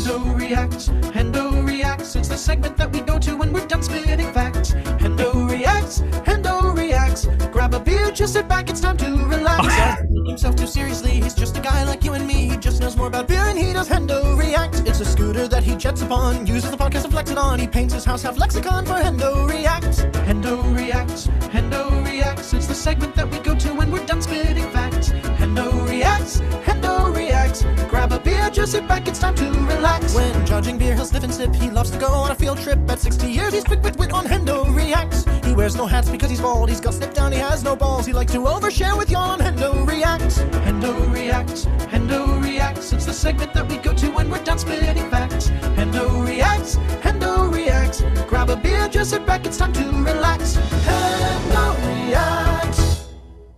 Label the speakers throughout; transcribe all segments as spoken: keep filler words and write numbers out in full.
Speaker 1: Hendo Reacts, Hendo Reacts. It's the segment that we go to when we're done spitting facts. Hendo Reacts, Hendo Reacts. Grab a beer, just sit back, it's time to relax. He doesn't take himself too seriously, he's just a guy like you and me. He just knows more about beer and he does Hendo Reacts. It's a scooter that he jets upon, uses the podcast to flex it on. He paints his house half lexicon for Hendo Reacts. Hendo Reacts, Hendo Reacts. It's the segment that we go to when we're done spitting facts. Hendo Reacts, Hendo Reacts. Grab a beer, just sit back, it's time to relax. When judging beer, he'll sniff and sip. He loves to go on a field trip. At sixty years, he's quick with wit on Hendo Reacts. He wears no hats because he's bald. He's got slipped down, he has no balls. He likes to overshare with y'all on Hendo Reacts. Hendo Reacts, Hendo Reacts. It's the segment that we go to when we're done spitting facts. Hendo Reacts, Hendo Reacts. Grab a beer, just sit back, it's time to relax. Hendo Reacts.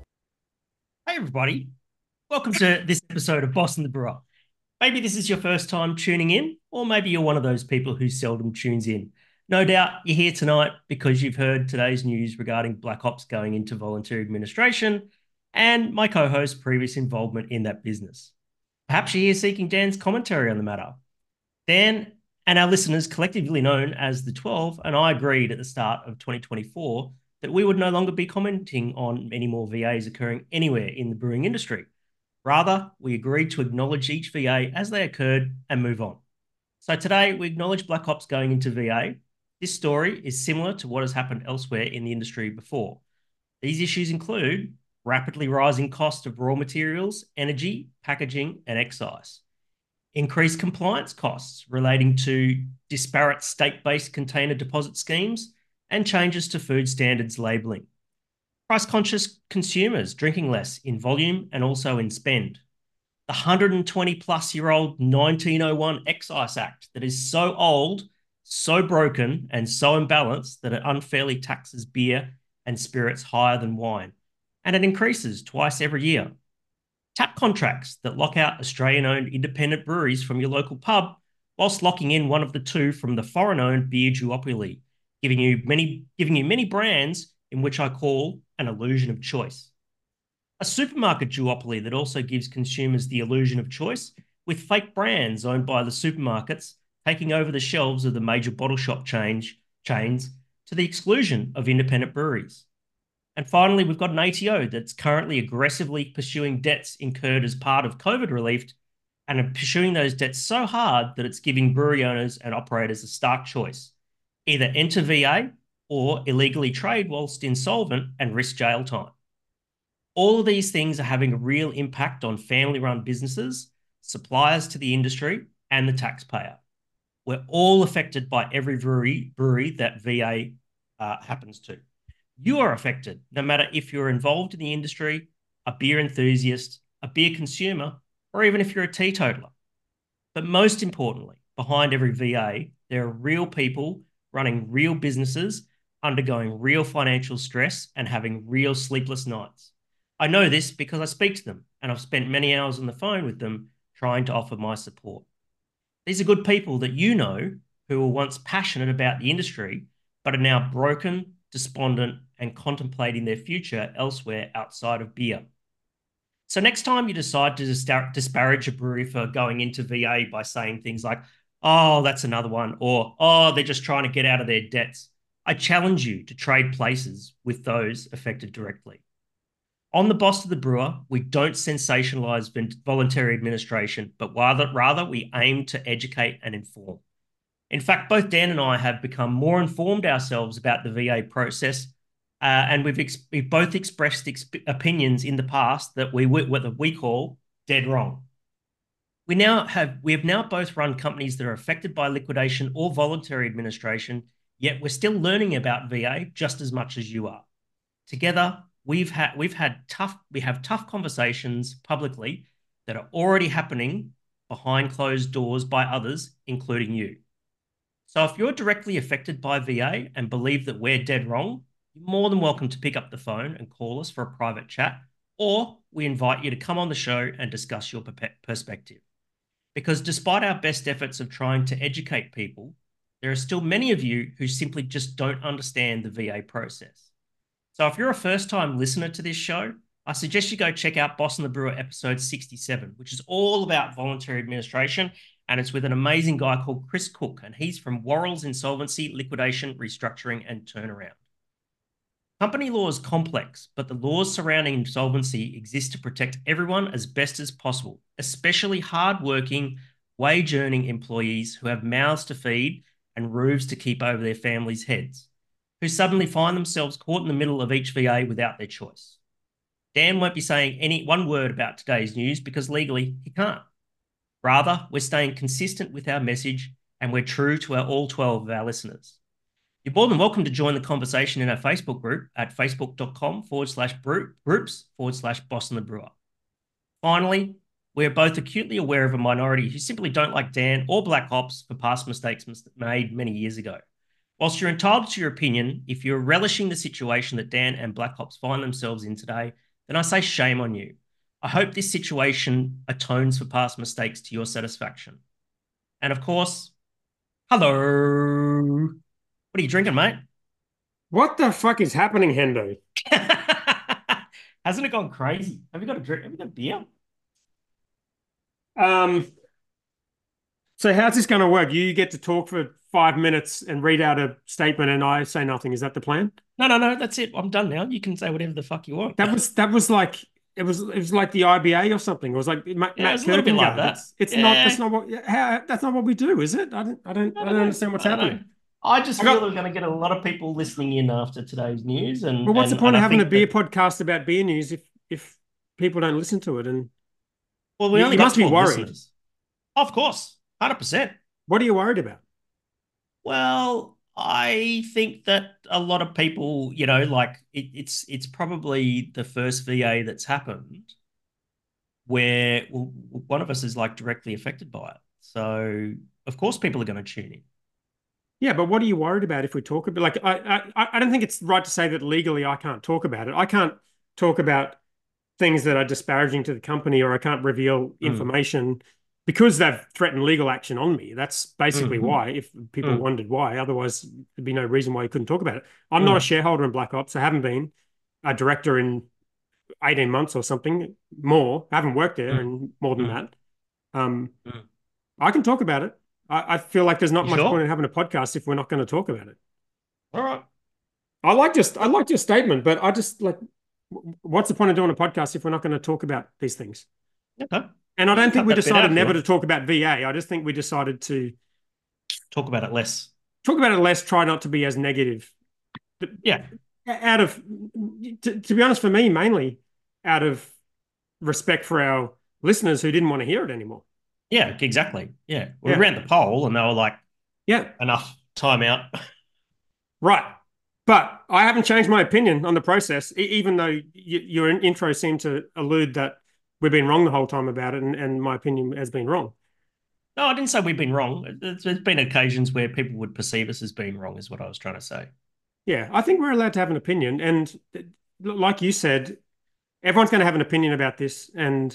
Speaker 2: Hey everybody, welcome to this episode of Boss and the Brewer. Maybe this is your first time tuning in, or maybe you're one of those people who seldom tunes in. No doubt you're here tonight because you've heard today's news regarding Black Ops going into voluntary administration and my co-host's previous involvement in that business. Perhaps you're here seeking Dan's commentary on the matter. Dan and our listeners, collectively known as the twelve, and I agreed at the start of twenty twenty-four that we would no longer be commenting on any more V As occurring anywhere in the brewing industry. Rather, we agreed to acknowledge each V A as they occurred and move on. So today, we acknowledge Black Ops going into V A. This story is similar to what has happened elsewhere in the industry before. These issues include rapidly rising cost of raw materials, energy, packaging, and excise. Increased compliance costs relating to disparate state-based container deposit schemes and changes to food standards labelling. Price-conscious consumers drinking less in volume and also in spend. The one hundred twenty plus year old nineteen oh one Excise Act that is so old, so broken, and so imbalanced that it unfairly taxes beer and spirits higher than wine, and it increases twice every year. Tap contracts that lock out Australian-owned independent breweries from your local pub whilst locking in one of the two from the foreign-owned beer duopoly, giving you many, giving you many brands in which I call an illusion of choice. A supermarket duopoly that also gives consumers the illusion of choice with fake brands owned by the supermarkets taking over the shelves of the major bottle shop change, chains to the exclusion of independent breweries. And finally, we've got an A T O that's currently aggressively pursuing debts incurred as part of COVID relief and are pursuing those debts so hard that it's giving brewery owners and operators a stark choice. Either enter V A or illegally trade whilst insolvent and risk jail time. All of these things are having a real impact on family-run businesses, suppliers to the industry, and the taxpayer. We're all affected by every brewery, brewery that V A uh, happens to. You are affected, no matter if you're involved in the industry, a beer enthusiast, a beer consumer, or even if you're a teetotaler. But most importantly, behind every V A, there are real people running real businesses, undergoing real financial stress, and having real sleepless nights. I know this because I speak to them, and I've spent many hours on the phone with them trying to offer my support. These are good people that you know who were once passionate about the industry, but are now broken, despondent, and contemplating their future elsewhere outside of beer. So next time you decide to dis- disparage a brewery for going into V A by saying things like, oh, that's another one, or, oh, they're just trying to get out of their debts, I challenge you to trade places with those affected directly. On the Boss of the Brewer, we don't sensationalize voluntary administration, but rather, rather we aim to educate and inform. In fact, both Dan and I have become more informed ourselves about the V A process, uh, and we've, ex- we've both expressed exp- opinions in the past that we what we call dead wrong. We now have we have now both run companies that are affected by liquidation or voluntary administration, yet we're still learning about V A just as much as you are. Together, we've had we've had tough we have tough conversations publicly that are already happening behind closed doors by others, including you. So if you're directly affected by V A and believe that we're dead wrong, you're more than welcome to pick up the phone and call us for a private chat, or we invite you to come on the show and discuss your perspective. Because despite our best efforts of trying to educate people, there are still many of you who simply just don't understand the V A process. So if you're a first-time listener to this show, I suggest you go check out Boss and the Brewer episode sixty-seven, which is all about voluntary administration and it's with an amazing guy called Chris Cook, and he's from Worrell's Insolvency, Liquidation, Restructuring, and Turnaround. Company law is complex, but the laws surrounding insolvency exist to protect everyone as best as possible, especially hard-working, wage-earning employees who have mouths to feed and roofs to keep over their families' heads, who suddenly find themselves caught in the middle of each V A without their choice. Dan won't be saying any one word about today's news because legally he can't. Rather, we're staying consistent with our message and we're true to our all twelve of our listeners. You're more than welcome to join the conversation in our Facebook group at facebook.com forward slash groups forward slash Boston the Brewer. Finally, we're both acutely aware of a minority who simply don't like Dan or Black Ops for past mistakes made many years ago. Whilst you're entitled to your opinion, if you're relishing the situation that Dan and Black Ops find themselves in today, then I say shame on you. I hope this situation atones for past mistakes to your satisfaction. And of course, hello. What are you drinking, mate?
Speaker 3: What the fuck is happening, Hendo?
Speaker 2: Hasn't it gone crazy? Have you got a drink? Have you got a beer?
Speaker 3: Um, so how's this going to work? You get to talk for five minutes and read out a statement and I say nothing. Is that the plan?
Speaker 2: No, no, no. That's it. I'm done now. You can say whatever the fuck you want.
Speaker 3: That was that was like it was it was like the I B A or something. It was like Matt,
Speaker 2: Yeah,
Speaker 3: Matt
Speaker 2: it was a little bit like that.
Speaker 3: It's, it's
Speaker 2: Yeah.
Speaker 3: not that's not what how, that's not what we do, is it? I don't I don't
Speaker 2: No,
Speaker 3: I
Speaker 2: no,
Speaker 3: don't
Speaker 2: no.
Speaker 3: understand what's
Speaker 2: I don't
Speaker 3: happening.
Speaker 2: know. I just
Speaker 3: I
Speaker 2: feel
Speaker 3: got-
Speaker 2: we're going to get a lot of people listening in after today's news. And
Speaker 3: Well, what's
Speaker 2: and-
Speaker 3: the point
Speaker 2: and
Speaker 3: of
Speaker 2: I
Speaker 3: having a
Speaker 2: think
Speaker 3: beer
Speaker 2: that-
Speaker 3: podcast about beer news if if people don't listen to it? And
Speaker 2: Well, we
Speaker 3: You-
Speaker 2: only
Speaker 3: you
Speaker 2: got
Speaker 3: must be
Speaker 2: twelve
Speaker 3: worried.
Speaker 2: listeners. Of course, one hundred percent.
Speaker 3: what are you worried about?
Speaker 2: Well, I think that a lot of people, you know, like it, it's it's probably the first V A that's happened where well, one of us is like directly affected by it. So of course people are going to tune in.
Speaker 3: Yeah, but what are you worried about if we talk about like I I I don't think it's right to say that legally I can't talk about it. I can't talk about things that are disparaging to the company or I can't reveal information because they've threatened legal action on me. That's basically
Speaker 2: Mhm.
Speaker 3: why, if people
Speaker 2: Mm.
Speaker 3: wondered why. Otherwise, there'd be no reason why you couldn't talk about it. I'm not a
Speaker 2: Mm.
Speaker 3: shareholder in Black Ops. I haven't been a director in eighteen months or something more. I haven't worked there
Speaker 2: Mm.
Speaker 3: in more than
Speaker 2: Mm.
Speaker 3: that. Um,
Speaker 2: Mm.
Speaker 3: I can talk about it. I, I feel like there's not
Speaker 2: You
Speaker 3: much
Speaker 2: sure?
Speaker 3: point in having a podcast if we're not going to talk about it.
Speaker 2: All right.
Speaker 3: I like just I liked your statement, but I just like, w- what's the point of doing a podcast if we're not going to talk about these things?
Speaker 2: Okay.
Speaker 3: And I
Speaker 2: You
Speaker 3: don't
Speaker 2: can
Speaker 3: think
Speaker 2: cut
Speaker 3: we
Speaker 2: that bit out
Speaker 3: decided
Speaker 2: if you
Speaker 3: never to
Speaker 2: want.
Speaker 3: talk about V A. I just think we decided to
Speaker 2: Talk about it less.
Speaker 3: talk about it less, try not to be as negative.
Speaker 2: Yeah.
Speaker 3: Out of, to, to be honest, for me, mainly out of respect for our listeners who didn't want to hear it anymore.
Speaker 2: Yeah, exactly. Yeah. We
Speaker 3: Yeah.
Speaker 2: ran the poll and they were like,
Speaker 3: Yeah,
Speaker 2: enough, time out.
Speaker 3: right. But I haven't changed my opinion on the process, e- even though y- your intro seemed to allude that we've been wrong the whole time about it, and, and my opinion has been wrong.
Speaker 2: No, I didn't say we've been wrong. There's, there's been occasions where people would perceive us as being wrong, is what I was trying to say.
Speaker 3: Yeah, I think we're allowed to have an opinion. And like you said, everyone's going to have an opinion about this. And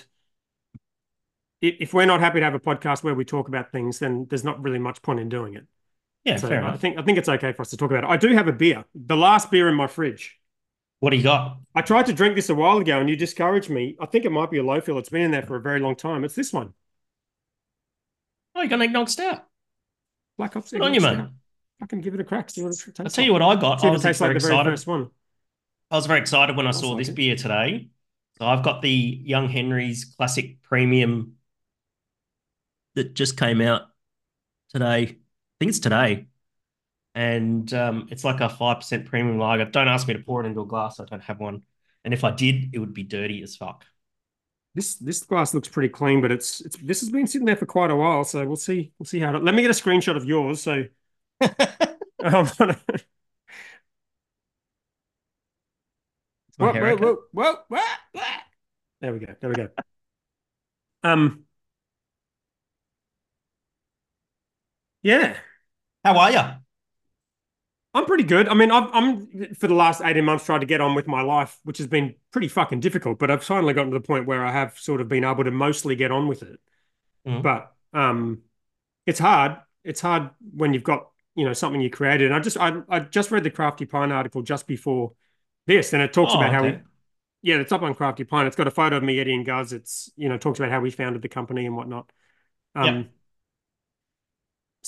Speaker 3: i- if we're not happy to have a podcast where we talk about things, then there's not really much point in doing it.
Speaker 2: Yeah,
Speaker 3: So
Speaker 2: fair
Speaker 3: I
Speaker 2: enough.
Speaker 3: think I think it's okay for us to talk about it. I do have a beer, the last beer in my fridge.
Speaker 2: What do you got?
Speaker 3: I tried to drink this a while ago and you discouraged me. I think it might be a low fill. It's been in there for a very long time. It's this one.
Speaker 2: Oh, you're going to eggnog stout.
Speaker 3: Black Ops.
Speaker 2: Good on you,
Speaker 3: Eggnog
Speaker 2: mate.
Speaker 3: Stout. I can give it a crack. See what it tastes
Speaker 2: I'll tell you what I got.
Speaker 3: See
Speaker 2: I
Speaker 3: if it
Speaker 2: was
Speaker 3: tastes
Speaker 2: very
Speaker 3: like the very
Speaker 2: excited.
Speaker 3: first one.
Speaker 2: I was very excited when I
Speaker 3: Smells
Speaker 2: saw
Speaker 3: like
Speaker 2: this
Speaker 3: it.
Speaker 2: beer today. So I've got the Young Henry's Classic Premium that just came out today. I think it's today. And um, it's like a five percent premium lager. Don't ask me to pour it into a glass. I don't have one. And if I did, it would be dirty as fuck.
Speaker 3: This this glass looks pretty clean, but it's it's this has been sitting there for quite a while, so we'll see we'll see how it. Let me get a screenshot of yours. So um,
Speaker 2: My
Speaker 3: whoa, whoa,
Speaker 2: haircut.
Speaker 3: whoa, whoa, whoa, whoa. There we go. There we go. Um, yeah,
Speaker 2: How are you?
Speaker 3: I'm pretty good. I mean, I've, I'm for the last eighteen months tried to get on with my life, which has been pretty fucking difficult. But I've finally gotten to the point where I have sort of been able to mostly get on with it.
Speaker 2: Mhm.
Speaker 3: But um, it's hard. It's hard when you've got, you know, something you created. And I just I I just read the Crafty Pine article just before this, and it talks
Speaker 2: Oh,
Speaker 3: about how we,
Speaker 2: okay.
Speaker 3: yeah, it's up on Crafty Pine. It's got a photo of me, Eddie, and Guz. It's, you know, talks about how we founded the company and whatnot. Um,
Speaker 2: Yep.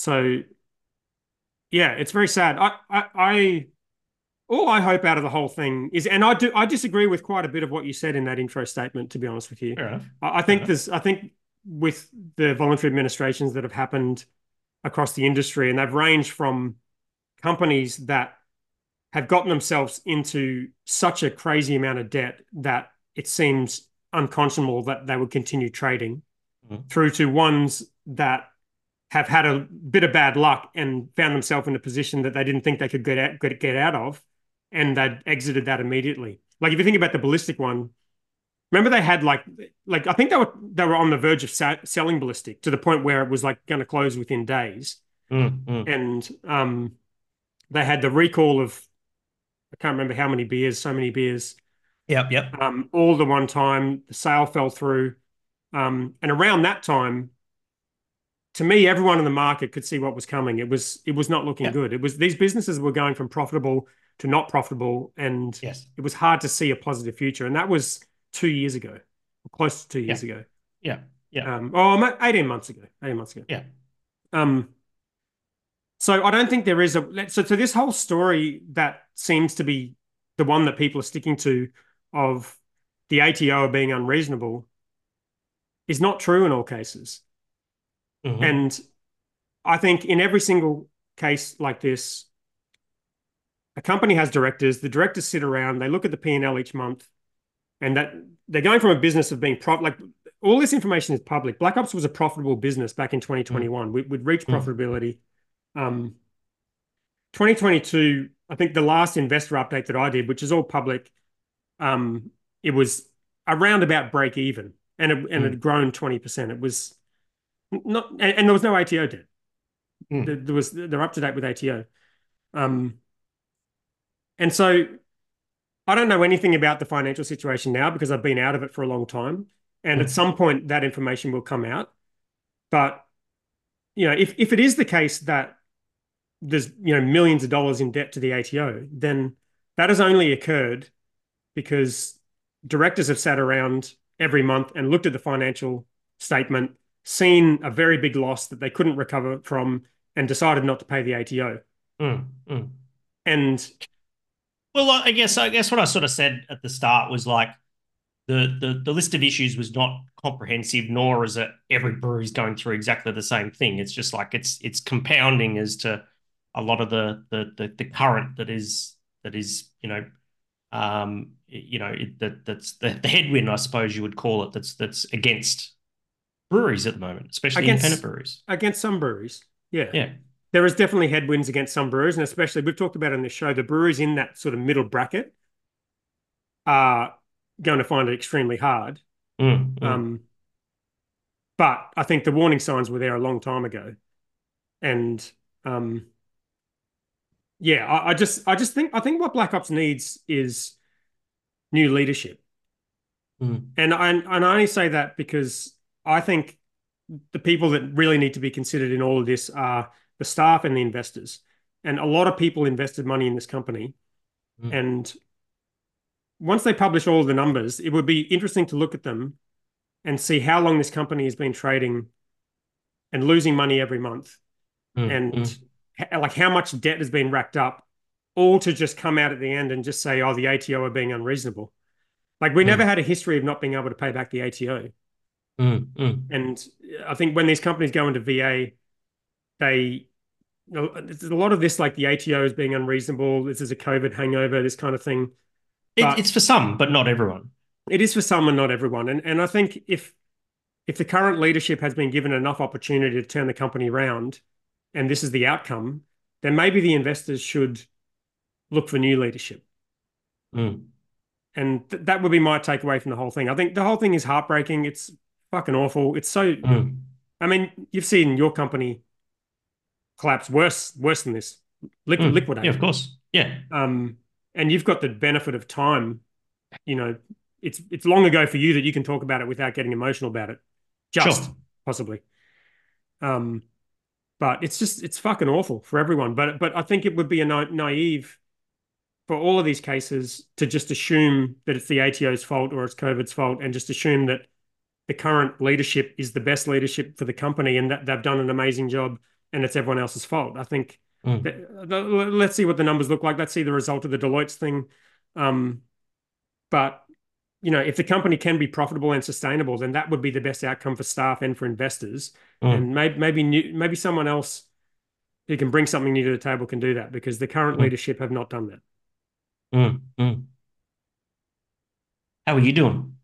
Speaker 3: So yeah, it's very sad. I, I, I, all I hope out of the whole thing is, and I do, I disagree with quite a bit of what you said in that intro statement, to be honest with you.
Speaker 2: Fair enough.
Speaker 3: I, I
Speaker 2: Fair
Speaker 3: think
Speaker 2: enough.
Speaker 3: there's, I think with the voluntary administrations that have happened across the industry, and they've ranged from companies that have gotten themselves into such a crazy amount of debt that it seems unconscionable that they would continue trading,
Speaker 2: Mm.
Speaker 3: through to ones that have had a bit of bad luck and found themselves in a position that they didn't think they could get out, get, get out of, and they'd exited that immediately. Like if you think about the ballistic one, remember they had like like I think they were they were on the verge of sa- selling ballistic to the point where it was like going to close within days,
Speaker 2: Mm, mm.
Speaker 3: and um, they had the recall of I can't remember how many beers, so many beers,
Speaker 2: Yep, yep.
Speaker 3: um, all the one time. The sale fell through, um, and around that time, to me, everyone in the market could see what was coming. It was it was not looking
Speaker 2: Yep.
Speaker 3: good. It was these businesses were going from profitable to not profitable, and
Speaker 2: Yes.
Speaker 3: it was hard to see a positive future. And that was two years ago, or close to two years
Speaker 2: Yeah.
Speaker 3: ago.
Speaker 2: Yeah. Yeah.
Speaker 3: Um, oh, eighteen months ago. eighteen months ago.
Speaker 2: Yeah.
Speaker 3: Um, so I don't think there is a so to this whole story that seems to be the one that people are sticking to of the A T O being unreasonable is not true in all cases.
Speaker 2: Mhm.
Speaker 3: And I think in every single case like this, a company has directors. The directors sit around, they look at the P and L each month, and that they're going from a business of being prof like all this information is public. Black Ops was a profitable business back in twenty twenty-one. We, we'd reached
Speaker 2: Mm.
Speaker 3: profitability. Um, twenty twenty-two, I think the last investor update that I did, which is all public, um, it was around about break even, and it, and it
Speaker 2: Mm.
Speaker 3: had grown twenty percent. It was not, and, and there was no A T O debt.
Speaker 2: Mm.
Speaker 3: There, there was they're up to date with A T O. Um, and so I don't know anything about the financial situation now because I've been out of it for a long time. And at
Speaker 2: Mm.
Speaker 3: some point, that information will come out. But, you know, if, if it is the case that there's, you know, millions of dollars in debt to the A T O, then that has only occurred because directors have sat around every month and looked at the financial statement, seen a very big loss that they couldn't recover from, and decided not to pay the A T O.
Speaker 2: Mm. Mm.
Speaker 3: And
Speaker 2: Well, I guess I guess what I sort of said at the start was like the the the list of issues was not comprehensive, nor is it every brewery's going through exactly the same thing. It's just like it's it's compounding as to a lot of the the the, the current that is that is you know um you know it, that that's the, the headwind, I suppose you would call it, that's that's against breweries at the moment, especially
Speaker 3: against
Speaker 2: independent breweries.
Speaker 3: against some breweries, yeah.
Speaker 2: Yeah.
Speaker 3: There is definitely headwinds against some breweries, and especially we've talked about in this show, the breweries in that sort of middle bracket are going to find it extremely hard.
Speaker 2: Mm, mm.
Speaker 3: Um, but I think the warning signs were there a long time ago, and um, yeah, I, I just I just think I think what Black Ops needs is new leadership,
Speaker 2: Mm.
Speaker 3: and I and I only say that because I think the people that really need to be considered in all of this are the staff and the investors. And a lot of people invested money in this company.
Speaker 2: Mm.
Speaker 3: And once they publish all the numbers, it would be interesting to look at them and see how long this company has been trading and losing money every month.
Speaker 2: Mm.
Speaker 3: And
Speaker 2: Mm.
Speaker 3: h- like how much debt has been racked up, all to just come out at the end and just say, oh, the A T O are being unreasonable. Like we
Speaker 2: Mm.
Speaker 3: never had a history of not being able to pay back the A T O.
Speaker 2: Mm. Mm.
Speaker 3: And I think when these companies go into V A, they there's a lot of this, like the A T O is being unreasonable. This is a COVID hangover, this kind of thing.
Speaker 2: It,
Speaker 3: But
Speaker 2: it's for some, but not everyone.
Speaker 3: it is for some and not everyone. And and I think if if the current leadership has been given enough opportunity to turn the company around, and this is the outcome, then maybe the investors should look for new leadership.
Speaker 2: Mm.
Speaker 3: And th- that would be my takeaway from the whole thing. I think the whole thing is heartbreaking. It's fucking awful. It's so.
Speaker 2: Mm.
Speaker 3: I mean, you've seen your company collapse worse worse than this, liquid
Speaker 2: Mm.
Speaker 3: liquidate.
Speaker 2: Yeah, of course. Yeah.
Speaker 3: Um, and you've got the benefit of time. You know, it's it's long ago for you that you can talk about it without getting emotional about it. Just
Speaker 2: Sure.
Speaker 3: possibly. Um, but it's just it's fucking awful for everyone. But but I think it would be a na naive for all of these cases to just assume that it's the A T O's fault or it's COVID's fault, and just assume that the current leadership is the best leadership for the company and that they've done an amazing job and it's everyone else's fault. I think
Speaker 2: Mm.
Speaker 3: that, the, let's see what the numbers look like. Let's see the result of the Deloitte's thing. Um, but you know, if the company can be profitable and sustainable, then that would be the best outcome for staff and for investors.
Speaker 2: Mm.
Speaker 3: And maybe maybe new, maybe someone else who can bring something new to the table can do that, because the current
Speaker 2: Mm.
Speaker 3: leadership have not done that.
Speaker 2: Mm. Mm. How are you doing?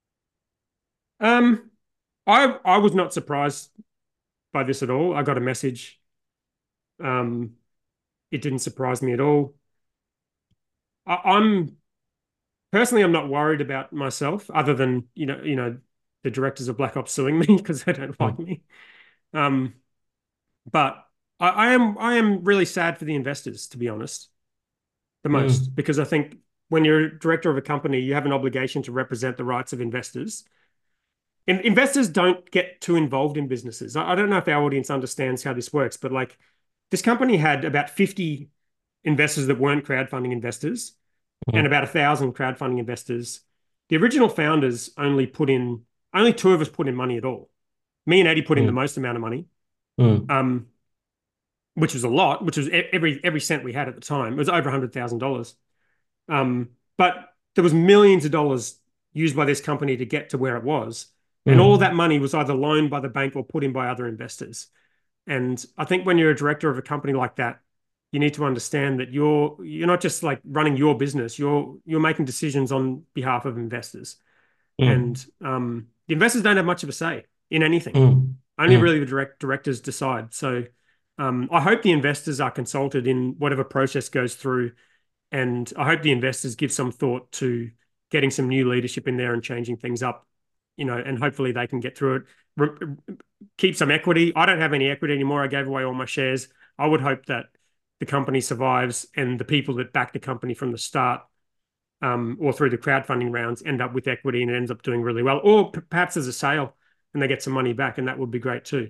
Speaker 3: Um, I I was not surprised by this at all. I got a message. Um, it didn't surprise me at all. I, I'm personally, I'm not worried about myself, other than you know, you know, the directors of Black Ops suing me because they don't like
Speaker 2: Mm.
Speaker 3: me. Um, but I, I am I am really sad for the investors, to be honest, the most,
Speaker 2: Mm.
Speaker 3: because I think when you're a director of a company, you have an obligation to represent the rights of investors. In, investors don't get too involved in businesses. I, I don't know if our audience understands how this works, but like this company had about fifty investors that weren't crowdfunding investors and
Speaker 2: Mm.
Speaker 3: about a thousand crowdfunding investors. The original founders only put in, only two of us put in money at all. Me and Eddie put in the
Speaker 2: Mm.
Speaker 3: most amount of money,
Speaker 2: Mm.
Speaker 3: um, which was a lot, which was e- every every cent we had at the time. It was over one hundred thousand dollars. Um, but there was millions of dollars used by this company to get to where it was. And all
Speaker 2: Mm.
Speaker 3: that money was either loaned by the bank or put in by other investors. And I think when you're a director of a company like that, you need to understand that you're you're not just like running your business. You're you're making decisions on behalf of investors,
Speaker 2: Mm.
Speaker 3: and um, the investors don't have much of a say in anything.
Speaker 2: Mm.
Speaker 3: Only
Speaker 2: Mm.
Speaker 3: really the direct directors decide. So um, I hope the investors are consulted in whatever process goes through, and I hope the investors give some thought to getting some new leadership in there and changing things up, you know, and hopefully they can get through it. Re- keep some equity. I don't have any equity anymore. I gave away all my shares. I would hope that the company survives and the people that back the company from the start, um, or through the crowdfunding rounds, end up with equity and it ends up doing really well. Or p- perhaps there's a sale and they get some money back, and that would be great too.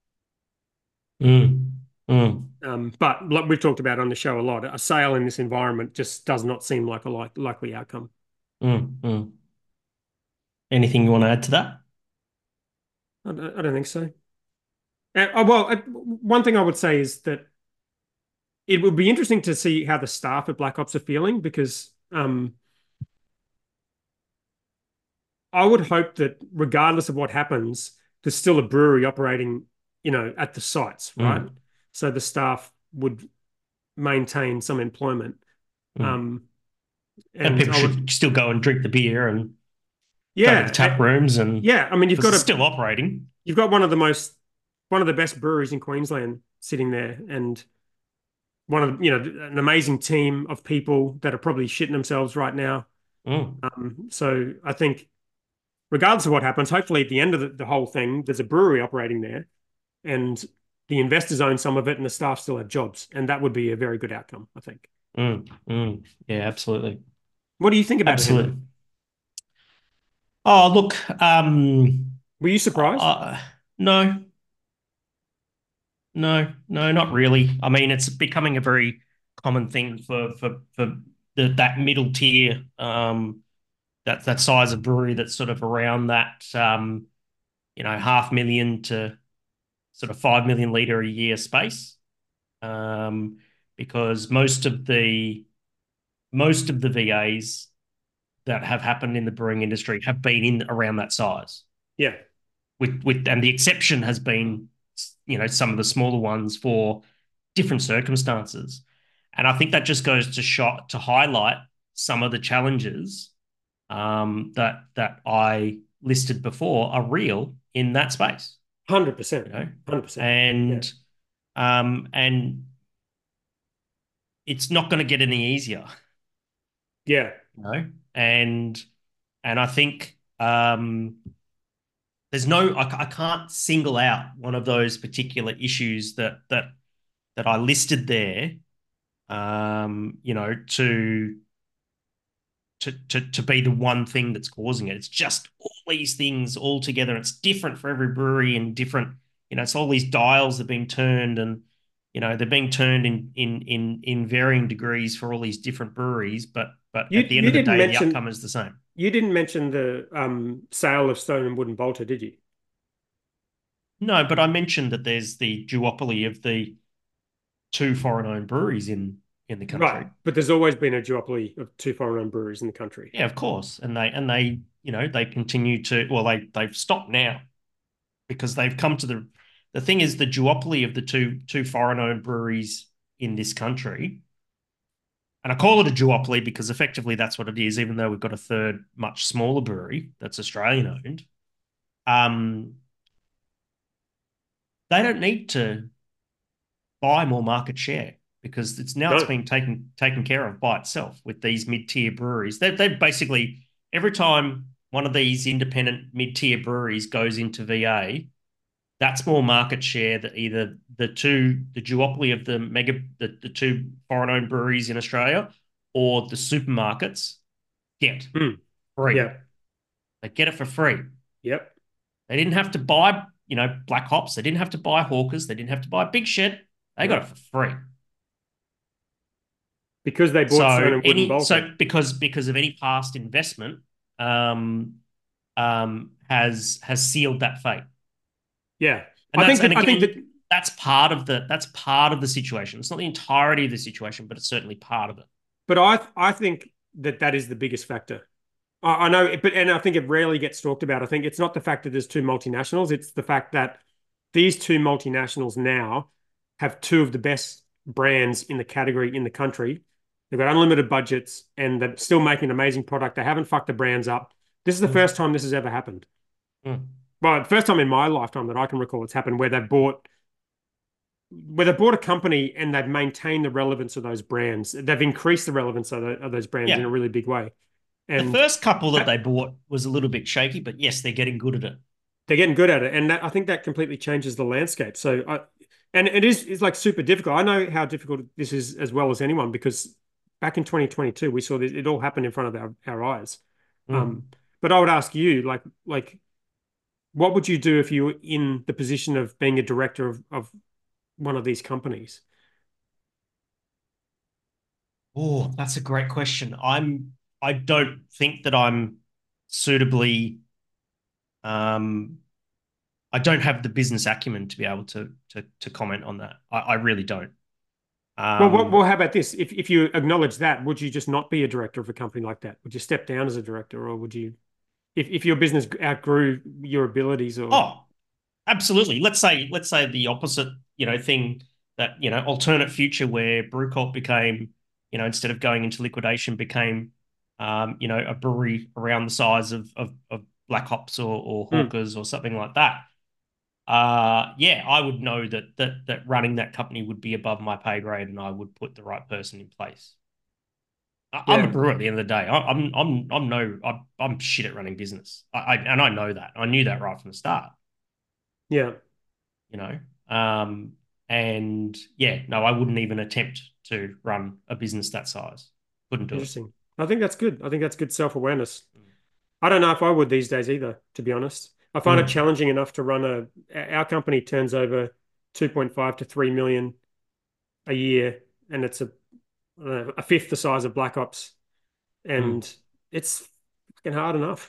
Speaker 2: Mm. Mm.
Speaker 3: Um, but like we've talked about on the show a lot, a sale in this environment just does not seem like a like, likely outcome.
Speaker 2: Mm. Mm. Anything you want to add to that?
Speaker 3: I don't, I don't think so. Uh, oh, well, uh, one thing I would say is that it would be interesting to see how the staff at Black Ops are feeling, because um, I would hope that regardless of what happens, there's still a brewery operating, you know, at the sites, right?
Speaker 2: Mm.
Speaker 3: So the staff would maintain some employment.
Speaker 2: Mm.
Speaker 3: Um,
Speaker 2: And
Speaker 3: and
Speaker 2: people
Speaker 3: I would,
Speaker 2: should still go and drink the beer and go to the
Speaker 3: yeah, uh,
Speaker 2: tap rooms, and
Speaker 3: yeah. I mean, you've
Speaker 2: because
Speaker 3: got
Speaker 2: it's
Speaker 3: a,
Speaker 2: still operating.
Speaker 3: you've got one of the most, one of the best breweries in Queensland sitting there, and one of the, you know, an amazing team of people that are probably shitting themselves right now.
Speaker 2: Mm.
Speaker 3: Um, so I think regardless of what happens, hopefully at the end of the, the whole thing, there's a brewery operating there, and the investors own some of it, and the staff still have jobs, and that would be a very good outcome, I think.
Speaker 2: Mm. Mm. Yeah, absolutely.
Speaker 3: What do you think about it, Hendo?
Speaker 2: Absolutely. Oh, look, um,
Speaker 3: Were you surprised?
Speaker 2: uh, no, no, no, not really. I mean, it's becoming a very common thing for for for the, that middle tier, um, that that size of brewery that's sort of around that, um, you know, half million to sort of five million liter a year space, um, because most of the most of the V As that have happened in the brewing industry have been in around that size.
Speaker 3: Yeah.
Speaker 2: With with and the exception has been, you know, some of the smaller ones for different circumstances. And I think that just goes to shot to highlight some of the challenges, um, that that I listed before are real in that space.
Speaker 3: one hundred percent.
Speaker 2: You know,
Speaker 3: one hundred percent.
Speaker 2: and
Speaker 3: Yeah.
Speaker 2: um, and it's not going to get any easier.
Speaker 3: Yeah.
Speaker 2: You know, and and I think, um, there's no, I, I can't single out one of those particular issues that that that I listed there, um, you know, to to to to be the one thing that's causing it. It's just all these things all together. It's different for every brewery and different, you know, it's all these dials that have been turned, and you know they're being turned in in in in varying degrees for all these different breweries, but but
Speaker 3: You
Speaker 2: at the end
Speaker 3: you
Speaker 2: of the
Speaker 3: didn't
Speaker 2: day, the
Speaker 3: mention
Speaker 2: outcome is the same.
Speaker 3: you didn't mention the um, sale of Stone and Wood and Bolter, did you?
Speaker 2: No, but I mentioned that there's the duopoly of the two foreign-owned breweries in in the
Speaker 3: Right.
Speaker 2: country.
Speaker 3: But there's always been a duopoly of two foreign-owned breweries in the country.
Speaker 2: Yeah, of course, and they and they you know they continue to well they they've stopped now because they've come to the the thing is the duopoly of the two two foreign-owned breweries in this country. And I call it a duopoly because effectively that's what it is, even though we've got a third, much smaller brewery that's Australian owned. Um, they don't need to buy more market share because it's now it's
Speaker 3: No.
Speaker 2: being taken taken care of by itself with these mid-tier breweries. They they basically every time one of these independent mid-tier breweries goes into V A, that's more market share that either the two the duopoly of the mega the, the two foreign owned breweries in Australia or the supermarkets get
Speaker 3: Mm.
Speaker 2: free.
Speaker 3: Yeah.
Speaker 2: They get it for free.
Speaker 3: Yep.
Speaker 2: They didn't have to buy, you know, Black Hops. They didn't have to buy Hawkers. They didn't have to buy Big Shed. They got it for free.
Speaker 3: Because they bought Stone
Speaker 2: So
Speaker 3: and Wood and
Speaker 2: any
Speaker 3: Bolted.
Speaker 2: so because because of any past investment, um, um, has has sealed that fate.
Speaker 3: Yeah.
Speaker 2: And
Speaker 3: I
Speaker 2: that's
Speaker 3: think
Speaker 2: and
Speaker 3: that, I think
Speaker 2: again,
Speaker 3: that
Speaker 2: that's part of the that's part of the situation. It's not the entirety of the situation, but it's certainly part of it.
Speaker 3: but I I think that that is the biggest factor. I, I know, but and I think it rarely gets talked about. I think it's not the fact that there's two multinationals, it's the fact that these two multinationals now have two of the best brands in the category in the country. They've got unlimited budgets and they're still making an amazing product. They haven't fucked the brands up. This is the
Speaker 2: Mm.
Speaker 3: first time this has ever happened.
Speaker 2: Mm.
Speaker 3: Well, first time in my lifetime that I can recall it's happened where they've bought where they've bought a company and they've maintained the relevance of those brands. They've increased the relevance of, the, of those brands in
Speaker 2: Yeah.
Speaker 3: a really big way.
Speaker 2: The
Speaker 3: And
Speaker 2: first couple that they bought was a little bit shaky, but yes, they're getting good at it.
Speaker 3: they're getting good at it. And that, I think that completely changes the landscape. So I, and it is it's like super difficult. I know how difficult this is as well as anyone because back in twenty twenty-two, we saw this, it all happened in front of our, our eyes.
Speaker 2: Mm.
Speaker 3: Um, but I would ask you, like, like, what would you do if you were in the position of being a director of, of one of these companies?
Speaker 2: Oh, that's a great question. I'm I don't think that I'm suitably um I don't have the business acumen to be able to to to comment on that. I, I really don't.
Speaker 3: Well, well,
Speaker 2: Um
Speaker 3: well, how about this? If if you acknowledge that, would you just not be a director of a company like that? Would you step down as a director, or would you, if if your business outgrew your abilities, or
Speaker 2: oh, absolutely. Let's say let's say the opposite, you know, thing that, you know, alternate future where Brewcorp became, you know, instead of going into liquidation, became um, you know, a brewery around the size of of, of Black Hops or, or
Speaker 3: Hmm.
Speaker 2: Hawkers or something like that. Uh yeah, I would know that that that running that company would be above my pay grade and I would put the right person in place. I, I'm a
Speaker 3: Yeah,
Speaker 2: brewer at the end of the day. I, I'm I'm I'm no I'm, I'm shit at running business. I, I and I know that. I knew that right from the start.
Speaker 3: yeah,
Speaker 2: You know, um, and yeah, no, I wouldn't even attempt to run a business that size. Couldn't do it.
Speaker 3: interesting. I think that's good. I think that's good self-awareness. I don't know if I would these days either, to be honest. I find it
Speaker 2: Mm.
Speaker 3: challenging enough to run a, our company turns over two point five to three million a year, and it's a, a fifth the size of Black Ops.
Speaker 2: Mm.
Speaker 3: And it's fucking hard enough.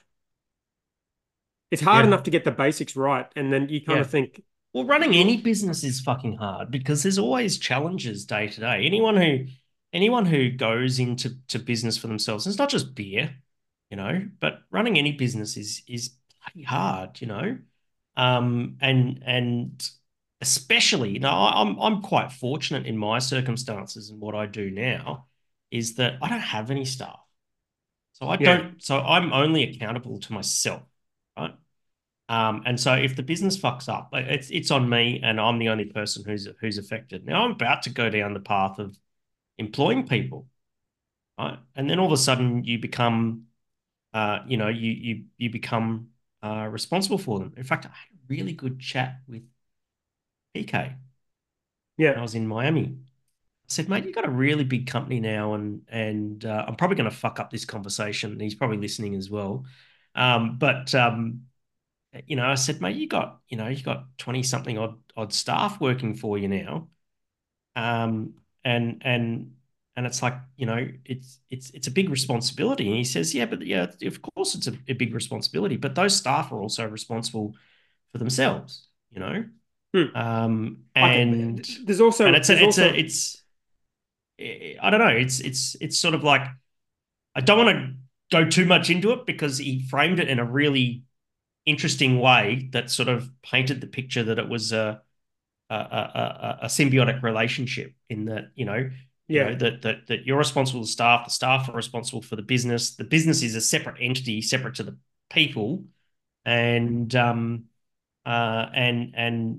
Speaker 3: It's hard
Speaker 2: Yeah,
Speaker 3: enough to get the basics right. And then you kind
Speaker 2: yeah.
Speaker 3: of think,
Speaker 2: Well, running any business is fucking hard because there's always challenges day to day. Anyone who anyone who goes into to business for themselves, it's not just beer, you know, but running any business is is bloody hard, you know. Um, and and especially, you know, I- I'm I'm quite fortunate in my circumstances and what I do now is that I don't have any staff. So I
Speaker 3: yeah,
Speaker 2: don't, so I'm only accountable to myself, right? Um, and so if the business fucks up, like, it's it's on me, and I'm the only person who's who's affected. Now I'm about to go down the path of employing people, right? And then all of a sudden you become, uh, you know, you you you become uh, responsible for them. In fact, I had a really good chat with P K when I
Speaker 3: yeah,
Speaker 2: was in Miami. I said, mate, you've got a really big company now, and and uh, I'm probably going to fuck up this conversation. And he's probably listening as well. Um, but um, you know, I said, mate, you got, you know, you got twenty something odd odd staff working for you now. Um, and and and it's like, you know, it's it's it's a big responsibility. And he says, yeah, but yeah, of course it's a, a big responsibility, but those staff are also responsible for themselves. you know.
Speaker 3: Hmm.
Speaker 2: Um,
Speaker 3: I can,
Speaker 2: and
Speaker 3: there's also
Speaker 2: and it's
Speaker 3: there's
Speaker 2: a, it's
Speaker 3: also
Speaker 2: a it's I don't know. It's it's it's sort of like I don't want to go too much into it because he framed it in a really interesting way that sort of painted the picture that it was a a, a, a symbiotic relationship in that you know you
Speaker 3: yeah.
Speaker 2: know that that that you're responsible for the staff, the staff are responsible for the business, the business is a separate entity, separate to the people, and um uh and and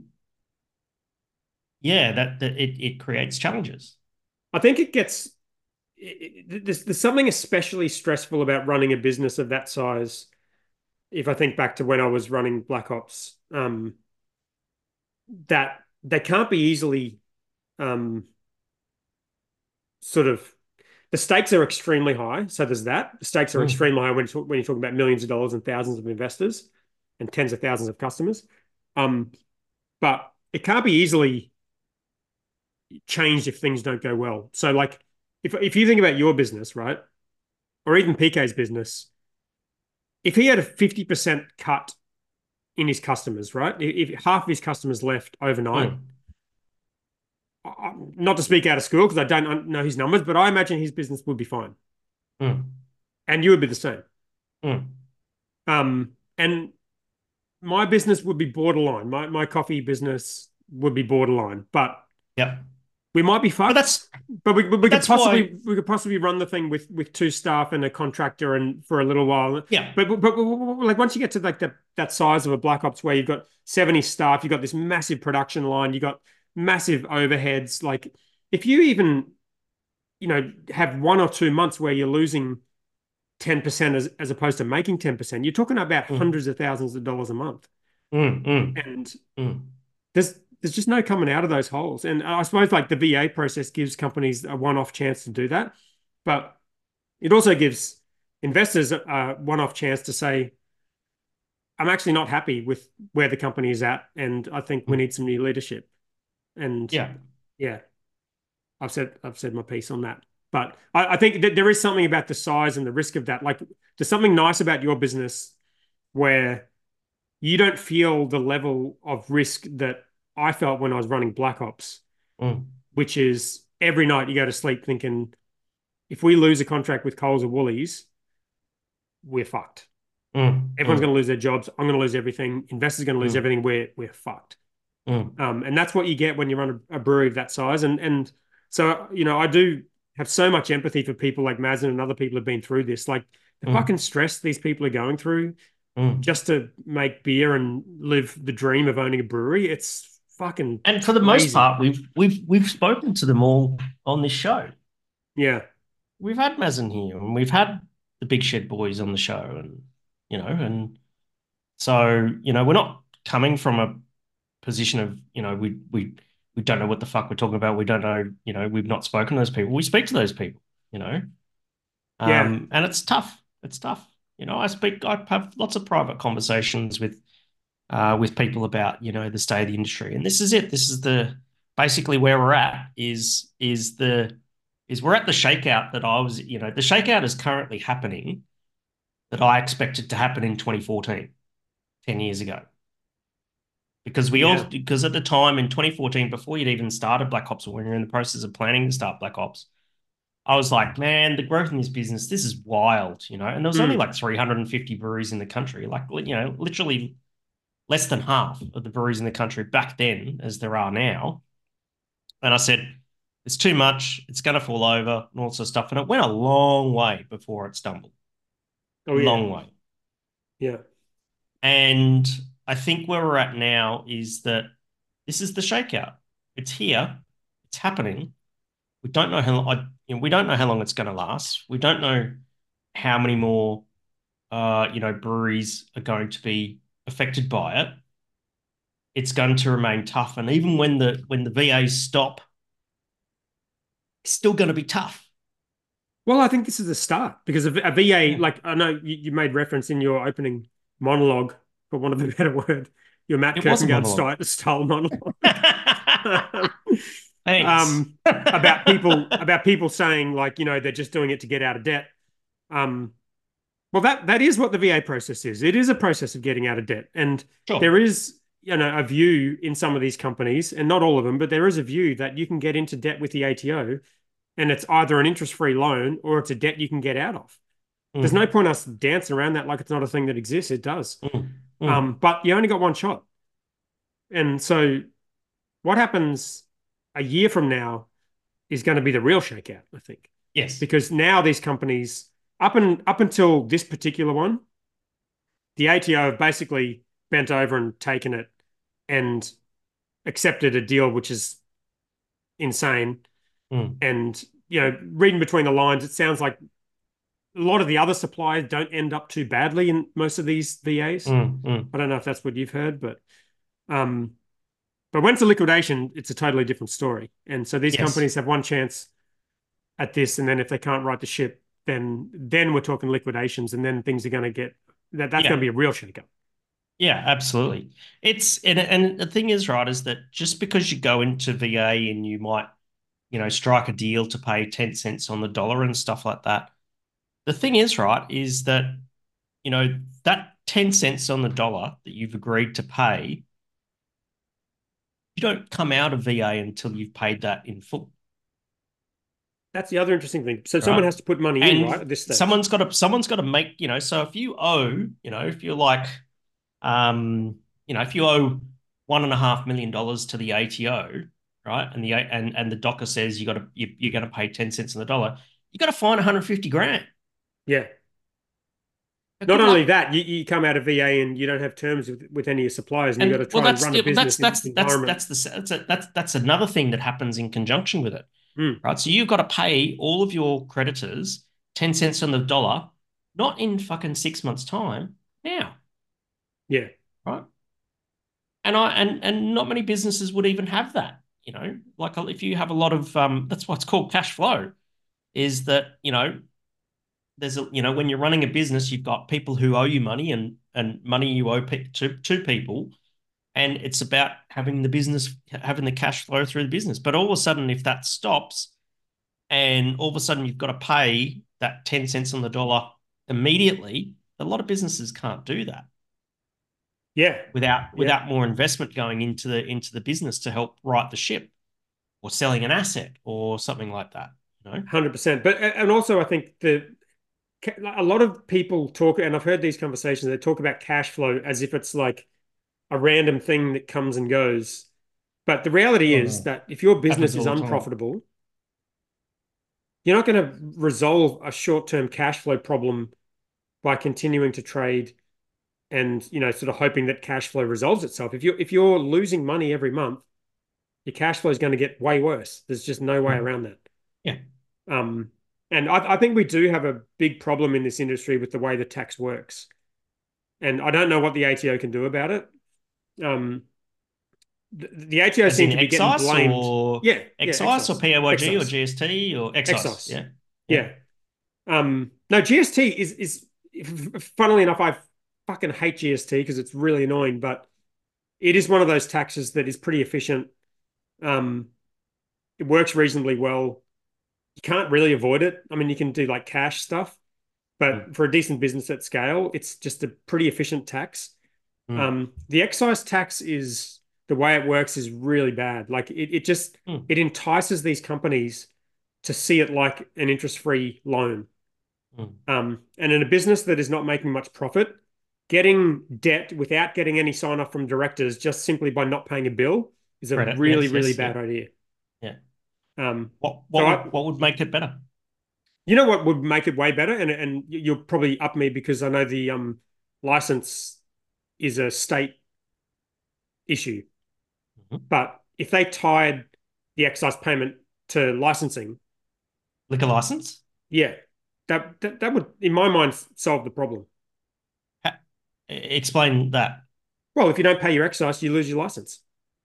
Speaker 2: yeah, that that it it creates challenges.
Speaker 3: I think it gets it, it, there's, there's something especially stressful about running a business of that size. If I think back to when I was running Black Ops, um, that they can't be easily um, sort of the stakes are extremely high. So there's that. The stakes are
Speaker 2: Mm,
Speaker 3: extremely high when you talk, when you're talking about millions of dollars and thousands of investors and tens of thousands of customers. Um, but it can't be easily changed if things don't go well. So like if if you think about your business, right, or even P K's business, if he had a fifty percent cut in his customers, right, if half of his customers left overnight,
Speaker 2: mm,
Speaker 3: not to speak out of school because I don't know his numbers, but I imagine his business would be fine,
Speaker 2: mm,
Speaker 3: and you would be the same.
Speaker 2: mm.
Speaker 3: Um, and my business would be borderline. My my coffee business would be borderline, but
Speaker 2: Yep.
Speaker 3: we might be
Speaker 2: But
Speaker 3: fucked.
Speaker 2: that's
Speaker 3: But we we
Speaker 2: but
Speaker 3: could
Speaker 2: that's why
Speaker 3: possibly we could possibly run the thing with with two staff and a contractor and for a little while.
Speaker 2: yeah.
Speaker 3: But but, but like once you get to like that that size of a Black Ops where you've got seventy staff, you've got this massive production line, you've got massive overheads. Like if you even you know have one or two months where you're losing ten percent as as opposed to making ten percent, you're talking about
Speaker 2: Mm,
Speaker 3: hundreds of thousands of dollars a month.
Speaker 2: mm, mm,
Speaker 3: And
Speaker 2: mm,
Speaker 3: there's there's just no coming out of those holes. And I suppose like the V A process gives companies a one-off chance to do that, but it also gives investors a one-off chance to say, I'm actually not happy with where the company is at, and I think we
Speaker 2: mm.
Speaker 3: need some new leadership. And
Speaker 2: Yeah.
Speaker 3: yeah, I've said I've said my piece on that. But I, I think that there is something about the size and the risk of that. Like, there's something nice about your business where you don't feel the level of risk that I felt when I was running Black Ops,
Speaker 2: Mm,
Speaker 3: which is every night you go to sleep thinking, if we lose a contract with Coles or Woolies, we're fucked.
Speaker 2: mm,
Speaker 3: Everyone's going
Speaker 2: mm,
Speaker 3: to lose their jobs. I'm going to lose everything. Investors are going to lose
Speaker 2: mm,
Speaker 3: everything. We're we're fucked.
Speaker 2: mm,
Speaker 3: Um, and that's what you get when you run a, a brewery of that size. And and so you know, I do have so much empathy for people like Mazen and other people who've been through this. Like the fucking
Speaker 2: mm,
Speaker 3: stress these people are going through
Speaker 2: mm.
Speaker 3: just to make beer and live the dream of owning a brewery. It's fucking
Speaker 2: And for the most
Speaker 3: crazy.
Speaker 2: part, we've we've we've spoken to them all on this show.
Speaker 3: Yeah.
Speaker 2: We've had Mazen here, and we've had the Big Shed Boys on the show, and you know, and so you know, we're not coming from a position of you know we we we don't know what the fuck we're talking about. We don't know, you know, we've not spoken to those people. We speak to those people, you know,
Speaker 3: Yeah.
Speaker 2: um, and it's tough. It's tough. You know, I speak. I have lots of private conversations with uh, with people about you know the state of the industry, and this is it. This is the basically where we're at. Is is the is we're at the shakeout that I was. You know, the shakeout is currently happening that I expected to happen in twenty fourteen, ten years ago. Because we all
Speaker 3: Yeah.
Speaker 2: because at the time in twenty fourteen, before you'd even started Black Ops or when you're in the process of planning to start Black Ops, I was like, man, the growth in this business, this is wild, you know. And there was only
Speaker 3: Mm.
Speaker 2: like three hundred fifty breweries in the country, like you know, literally less than half of the breweries in the country back then as there are now. And I said, it's too much, it's going to fall over, and all sorts of stuff. And it went a long way before it stumbled,
Speaker 3: Oh yeah.
Speaker 2: long way.
Speaker 3: Yeah.
Speaker 2: And I think where we're at now is that this is the shakeout. It's here, it's happening. We don't know how long, you know, we don't know how long it's going to last. We don't know how many more, uh, you know, breweries are going to be affected by it. It's going to remain tough, and even when the when the V As stop, it's still going to be tough.
Speaker 3: Well, I think this is a start because a, a V A,
Speaker 2: Yeah.
Speaker 3: like I know you, you made reference in your opening monologue, for want of a better word, your Matt
Speaker 2: It was a
Speaker 3: Kirkengard
Speaker 2: monologue.
Speaker 3: style, style monologue.
Speaker 2: Thanks.
Speaker 3: um, about people about people saying like you know they're just doing it to get out of debt. Um, well, that that is what the V A process is. It is a process of getting out of debt, and
Speaker 2: Sure.
Speaker 3: there is you know, a view in some of these companies, and not all of them, but there is a view that you can get into debt with the A T O, and it's either an interest-free loan or it's a debt you can get out of. Mm. There's no point us dancing around that like it's not a thing that exists. It does. Mm. Mm. Um, but you only got one shot. And so what happens a year from now is going to be the real shakeout, I think.
Speaker 2: Yes.
Speaker 3: Because now these companies, up and up until this particular one, the A T O have basically bent over and taken it and accepted a deal which is insane.
Speaker 2: Mm.
Speaker 3: And, you know, reading between the lines, it sounds like a lot of the other suppliers don't end up too badly in most of these V As.
Speaker 2: Mm. Mm.
Speaker 3: I don't know if that's what you've heard, but um, but when it's a liquidation, it's a totally different story. And so these yes. companies have one chance at this, and then if they can't right the ship, then then we're talking liquidations, and then things are going to get that that's yeah. going to be a real shakeup.
Speaker 2: Yeah, absolutely. It's and and the thing is, right, is that just because you go into V A and you might, you know, strike a deal to pay ten cents on the dollar and stuff like that. The thing is, right, is that, you know, that ten cents on the dollar that you've agreed to pay, you don't come out of V A until you've paid that in full.
Speaker 3: That's the other interesting thing. So right. someone has to put money
Speaker 2: and
Speaker 3: in, right, at this stage.
Speaker 2: Someone's got to someone's got to make, you know, so if you owe, you know, if you're like, um, you know, if you owe one and a half million dollars to the A T O, right, and the and and the docker says you got to you, you're going to pay ten cents on the dollar, you got to find one hundred fifty grand.
Speaker 3: Yeah. Not only that, you, you come out of V A and you don't have terms with, with any of your suppliers, and, and you've got to try well, and run a business
Speaker 2: that's,
Speaker 3: in
Speaker 2: that's,
Speaker 3: this
Speaker 2: that's, that's, the, that's, a, that's, that's another thing that happens in conjunction with it,
Speaker 3: mm.
Speaker 2: right? So you've got to pay all of your creditors ten cents on the dollar, not in fucking six months' time, now.
Speaker 3: Yeah.
Speaker 2: Right? And I and and not many businesses would even have that, you know? Like if you have a lot of, um, that's what's called cash flow, is that, you know, there's a, you know, when you're running a business, you've got people who owe you money and and money you owe pe- to to people, and it's about having the business having the cash flow through the business. But all of a sudden, if that stops, and all of a sudden you've got to pay that ten cents on the dollar immediately, a lot of businesses can't do that.
Speaker 3: Yeah,
Speaker 2: without without yeah. more investment going into the into the business to help right the ship, or selling an asset or something like that. You know,
Speaker 3: one hundred percent. But and also, I think the a lot of people talk, and I've heard these conversations, they talk about cash flow as if it's like a random thing that comes and goes. But the reality oh, is no. that if your business is unprofitable, you're not going to resolve a short-term cash flow problem by continuing to trade and, you know, sort of hoping that cash flow resolves itself. If you're, if you're losing money every month, your cash flow is going to get way worse. There's just no way around that.
Speaker 2: Yeah.
Speaker 3: Um, And I, I think we do have a big problem in this industry with the way the tax works. And I don't know what the A T O can do about it. Um, the, the A T O seems to be getting blamed.
Speaker 2: Or
Speaker 3: yeah,
Speaker 2: excise,
Speaker 3: yeah, excise
Speaker 2: or P A Y G excise. Or G S T or excise.
Speaker 3: excise.
Speaker 2: Yeah.
Speaker 3: Yeah. yeah. Um, no, G S T is, is, funnily enough, I fucking hate G S T because it's really annoying, but it is one of those taxes that is pretty efficient. Um, it works reasonably well. You can't really avoid it. I mean, you can do like cash stuff, but mm. for a decent business at scale, it's just a pretty efficient tax. Mm. Um, the excise tax is, the way it works is really bad. Like it, it just, mm. it entices these companies to see it like an interest-free loan. Mm. Um, and in a business that is not making much profit, getting debt without getting any sign off from directors just simply by not paying a bill is a Credit. really, yes, really yes, bad
Speaker 2: yeah.
Speaker 3: idea.
Speaker 2: Yeah.
Speaker 3: Um,
Speaker 2: what what,
Speaker 3: so
Speaker 2: would,
Speaker 3: I,
Speaker 2: what would make it better?
Speaker 3: You know what would make it way better, and and you'll probably up me because I know the um license is a state issue. Mm-hmm. But if they tied the excise payment to licensing,
Speaker 2: liquor license,
Speaker 3: yeah, that that, that would, in my mind, solve the problem.
Speaker 2: Ha- explain that.
Speaker 3: Well, if you don't pay your excise, you lose your license.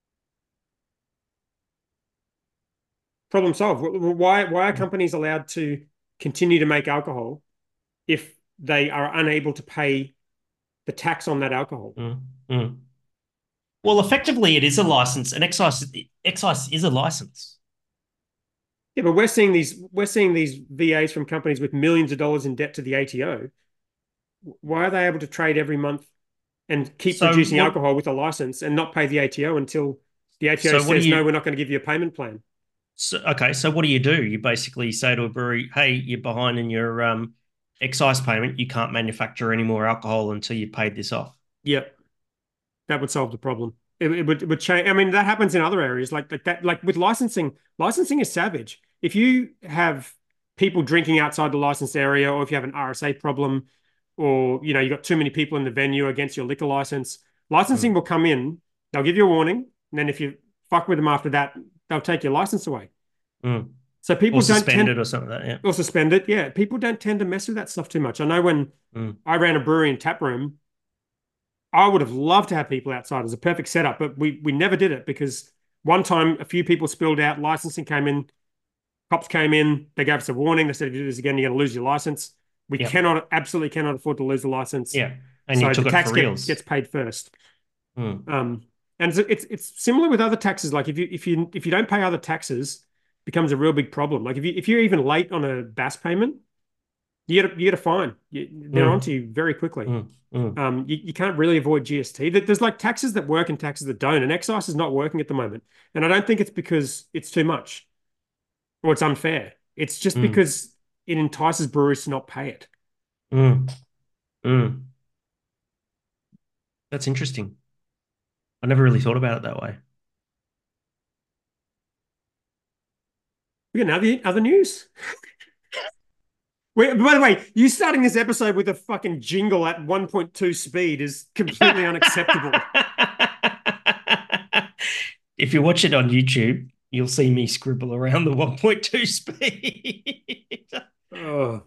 Speaker 3: Problem solved. Why, why are companies allowed to continue to make alcohol if they are unable to pay the tax on that alcohol?
Speaker 2: Mm, mm. Well, effectively, it is a license. An excise, excise is a license.
Speaker 3: Yeah, but we're seeing these we're seeing these V As from companies with millions of dollars in debt to the A T O. Why are they able to trade every month and keep
Speaker 2: So
Speaker 3: producing
Speaker 2: what,
Speaker 3: alcohol with a license and not pay the A T O until the A T O
Speaker 2: so what do
Speaker 3: says, no,
Speaker 2: you,
Speaker 3: we're not going to give you a payment plan.
Speaker 2: so, okay, so what do you do? You basically say to a brewery, hey, you're behind in your um, excise payment. You can't manufacture any more alcohol until you paid this off.
Speaker 3: Yep. That would solve the problem. It, it would it would change. I mean, that happens in other areas like like that. Like with licensing, licensing is savage. If you have people drinking outside the licensed area, or if you have an R S A problem, or you know you got too many people in the venue against your liquor license, licensing
Speaker 2: Mm.
Speaker 3: will come in. They'll give you a warning, and then if you fuck with them after that, they'll take your license away.
Speaker 2: Mm.
Speaker 3: So people
Speaker 2: Or
Speaker 3: don't
Speaker 2: suspend
Speaker 3: tend
Speaker 2: it or something like that. Yeah.
Speaker 3: or suspend it. Yeah, people don't tend to mess with that stuff too much. I know when
Speaker 2: Mm.
Speaker 3: I ran a brewery and tap room. I would have loved to have people outside. It was a perfect setup, but we we never did it because one time a few people spilled out, licensing came in, cops came in, they gave us a warning. They said, if you do this again, you're going to lose your license. We
Speaker 2: Yep.
Speaker 3: cannot, absolutely cannot afford to lose the license.
Speaker 2: Yeah. And
Speaker 3: so
Speaker 2: you took
Speaker 3: the
Speaker 2: it
Speaker 3: tax
Speaker 2: for
Speaker 3: get,
Speaker 2: reals.
Speaker 3: gets paid first.
Speaker 2: Mm.
Speaker 3: Um, and it's, it's it's similar with other taxes. Like if you if you if you don't pay other taxes, it becomes a real big problem. Like if you if you're even late on a B A S payment, you get a, you get a fine. You, they're
Speaker 2: Mm.
Speaker 3: onto you very quickly.
Speaker 2: Mm. Mm.
Speaker 3: Um, you, you can't really avoid G S T. There's like taxes that work and taxes that don't, and excise is not working at the moment. And I don't think it's because it's too much or it's unfair. It's just
Speaker 2: Mm.
Speaker 3: because it entices breweries to not pay it.
Speaker 2: Mm. Mm. That's interesting. I never really thought about it that way.
Speaker 3: We got other other news. Wait, by the way, you starting this episode with a fucking jingle at one point two speed is completely unacceptable.
Speaker 2: If you watch it on YouTube, you'll see me scribble around the one point two speed.
Speaker 3: Oh,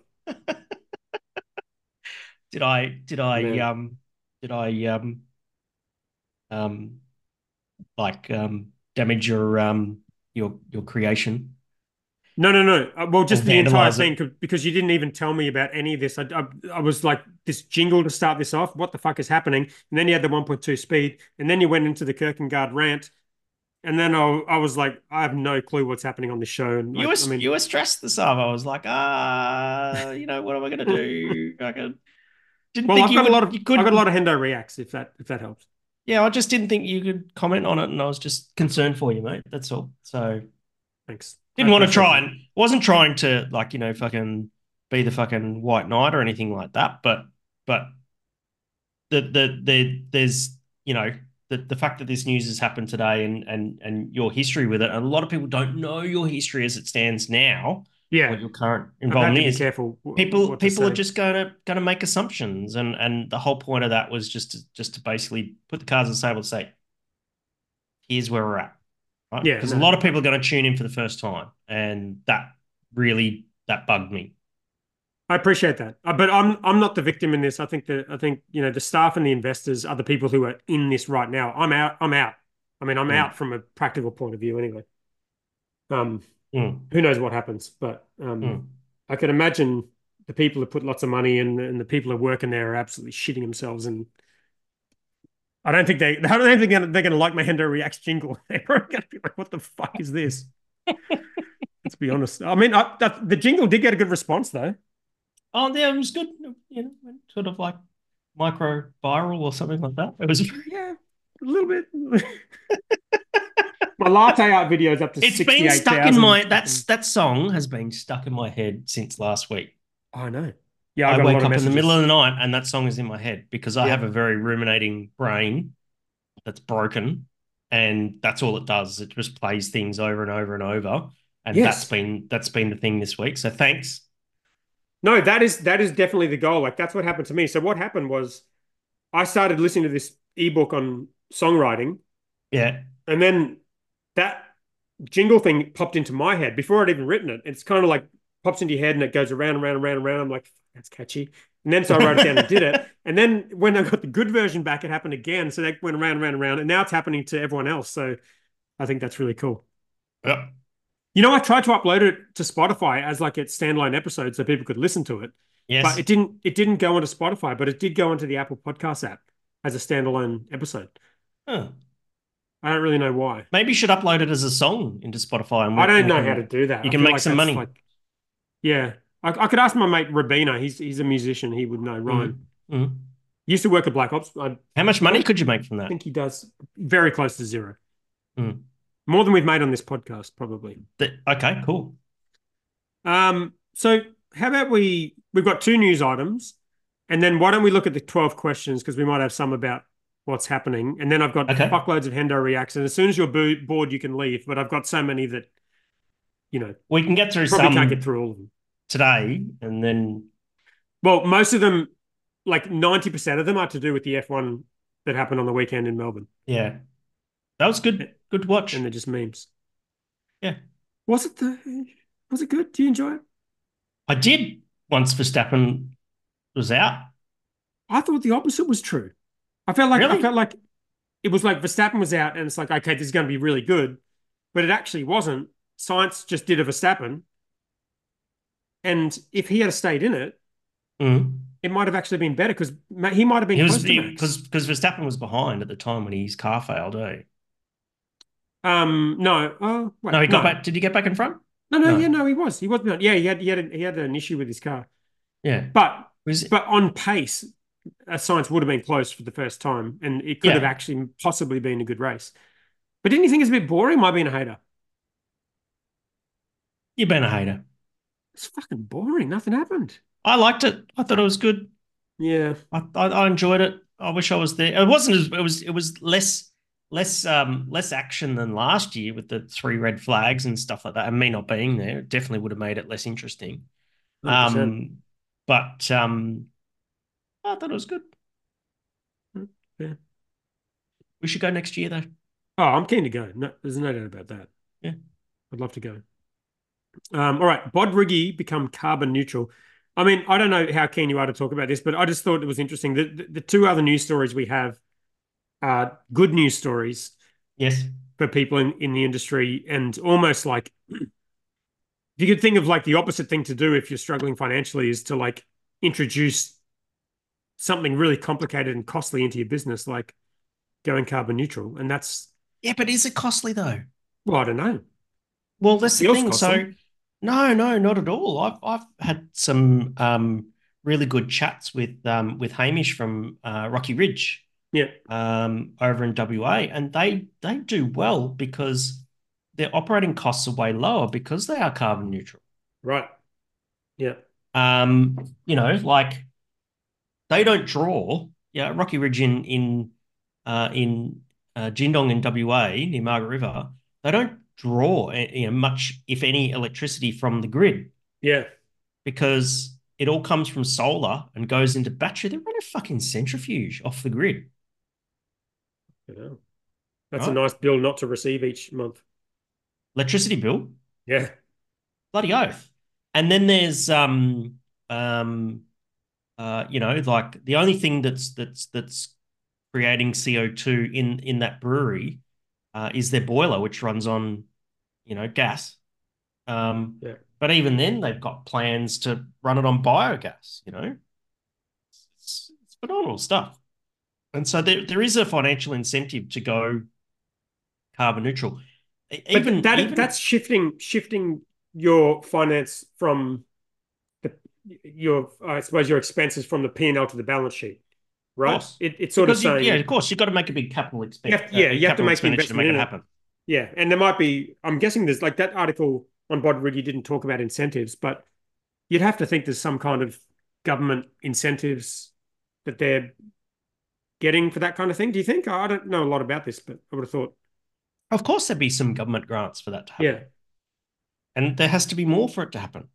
Speaker 2: Did I did I
Speaker 3: man.
Speaker 2: um did I um um like um damage your um your your creation
Speaker 3: No, no, no. Uh, Well, just
Speaker 2: or
Speaker 3: the entire
Speaker 2: vandalize
Speaker 3: thing,
Speaker 2: it?
Speaker 3: co- because you didn't even tell me about any of this. I, I, I was like, this jingle to start this off. What the fuck is happening? And then you had the one point two speed, and then you went into the Kierkegaard rant, and then I, I was like, I have no clue what's happening on this show. And
Speaker 2: You
Speaker 3: like,
Speaker 2: were
Speaker 3: I mean,
Speaker 2: you were stressed this time. I was like, ah, you know, what am I gonna do? I could, didn't
Speaker 3: well,
Speaker 2: think
Speaker 3: I've
Speaker 2: you
Speaker 3: got a lot
Speaker 2: would
Speaker 3: of,
Speaker 2: you
Speaker 3: I've got a lot
Speaker 2: could.
Speaker 3: of Hendo reacts if that if that helps.
Speaker 2: Yeah, I just didn't think you could comment on it, and I was just concerned for you, mate. That's all. So
Speaker 3: Thanks. I
Speaker 2: didn't want to
Speaker 3: appreciate
Speaker 2: try
Speaker 3: that.
Speaker 2: and wasn't trying to like you know fucking be the fucking white knight or anything like that. But but the the the there's you know the the fact that this news has happened today and and and your history with it, and a lot of people don't know your history as it stands now,
Speaker 3: Yeah,
Speaker 2: what your current
Speaker 3: I've had
Speaker 2: involvement
Speaker 3: to be
Speaker 2: is.
Speaker 3: careful w-
Speaker 2: People
Speaker 3: what to
Speaker 2: people are
Speaker 3: say.
Speaker 2: just going to going to make assumptions, and and the whole point of that was just to, just to basically put the cards on the table and say, here's where we're at, right?
Speaker 3: Yeah,
Speaker 2: Because a
Speaker 3: no,
Speaker 2: lot of people are going to tune in for the first time, and that really that bugged me.
Speaker 3: I appreciate that. Uh, but I'm I'm not the victim in this. I think that I think you know the staff and the investors are the people who are in this right now. I'm out. I'm out. I mean, I'm
Speaker 2: Mm.
Speaker 3: out from a practical point of view anyway. Um,
Speaker 2: Mm.
Speaker 3: who knows what happens? But um,
Speaker 2: Mm.
Speaker 3: I can imagine the people who put lots of money in and the people who work in there are absolutely shitting themselves. And I don't think they I don't think they're gonna, they're gonna like my Hendo Reacts jingle. They're gonna be like, "What the fuck is this?" Let's be honest. I mean, I, that, the jingle did get a good response though.
Speaker 2: Oh, yeah, it was good. You know, sort of like micro viral or something like that. It was.
Speaker 3: Yeah, a little bit. My latte art video is up to
Speaker 2: It's been
Speaker 3: sixty-eight
Speaker 2: stuck in
Speaker 3: thousand.
Speaker 2: my that's that song has been stuck in my head since last week.
Speaker 3: I know. Yeah, I
Speaker 2: I
Speaker 3: got a lot
Speaker 2: wake
Speaker 3: of
Speaker 2: up in the
Speaker 3: messages.
Speaker 2: middle of the night and that song is in my head because I
Speaker 3: Yeah.
Speaker 2: have a very ruminating brain that's broken, and that's all it does. It just plays things over and over and over, and
Speaker 3: Yes.
Speaker 2: that's been that's been the thing this week. So thanks.
Speaker 3: No, that is that is definitely the goal. Like that's what happened to me. So what happened was I started listening to this ebook on songwriting,
Speaker 2: Yeah.
Speaker 3: and then that jingle thing popped into my head before I'd even written it. It's kind of like pops into your head and it goes around and around and around and around. I'm like, that's catchy. And then so I wrote it down and did it. And then when I got the good version back, it happened again. So that went around and around and around. And now it's happening to everyone else. So I think that's really cool.
Speaker 2: Yep.
Speaker 3: You know, I tried to upload it to Spotify as like a standalone episode so people could listen to it.
Speaker 2: Yes.
Speaker 3: But it didn't it didn't go onto Spotify, but it did go onto the Apple Podcast app as a standalone episode.
Speaker 2: Huh.
Speaker 3: I don't really know why.
Speaker 2: Maybe you should upload it as a song into Spotify. And we,
Speaker 3: I don't
Speaker 2: we
Speaker 3: know
Speaker 2: can,
Speaker 3: how to do that.
Speaker 2: You
Speaker 3: I
Speaker 2: can
Speaker 3: feel
Speaker 2: make
Speaker 3: like
Speaker 2: some
Speaker 3: that's
Speaker 2: money.
Speaker 3: Like, yeah, I, I could ask my mate Rabina. He's he's a musician. He would know Ryan.
Speaker 2: Mm. Mm.
Speaker 3: Used to work at Black Ops. I
Speaker 2: How much money could you make from that?
Speaker 3: think he does very close to zero.
Speaker 2: Mm.
Speaker 3: More than we've made on this podcast, probably.
Speaker 2: The, okay, cool.
Speaker 3: Um, so how about we we've got two news items, and then why don't we look at the twelve questions, because we might have some about what's happening, and then I've got
Speaker 2: Okay.
Speaker 3: fuckloads of Hendo reacts, and as soon as you're bo- bored, you can leave. But I've got so many that, you know,
Speaker 2: We can get through
Speaker 3: probably
Speaker 2: some
Speaker 3: can't get through all of them.
Speaker 2: today, and then
Speaker 3: Well, most of them, like ninety percent of them, are to do with the F one that happened on the weekend in Melbourne,
Speaker 2: yeah, that was good. Good to watch.
Speaker 3: and they're just memes.
Speaker 2: Yeah.
Speaker 3: Was it the? Was it good? Do you enjoy it?
Speaker 2: I did once Verstappen was out.
Speaker 3: I thought the opposite was true. I felt like I
Speaker 2: Really?
Speaker 3: felt like it was like Verstappen was out, and it's like, okay, this is going to be really good, but it actually wasn't. Science just did a Verstappen, and if he had stayed in it,
Speaker 2: Mm.
Speaker 3: it might have actually been better, because he might have been
Speaker 2: He was
Speaker 3: close to Max.
Speaker 2: because because Verstappen was behind at the time when his car failed. Eh?
Speaker 3: Um, no, oh, wait,
Speaker 2: No, he got
Speaker 3: no.
Speaker 2: back. Did he get back in front?
Speaker 3: No, no,
Speaker 2: No.
Speaker 3: yeah, no, he was, he was not. Yeah, he had, he had, a, he had an issue with his car,
Speaker 2: Yeah.
Speaker 3: but
Speaker 2: Was it?
Speaker 3: but on pace, uh, Science would have been close for the first time, and it could have
Speaker 2: Yeah.
Speaker 3: actually possibly been a good race. But didn't you think it's a bit boring? Might be a hater.
Speaker 2: You've been a hater.
Speaker 3: It's fucking boring. Nothing happened.
Speaker 2: I liked it. I thought it was good.
Speaker 3: Yeah.
Speaker 2: I, I I enjoyed it. I wish I was there. It wasn't as it was. It was less less um less action than last year with the three red flags and stuff like that. And me not being there it definitely would have made it less interesting.
Speaker 3: one hundred percent.
Speaker 2: Um, but um, I thought it was good.
Speaker 3: Yeah.
Speaker 2: We should go next year though.
Speaker 3: Oh, I'm keen to go. No, there's no doubt about that.
Speaker 2: Yeah.
Speaker 3: I'd love to go. Um, all right. Bod Riggy become carbon neutral. I mean, I don't know how keen you are to talk about this, but I just thought it was interesting. The, the, the two other news stories we have are good news stories
Speaker 2: Yes.
Speaker 3: for people in, in the industry, and almost like, if you could think of like the opposite thing to do if you're struggling financially, is to like introduce something really complicated and costly into your business, like going carbon neutral. And that's,
Speaker 2: Yeah, but is it costly though?
Speaker 3: well, I don't know.
Speaker 2: Well, that's the
Speaker 3: Feels
Speaker 2: thing. So,
Speaker 3: costly.
Speaker 2: no, no, not at all. I've I've had some um really good chats with um with Hamish from uh, Rocky Ridge
Speaker 3: Yeah.
Speaker 2: um over in W A, and they they do well because their operating costs are way lower because they are carbon neutral.
Speaker 3: Right. Yeah.
Speaker 2: Um, you know, like they don't draw. Yeah, Rocky Ridge in in uh, in uh, Jindong in W A near Margaret River, they don't draw eh, you know, much, if any, electricity from the grid
Speaker 3: Yeah.
Speaker 2: because it all comes from solar and goes into battery. They run a fucking centrifuge off the grid.
Speaker 3: Yeah. That's
Speaker 2: Right?
Speaker 3: a nice bill not to receive each month.
Speaker 2: Electricity bill,
Speaker 3: Yeah.
Speaker 2: bloody oath. And then there's um um uh you know like the only thing that's that's that's creating C O two in in that brewery uh, is their boiler, which runs on, you know, gas. Um,
Speaker 3: Yeah.
Speaker 2: But even then, they've got plans to run it on biogas. You know, it's, it's phenomenal stuff. And so there, there is a financial incentive to go carbon neutral. E-
Speaker 3: But
Speaker 2: Even
Speaker 3: that
Speaker 2: even
Speaker 3: that's shifting shifting your finance from the your I suppose your expenses from the P and L to the balance sheet, right?
Speaker 2: course.
Speaker 3: It, it's sort of
Speaker 2: because you,
Speaker 3: saying,
Speaker 2: yeah, of course, you've got to make a big capital expense.
Speaker 3: You have- yeah, you have to make the
Speaker 2: expenditure to
Speaker 3: investment
Speaker 2: make
Speaker 3: in
Speaker 2: it
Speaker 3: it.
Speaker 2: happen.
Speaker 3: yeah, and there might be. I'm guessing there's like that article on Bod Riggy didn't talk about incentives, but you'd have to think there's some kind of government incentives that they're getting for that kind of thing. Do you think? I don't know a lot about this, but I would have thought,
Speaker 2: Of course, there'd be some government grants for that to happen.
Speaker 3: yeah.
Speaker 2: And there has to be more for it to happen.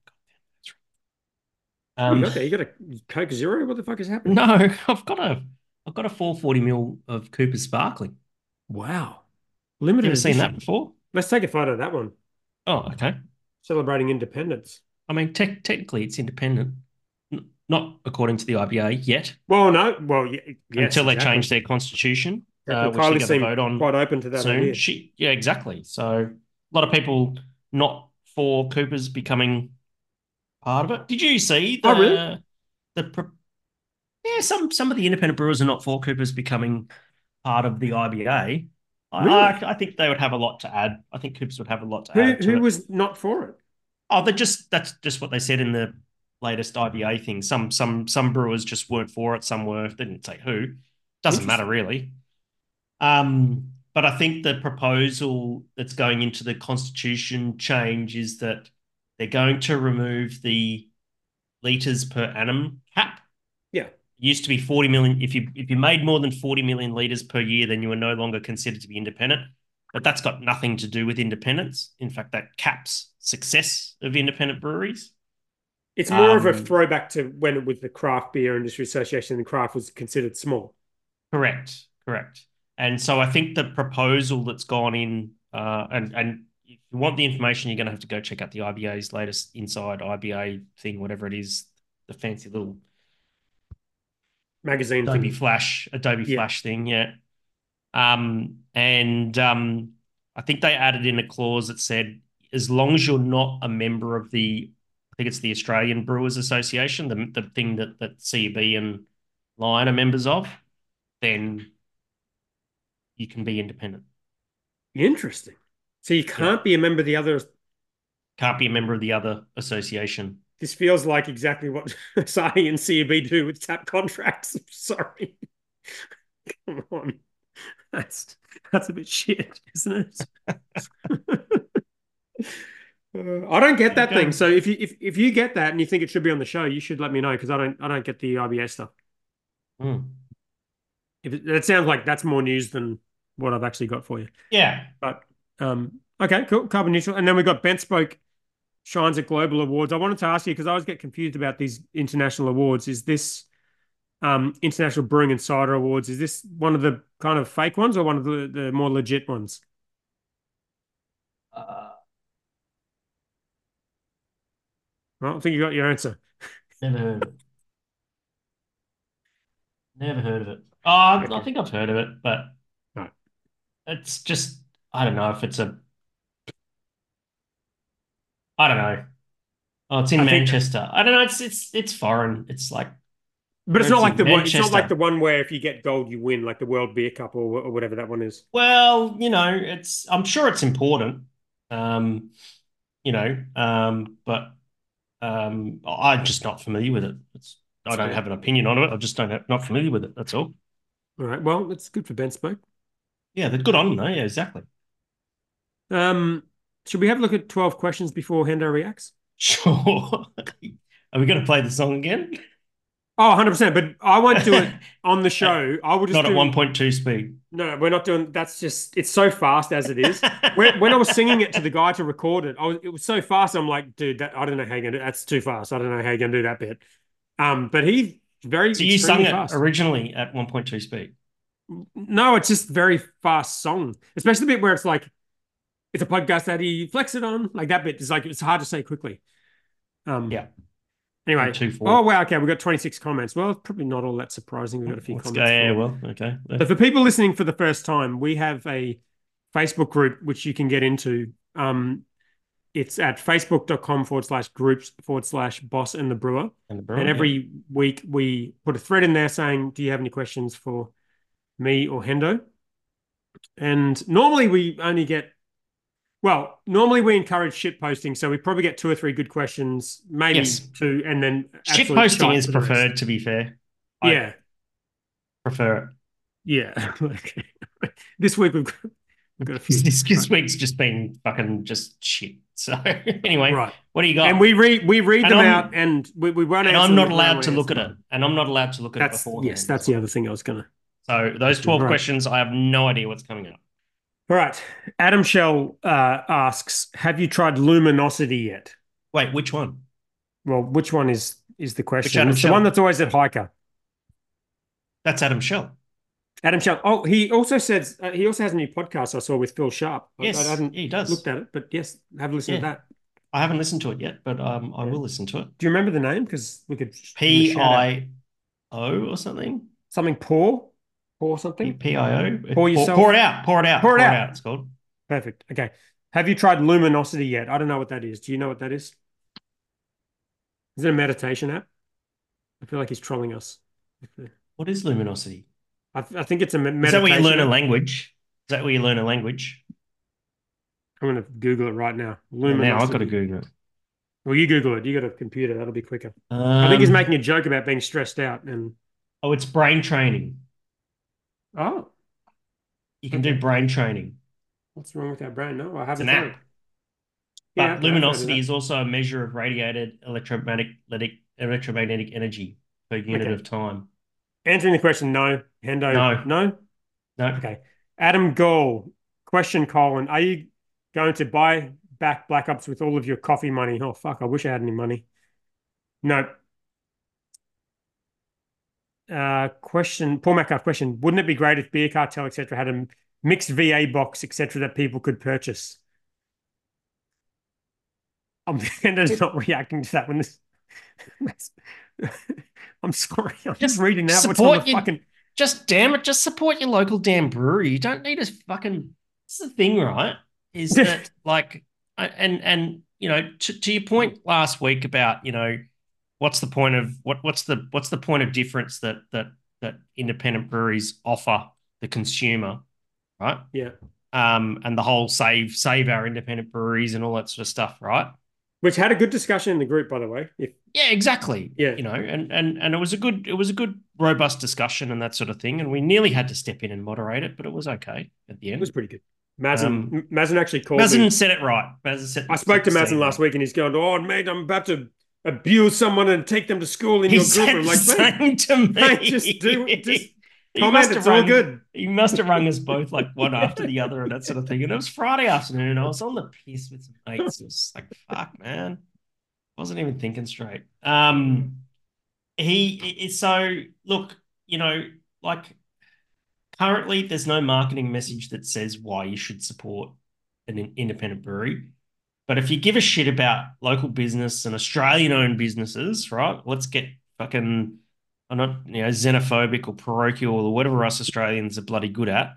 Speaker 3: What do
Speaker 2: Um,
Speaker 3: you got there? You got a Coke Zero? What the fuck is happening?
Speaker 2: no, I've got a I've got a four forty mil of Cooper Sparkling.
Speaker 3: Wow.
Speaker 2: You
Speaker 3: Limited
Speaker 2: ever seen that
Speaker 3: edition.
Speaker 2: before?
Speaker 3: Let's take a photo of that one.
Speaker 2: Oh, okay.
Speaker 3: Celebrating independence.
Speaker 2: I mean, te technically, it's independent, N not according to the I B A yet,
Speaker 3: Well, no. Well, yeah, yes,
Speaker 2: until they
Speaker 3: exactly.
Speaker 2: change their constitution, uh,
Speaker 3: Exactly.
Speaker 2: which they're
Speaker 3: Kylie
Speaker 2: going to
Speaker 3: seemed
Speaker 2: vote on
Speaker 3: quite open to that
Speaker 2: soon.
Speaker 3: idea.
Speaker 2: She, yeah, exactly. So a lot of people not for Coopers becoming part of it. Did you see the
Speaker 3: Oh, really?
Speaker 2: the pro- yeah, some some of the independent brewers are not for Coopers becoming part of the I B A. I,
Speaker 3: Really?
Speaker 2: I, I think they would have a lot to add. I think Coopers would have a lot to
Speaker 3: Who
Speaker 2: add to
Speaker 3: who
Speaker 2: it.
Speaker 3: was not for it?
Speaker 2: Oh, they just that's just what they said in the latest I B A thing. Some some some brewers just weren't for it. Some were. They didn't say who. Doesn't matter really. Um, but I think the proposal that's going into the constitution change is that they're going to remove the liters per annum cap.
Speaker 3: Yeah.
Speaker 2: It used to be forty million. If you if you made more than forty million liters per year, then you were no longer considered to be independent. But that's got nothing to do with independence. In fact, that caps success of independent breweries.
Speaker 3: It's more
Speaker 2: um,
Speaker 3: of a throwback to when it was the Craft Beer Industry Association and craft was considered small.
Speaker 2: Correct, correct. And so I think the proposal that's gone in, uh, and and if you want the information, you're going to have to go check out the I B A's latest inside I B A thing, whatever it is, the fancy little
Speaker 3: magazine
Speaker 2: Adobe
Speaker 3: thing.
Speaker 2: Flash, Adobe
Speaker 3: Yeah.
Speaker 2: Flash thing, yeah. Um, and um, I think they added in a clause that said, as long as you're not a member of the, I think it's the Australian Brewers Association, the the thing that that C B and Lion are members of, then you can be independent.
Speaker 3: Interesting. So you can't yeah. be a member of the other.
Speaker 2: Can't be a member of the other association.
Speaker 3: This feels like exactly what Asahi and C B do with tap contracts. I'm sorry. Come on. That's that's a bit shit, isn't it? uh, I don't get that thing. So if you if, if you get that and you think it should be on the show, you should let me know because I don't I don't get the I B A stuff.
Speaker 2: Mm.
Speaker 3: If it, it sounds like that's more news than what I've actually got for you.
Speaker 2: Yeah.
Speaker 3: But um, okay, cool. Carbon neutral. And then we got Bent Spoke shines at global awards. I wanted to ask you because I always get confused about these international awards. Is this um, International Brewing and Cider Awards? Is this one of the kind of fake ones or one of the, the more legit ones?
Speaker 2: Uh,
Speaker 3: well, I think you got your answer.
Speaker 2: Never heard of it. Never heard of it. Oh, okay. I think I've heard of it, but
Speaker 3: right.
Speaker 2: It's just, I don't know if it's a, I don't know. Oh, it's in I Manchester. Think, I don't know. It's it's it's foreign. It's like,
Speaker 3: but it's not like the one. It's not like the one where if you get gold, you win, like the World Beer Cup or, or whatever that one is.
Speaker 2: Well, you know, it's. I'm sure it's important. Um, you know, um, but um, I'm just not familiar with it. It's. I don't have an opinion on it. I just don't have not familiar with it. That's all.
Speaker 3: All right. Well, it's good for Bent Spoke.
Speaker 2: Yeah, they're good on them, though. Yeah, exactly.
Speaker 3: Um, should we have a look at twelve questions before Hendo reacts?
Speaker 2: Sure. Are we going to play the song again?
Speaker 3: Oh, one hundred percent. But I won't do it on the show. I will just
Speaker 2: not
Speaker 3: do,
Speaker 2: at one point two speed.
Speaker 3: No, we're not doing. That's just. It's so fast as it is. when, when I was singing it to the guy to record it, I was. It was so fast. I'm like, dude, that, I don't know how you're gonna do. That's too fast. I don't know how you're gonna do that bit. Um, but he very.
Speaker 2: So you sung it
Speaker 3: fast.
Speaker 2: originally at one point two speed.
Speaker 3: No, it's just very fast song, especially the bit where it's like, it's a podcast that he flex it on, like that bit is like it's hard to say quickly. Um,
Speaker 2: yeah.
Speaker 3: Anyway, two, oh wow, okay, we got twenty-six comments. Well, it's probably not all that surprising. We've got a few
Speaker 2: Let's
Speaker 3: comments.
Speaker 2: Go, yeah, well, okay.
Speaker 3: So for people listening for the first time, we have a Facebook group which you can get into. Um, it's at facebook.com forward slash groups forward slash boss and the brewer.
Speaker 2: And the brewer.
Speaker 3: And every
Speaker 2: yeah.
Speaker 3: week we put a thread in there saying, do you have any questions for me or Hendo? And normally we only get, well, normally we encourage shit posting, so we probably get two or three good questions, maybe
Speaker 2: yes.
Speaker 3: two, and then
Speaker 2: shit posting is preferred. To be fair,
Speaker 3: yeah,
Speaker 2: I prefer it.
Speaker 3: Yeah. Okay. This week we've got, we've got a few.
Speaker 2: This, this week's just been fucking just shit. So anyway,
Speaker 3: right.
Speaker 2: What do you got?
Speaker 3: And we read we read and them I'm, out, and we we run.
Speaker 2: And I'm not allowed to look at it, and I'm not allowed to look at
Speaker 3: that's,
Speaker 2: it before.
Speaker 3: Yes, that's the other thing I was gonna.
Speaker 2: So those twelve right. questions, I have no idea what's coming up.
Speaker 3: All right. Adam Shell uh, asks, have you tried Luminosity yet?
Speaker 2: Wait, which one?
Speaker 3: Well, which one is is the question?
Speaker 2: It's
Speaker 3: the one that's always at Hiker.
Speaker 2: That's Adam Shell.
Speaker 3: Adam Shell. Oh, he also says uh, he also has a new podcast I saw with Phil Sharp.
Speaker 2: Yes,
Speaker 3: I, I haven't
Speaker 2: yeah, he does.
Speaker 3: looked at it, but yes, have a listen
Speaker 2: yeah.
Speaker 3: to that.
Speaker 2: I haven't listened to it yet, but um, I yeah. will listen to it.
Speaker 3: Do you remember the name? Because we could
Speaker 2: P I O or something.
Speaker 3: Something pour. Pour something?
Speaker 2: P I O.
Speaker 3: Pour yourself.
Speaker 2: Pour it out. Pour it out.
Speaker 3: Pour it, pour out.
Speaker 2: it out. It's called.
Speaker 3: Perfect. Okay. Have you tried Luminosity yet? I don't know what that is. Do you know what that is? Is it a meditation app? I feel like he's trolling us.
Speaker 2: What is Luminosity?
Speaker 3: I, th I think it's a meditation.
Speaker 2: Is that where you learn
Speaker 3: app?
Speaker 2: a language? Is that where you learn a language?
Speaker 3: I'm going to Google it right now. Luminosity.
Speaker 2: Now I've got to Google it.
Speaker 3: Well, you Google it. You got a computer. That'll be quicker. I think he's
Speaker 2: Um,
Speaker 3: making a joke about being stressed out. And
Speaker 2: oh, it's brain training.
Speaker 3: oh,
Speaker 2: You can do
Speaker 3: okay.
Speaker 2: brain training.
Speaker 3: What's wrong with our brain? No, I
Speaker 2: It's an
Speaker 3: haven't heard.
Speaker 2: app.
Speaker 3: Yeah,
Speaker 2: But
Speaker 3: okay, I've heard of
Speaker 2: luminosity
Speaker 3: that.
Speaker 2: is also a measure of radiated electromagnetic electromagnetic energy per unit
Speaker 3: Okay.
Speaker 2: of time.
Speaker 3: Answering the question, no. Hendo,
Speaker 2: No,
Speaker 3: no.
Speaker 2: no.
Speaker 3: Okay. Adam Gall, question colon, are you going to buy back Black Ops with all of your coffee money? Oh, fuck, I wish I had any money. No. Uh, question, Paul Metcalf question, wouldn't it be great if Beer Cartel, et cetera, had a mixed V A box, et cetera, that people could purchase? I'm Hendo's not reacting to that when this. I'm sorry. I'm just
Speaker 2: Just
Speaker 3: reading out what's on the
Speaker 2: support your,
Speaker 3: fucking.
Speaker 2: just damn it, just support your local damn brewery. You don't need a fucking. That's the thing, right? Is that like, and and you know, to, to your point last week about you know, what's the point of what what's the what's the point of difference that that that independent breweries offer the consumer, right?
Speaker 3: Yeah.
Speaker 2: Um, and the whole save save our independent breweries and all that sort of stuff, right?
Speaker 3: Which had a good discussion in the group, by the way. If
Speaker 2: Yeah, exactly.
Speaker 3: yeah,
Speaker 2: You know, and and and it was a good it was a good robust discussion and that sort of thing. And we nearly had to step in and moderate it, but it was okay at the
Speaker 3: it was
Speaker 2: end.
Speaker 3: pretty good. Mazen
Speaker 2: Um,
Speaker 3: Mazen actually called
Speaker 2: Mazen
Speaker 3: me.
Speaker 2: said it right. Mazen said,
Speaker 3: I spoke
Speaker 2: said
Speaker 3: to
Speaker 2: the
Speaker 3: Mazen
Speaker 2: scene
Speaker 3: last
Speaker 2: right.
Speaker 3: week, and he's going, "Oh, mate, I'm about to abuse someone and take them to school in
Speaker 2: He
Speaker 3: your group."
Speaker 2: said
Speaker 3: I'm
Speaker 2: the
Speaker 3: like, "Mate,
Speaker 2: same to me.
Speaker 3: mate, just do it. Just
Speaker 2: He
Speaker 3: comment.
Speaker 2: must have
Speaker 3: It's all
Speaker 2: rung.
Speaker 3: good."
Speaker 2: He must have rung us both like one after the other and that sort of thing. And it was Friday afternoon. I was on the piss with some mates. It was like, fuck, man. Wasn't even thinking straight. Um, he is so look, you know, like currently there's no marketing message that says why you should support an independent brewery. But if you give a shit about local business and Australian-owned businesses, right? Let's get fucking, I'm not, you know, xenophobic or parochial or whatever us Australians are bloody good at.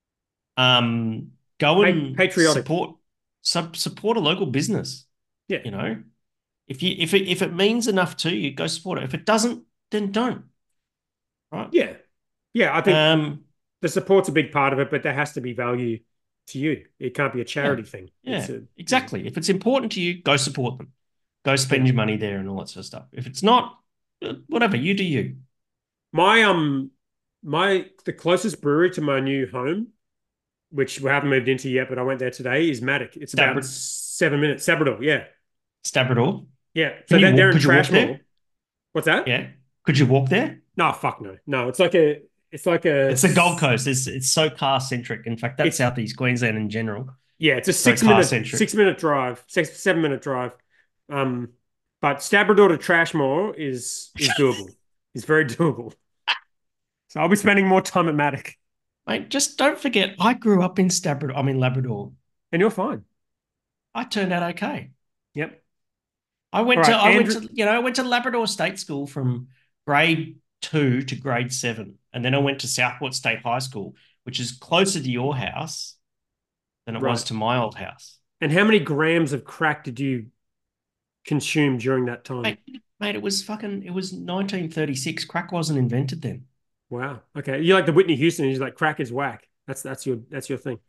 Speaker 2: Um, go and
Speaker 3: Patriotic.
Speaker 2: support, sub, support a local business.
Speaker 3: Yeah.
Speaker 2: You know, if you if it if it means enough to you, go support it. If it doesn't, then don't. Right?
Speaker 3: Yeah. Yeah. I think
Speaker 2: Um,
Speaker 3: the support's a big part of it, but there has to be value to you. It can't be a
Speaker 2: yeah,
Speaker 3: charity thing.
Speaker 2: yeah,
Speaker 3: It's a
Speaker 2: exactly. If it's important to you, go support them. Go
Speaker 3: yeah.
Speaker 2: spend your money there and all that sort of stuff. If it's not, uh, whatever, you do you.
Speaker 3: My um my the closest brewery to my new home, which we haven't moved into yet, but I went there today, is Matic. It's about
Speaker 2: Stabra-
Speaker 3: seven minutes. Sabrador, yeah.
Speaker 2: Stabrador.
Speaker 3: Yeah.
Speaker 2: Can
Speaker 3: So
Speaker 2: you
Speaker 3: they're, they're
Speaker 2: walk?
Speaker 3: in
Speaker 2: Could you walk
Speaker 3: Trashmore.
Speaker 2: there?
Speaker 3: What's that?
Speaker 2: Yeah. Could you walk there?
Speaker 3: No, fuck no. No, it's like a it's like a
Speaker 2: It's the Gold Coast. It's it's so car centric. In fact, that's
Speaker 3: it's
Speaker 2: Southeast Queensland in general.
Speaker 3: yeah, it's a
Speaker 2: So
Speaker 3: six
Speaker 2: car
Speaker 3: minute
Speaker 2: centric.
Speaker 3: six minute drive, six seven minute drive. Um, but Stabrador to Trashmore is is doable. It's very doable. So I'll be spending more time at Matic.
Speaker 2: Mate, just don't forget, I grew up in Stabrador. I mean Labrador.
Speaker 3: And you're fine.
Speaker 2: I turned out okay.
Speaker 3: Yep.
Speaker 2: I went
Speaker 3: All
Speaker 2: to
Speaker 3: right,
Speaker 2: I
Speaker 3: Andrew-
Speaker 2: went to you know I went to Labrador State School from grade two to grade seven, and then I went to Southport State High School, which is closer to your house than it was
Speaker 3: Right.
Speaker 2: to my old house.
Speaker 3: And how many grams of crack did you consume during that time?
Speaker 2: Mate, mate, it was fucking it was nineteen thirty-six. Crack wasn't invented then.
Speaker 3: Wow. Okay. You're like the Whitney Houston, he's like crack is whack. That's that's your that's your thing.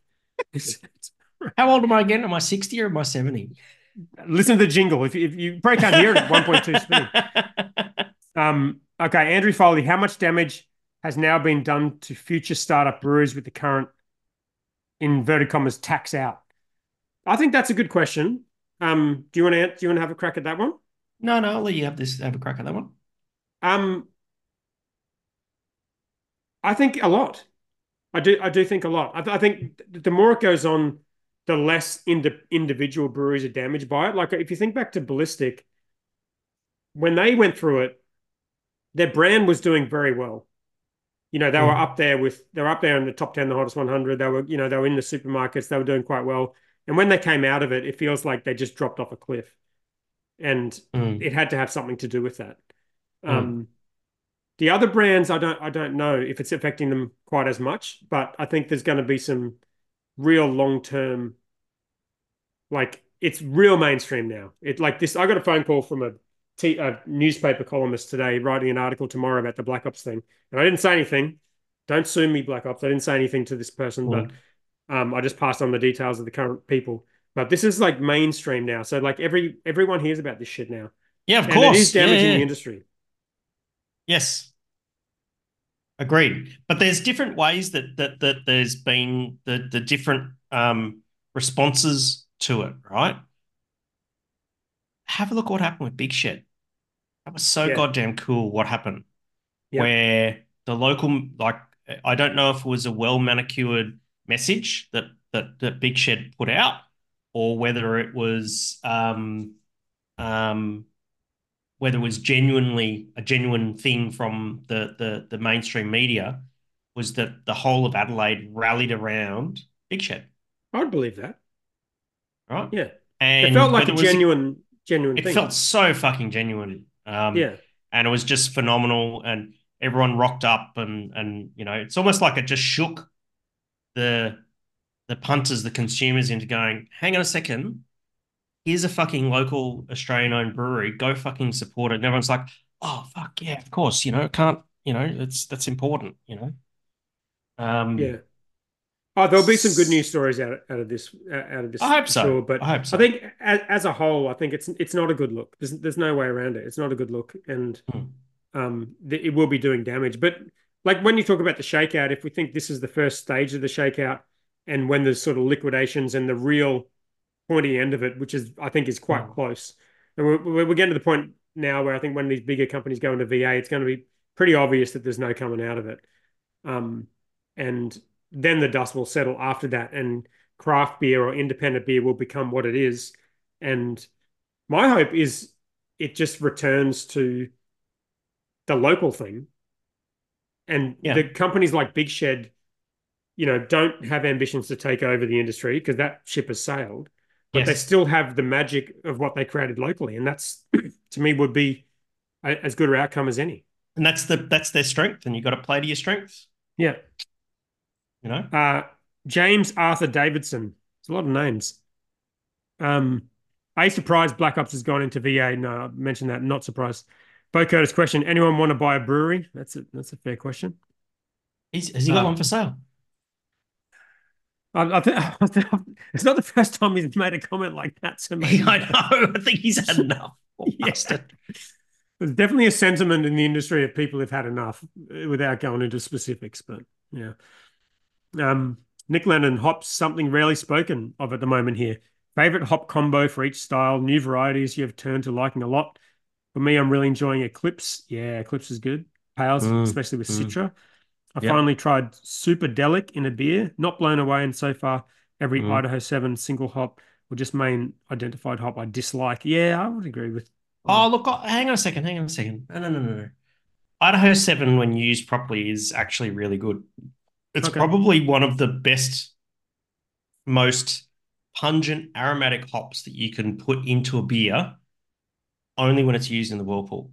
Speaker 2: How old am I again? Am I sixty or am I seventy?
Speaker 3: Listen to the jingle. If, if you probably can't hear it at one point two speed. Um, okay, Andrew Foley, how much damage has now been done to future startup breweries with the current inverted commas tax out? I think that's a good question. Um, do you want to do you want to have a crack at that one?
Speaker 2: No, no, I'll let you have this have a crack at that one.
Speaker 3: Um, I think a lot. I do. I do think a lot. I, I think the more it goes on, the less ind individual breweries are damaged by it. Like if you think back to Ballistic, when they went through it, their brand was doing very well. You know, they
Speaker 2: Mm.
Speaker 3: were up there with they were up there in the top ten, the hottest one hundred. They were, you know, they were in the supermarkets. They were doing quite well. And when they came out of it, it feels like they just dropped off a cliff, and
Speaker 2: Mm.
Speaker 3: it had to have something to do with that.
Speaker 2: Mm.
Speaker 3: Um, the other brands, I don't, I don't know if it's affecting them quite as much, but I think there's going to be some real long term, like it's real mainstream now. It like this. I got a phone call from a, t- a newspaper columnist today writing an article tomorrow about the Black Ops thing, and I didn't say anything. Don't sue me, Black Ops. I didn't say anything to this person,
Speaker 2: Mm.
Speaker 3: but um, I just passed on the details of the current people. But this is like mainstream now. So like every everyone hears about this shit now.
Speaker 2: Yeah, of
Speaker 3: And it is
Speaker 2: course. Yeah,
Speaker 3: damaging the
Speaker 2: yeah.
Speaker 3: industry.
Speaker 2: Yes. Agreed. But there's different ways that that that there's been the the different um responses to it, right? Have a look what happened with Big Shed. That was so
Speaker 3: Yeah.
Speaker 2: goddamn cool what happened.
Speaker 3: Yeah.
Speaker 2: Where the local, like, I don't know if it was a well manicured message that that that Big Shed put out, or whether it was um um whether it was genuinely a genuine thing from the the the mainstream media, was that the whole of Adelaide rallied around Big Shed,
Speaker 3: I'd believe that.
Speaker 2: right?
Speaker 3: Yeah. It felt
Speaker 2: And
Speaker 3: like a
Speaker 2: whether it was,
Speaker 3: genuine, genuine
Speaker 2: it
Speaker 3: thing.
Speaker 2: felt so fucking genuine. Um,
Speaker 3: Yeah.
Speaker 2: and it was just phenomenal, and everyone rocked up, and and you know, it's almost like it just shook the the punters, the consumers into going, hang on a second, here's a fucking local Australian owned brewery, go fucking support it. And everyone's like, oh fuck yeah, of course, you know, can't, you know, it's that's important, you know. Um
Speaker 3: Yeah. Oh, there'll be some good news stories out, out of this out of this
Speaker 2: I hope
Speaker 3: for
Speaker 2: so.
Speaker 3: sure. But
Speaker 2: I hope
Speaker 3: I
Speaker 2: so.
Speaker 3: think as, as a whole, I think it's it's not a good look. There's there's no way around it. It's not a good look, and
Speaker 2: Hmm.
Speaker 3: um, it will be doing damage. But like when you talk about the shakeout, if we think this is the first stage of the shakeout, and when there's sort of liquidations and the real pointy end of it, which is I think is quite
Speaker 2: Hmm.
Speaker 3: close, and we're we're getting to the point now where I think when these bigger companies go into V A, it's going to be pretty obvious that there's no coming out of it. Um, and then the dust will settle after that, and craft beer or independent beer will become what it is. And my hope is it just returns to the local thing, and
Speaker 2: Yeah.
Speaker 3: the companies like Big Shed, you know, don't have ambitions to take over the industry because that ship has sailed, but they
Speaker 2: Yes.
Speaker 3: still have the magic of what they created locally, and that's to me would be a, as good an outcome as any.
Speaker 2: And that's the that's their strength, and you got to play to your strengths,
Speaker 3: Yeah.
Speaker 2: you know.
Speaker 3: Uh, James Arthur Davidson. It's a lot of names. Um, are you surprised Black Ops has gone into V A? No, I mentioned that. Not surprised. Bo Curtis question: anyone want to buy a brewery? That's a that's a fair question.
Speaker 2: He's, has he got
Speaker 3: Uh,
Speaker 2: one for sale?
Speaker 3: I, I think it's not the first time he's made a comment like that. So maybe,
Speaker 2: I know. I think he's had enough.
Speaker 3: yeah,
Speaker 2: Bastard.
Speaker 3: there's definitely a sentiment in the industry of people who've had enough, uh, without going into specifics. But yeah, um, Nick Lennon hops something rarely spoken of at the moment here. Favorite hop combo for each style, new varieties you have turned to liking a lot. For me, I'm really enjoying Eclipse. Yeah, Eclipse is good. Pales,
Speaker 2: Mm,
Speaker 3: especially with
Speaker 2: mm.
Speaker 3: Citra. I
Speaker 2: Yep.
Speaker 3: finally tried Super Delic in a beer. Not blown away, and so far, every
Speaker 2: Mm.
Speaker 3: Idaho seven single hop or just main identified hop I dislike. Yeah, I would agree with.
Speaker 2: Oh,
Speaker 3: Um,
Speaker 2: look, oh, hang on a second. Hang on a second. No, no, no, no, no. Idaho seven, when used properly, is actually really good. It's
Speaker 3: okay.
Speaker 2: probably one of the best, most pungent aromatic hops that you can put into a beer, only when it's used in the whirlpool.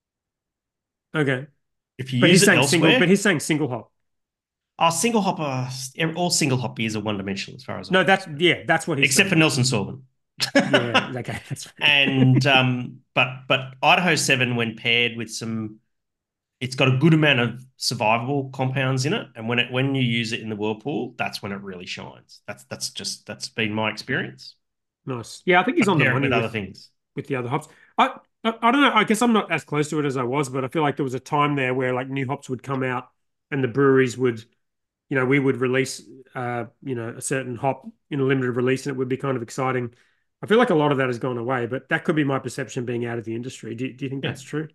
Speaker 3: Okay.
Speaker 2: If you
Speaker 3: But
Speaker 2: use
Speaker 3: he's
Speaker 2: it
Speaker 3: saying single, but
Speaker 2: elsewhere,
Speaker 3: he's saying single hop.
Speaker 2: our single hopper, all single hop beers are one dimensional as far as I'm
Speaker 3: No, that's
Speaker 2: concerned,
Speaker 3: yeah, that's what he's
Speaker 2: except for
Speaker 3: saying.
Speaker 2: Nelson Sauvin.
Speaker 3: Yeah, okay, that's
Speaker 2: And um, but but Idaho seven, when paired with some, it's got a good amount of survivable compounds in it, and when it when you use it in the whirlpool, that's when it really shines. That's that's just that's been my experience.
Speaker 3: nice. Yeah, I think he's
Speaker 2: But
Speaker 3: on the
Speaker 2: pair it
Speaker 3: money
Speaker 2: with other
Speaker 3: with
Speaker 2: things.
Speaker 3: with the other hops. I, I I don't know. I guess I'm not as close to it as I was, but I feel like there was a time there where like new hops would come out and the breweries would, you know, we would release, uh, you know, a certain hop in a limited release, and it would be kind of exciting. I feel like a lot of that has gone away, but that could be my perception being out of the industry. Do, do you think
Speaker 2: Yeah,
Speaker 3: that's true?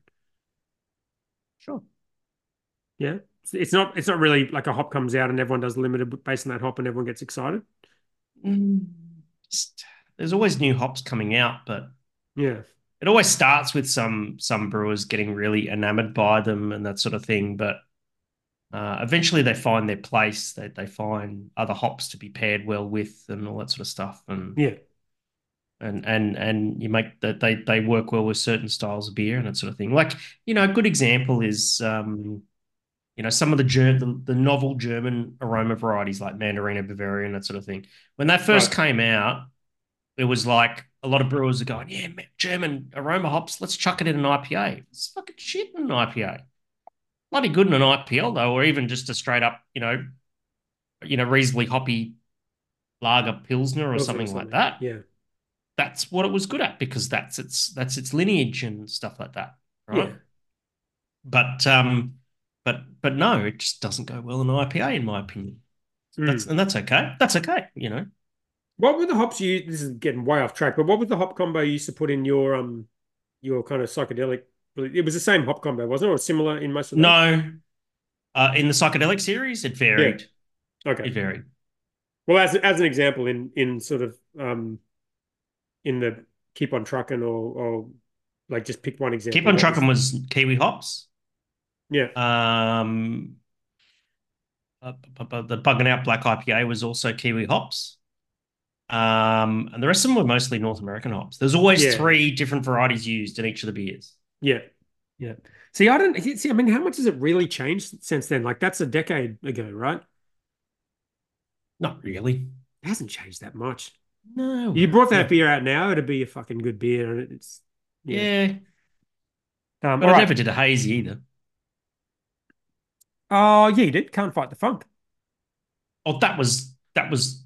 Speaker 2: sure.
Speaker 3: Yeah. It's not it's not really like a hop comes out and everyone does limited based on that hop and everyone gets excited.
Speaker 2: Mm, just- there's always new hops coming out, but
Speaker 3: Yeah.
Speaker 2: it always starts with some some brewers getting really enamored by them and that sort of thing. But uh, eventually they find their place. They they find other hops to be paired well with and all that sort of stuff. And
Speaker 3: Yeah.
Speaker 2: and and and you make that they they work well with certain styles of beer and that sort of thing. Like, you know, a good example is um, you know, some of the, ger- the the novel German aroma varieties like Mandarina Bavarian, that sort of thing. When they first
Speaker 3: Right.
Speaker 2: came out, it was like a lot of brewers are going, yeah, German aroma hops, let's chuck it in an I P A. It's fucking shit in an I P A. Bloody good in an I P L though, or even just a straight up, you know, you know, reasonably hoppy lager pilsner or
Speaker 3: Pilsner or
Speaker 2: something like
Speaker 3: something.
Speaker 2: that,
Speaker 3: Yeah.
Speaker 2: that's what it was good at because that's its that's its lineage and stuff like that, right?
Speaker 3: Yeah.
Speaker 2: But um, but but no, it just doesn't go well in I P A, in my opinion. That's
Speaker 3: Mm.
Speaker 2: and that's okay. That's okay, you know.
Speaker 3: What were the hops you, this is getting way off track, but what was the hop combo you used to put in your um your kind of psychedelic? It was the same hop combo, wasn't it? Or similar in most of those?
Speaker 2: No, uh, in the psychedelic series, it
Speaker 3: Yeah.
Speaker 2: varied.
Speaker 3: Okay.
Speaker 2: It varied.
Speaker 3: Well, as as an example, in in sort of um in the keep on trucking or or like just pick one example.
Speaker 2: Keep on
Speaker 3: What
Speaker 2: Trucking
Speaker 3: was-
Speaker 2: was Kiwi hops.
Speaker 3: Yeah.
Speaker 2: Um, uh, the Bugging Out Black I P A was also Kiwi hops. Um, and the rest of them were mostly North American hops. There's always
Speaker 3: Yeah.
Speaker 2: three different varieties used in each of the beers.
Speaker 3: Yeah. Yeah. See, I don't see. I mean, how much has it really changed since then? Like that's a decade ago, right?
Speaker 2: Not really.
Speaker 3: It hasn't changed that much.
Speaker 2: No.
Speaker 3: You brought that
Speaker 2: No.
Speaker 3: beer out now, it'd be a fucking good beer, and it's yeah.
Speaker 2: Yeah.
Speaker 3: Um,
Speaker 2: But
Speaker 3: all
Speaker 2: I
Speaker 3: right.
Speaker 2: never did a hazy either.
Speaker 3: Oh, yeah, you did. Can't fight the funk.
Speaker 2: Oh, that was that was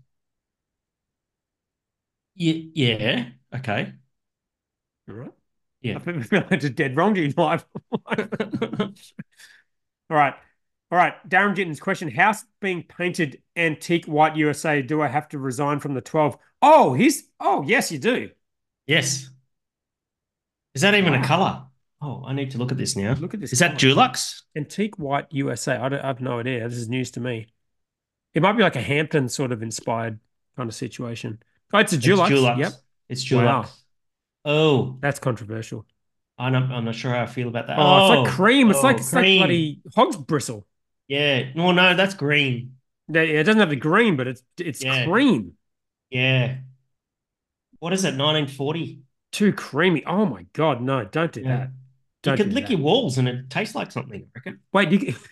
Speaker 2: yeah, yeah. Okay.
Speaker 3: All right.
Speaker 2: Yeah.
Speaker 3: I feel feel like I just dead wrong to you live. All right. All right. Darren Gitton's question. House being painted antique white U S A. Do I have to resign from the twelve? Oh, he's oh, yes, you do.
Speaker 2: Yes. Is that even
Speaker 3: Wow.
Speaker 2: a color? Oh, I need to look at this now.
Speaker 3: Look at this
Speaker 2: Is that
Speaker 3: colour.
Speaker 2: Dulux?
Speaker 3: Antique white U S A. I, don't, I have no idea. This is news to me. It might be like a Hampton sort of inspired kind of situation. Oh, it's a
Speaker 2: It's
Speaker 3: Dulux.
Speaker 2: Dulux.
Speaker 3: Yep.
Speaker 2: It's Dulux.
Speaker 3: Wow.
Speaker 2: Oh,
Speaker 3: That's controversial.
Speaker 2: I'm not, I'm not sure how I feel about that.
Speaker 3: Oh, it's like cream. It's
Speaker 2: oh,
Speaker 3: like it's like
Speaker 2: cream.
Speaker 3: bloody hog's bristle.
Speaker 2: Yeah. No, no, that's green.
Speaker 3: Yeah, it doesn't have the green, but it's it's
Speaker 2: Yeah.
Speaker 3: cream.
Speaker 2: Yeah. What is it? nineteen forty.
Speaker 3: Too creamy. Oh my God, no, don't do
Speaker 2: Yeah.
Speaker 3: that.
Speaker 2: You
Speaker 3: Don't
Speaker 2: could
Speaker 3: do
Speaker 2: lick
Speaker 3: that.
Speaker 2: your walls and it tastes like something, I reckon.
Speaker 3: Wait, you can...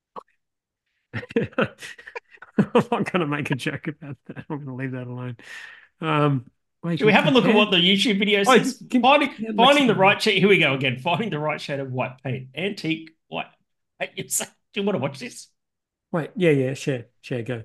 Speaker 3: I'm not gonna make a joke about that. I'm gonna leave that alone. Um, wait,
Speaker 2: Should we have a look at
Speaker 3: compare-
Speaker 2: what the YouTube video
Speaker 3: Oh,
Speaker 2: says?
Speaker 3: can-
Speaker 2: finding
Speaker 3: yeah,
Speaker 2: finding the
Speaker 3: Lexicon.
Speaker 2: right shade. Here we go again. Finding the right shade of white paint. Antique white. Hey, it's- Do you want to watch this?
Speaker 3: Wait, yeah, yeah, share, share, go.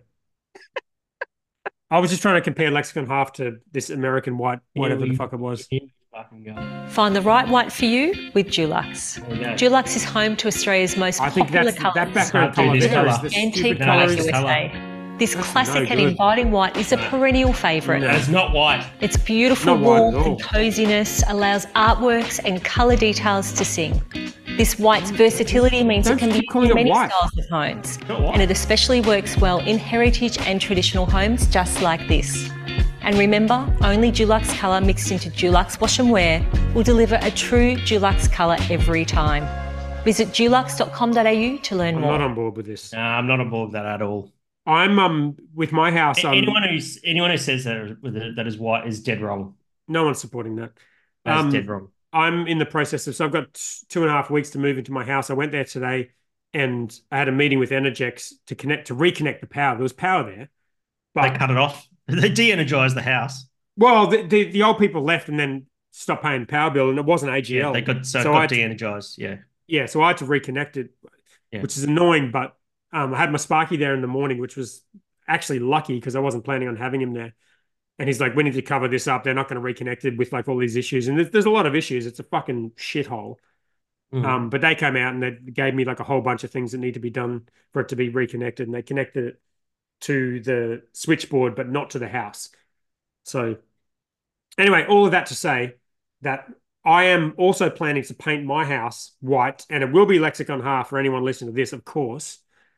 Speaker 3: I was just trying to compare Lexicon Half to this American white, whatever
Speaker 2: Here
Speaker 3: the
Speaker 2: we-
Speaker 3: fuck it was.
Speaker 2: Here we fucking go.
Speaker 4: Find the right white for you with Dulux.
Speaker 2: There we go.
Speaker 4: Dulux is home to Australia's most
Speaker 3: I think
Speaker 4: popular
Speaker 3: that's
Speaker 4: colours.
Speaker 3: that background
Speaker 2: Can't do
Speaker 3: color
Speaker 2: this
Speaker 3: there is
Speaker 2: colour.
Speaker 3: the
Speaker 4: Antique
Speaker 3: stupid
Speaker 2: No,
Speaker 4: White
Speaker 2: that's
Speaker 3: colors.
Speaker 2: the colour.
Speaker 4: U S A. This
Speaker 3: That's
Speaker 4: classic
Speaker 3: no
Speaker 4: and
Speaker 3: good.
Speaker 4: inviting white is a perennial favourite.
Speaker 3: No.
Speaker 2: It's not white.
Speaker 4: Its beautiful
Speaker 3: Not white at
Speaker 4: warmth
Speaker 3: all.
Speaker 4: and coziness allows artworks and colour details to sing. This white's versatility means
Speaker 3: Don't
Speaker 4: it can be
Speaker 3: keep calling
Speaker 4: used in
Speaker 3: it
Speaker 4: many
Speaker 3: white.
Speaker 4: styles of homes.
Speaker 2: Not white.
Speaker 4: And it especially works well in heritage and traditional homes just like this. And remember, only Dulux colour mixed into Dulux Wash and Wear will deliver a true Dulux colour every time. Visit dulux dot com dot a u to learn
Speaker 3: I'm
Speaker 4: more.
Speaker 3: not on board with this.
Speaker 2: No, I'm not on board with that at all.
Speaker 3: I'm um with my house.
Speaker 2: A-
Speaker 3: Um,
Speaker 2: anyone who's anyone who says that with it, that is white is dead wrong.
Speaker 3: no one's supporting that.
Speaker 2: That's
Speaker 3: Um,
Speaker 2: dead wrong.
Speaker 3: I'm in the process of, so I've got t- two and a half weeks to move into my house. I went there today and I had a meeting with Energex to connect, to reconnect the power. There was power there,
Speaker 2: They
Speaker 3: but
Speaker 2: cut it off. They de-energized the house.
Speaker 3: well, the, the, the old people left and then stopped paying the power bill and it wasn't A G L.
Speaker 2: Yeah, they got so, it
Speaker 3: So
Speaker 2: got
Speaker 3: I-
Speaker 2: de-energized. Yeah.
Speaker 3: Yeah, so I had to reconnect it,
Speaker 2: Yeah.
Speaker 3: which is annoying, but um, I had my Sparky there in the morning, which was actually lucky because I wasn't planning on having him there. And he's like, we need to cover this up. They're not going to reconnect it with like all these issues. And there's, there's a lot of issues. It's a fucking shithole.
Speaker 2: Mm.
Speaker 3: Um, but they came out and they gave me like a whole bunch of things that need to be done for it to be reconnected. And they connected it to the switchboard, but not to the house. So anyway, all of that to say that I am also planning to paint my house white, and it will be Lexicon Half for anyone listening to this, of course.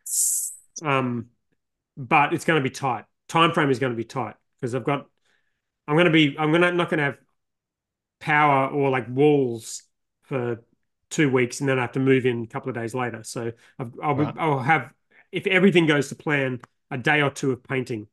Speaker 3: Um, but it's going to be tight. Time frame is going to be tight because I've got, I'm going to be, I'm going to not going to have power or like walls for two weeks, and then I have to move in a couple of days later. So I've, I'll, be,
Speaker 2: Right.
Speaker 3: I'll have, if everything goes to plan, a day or two of painting.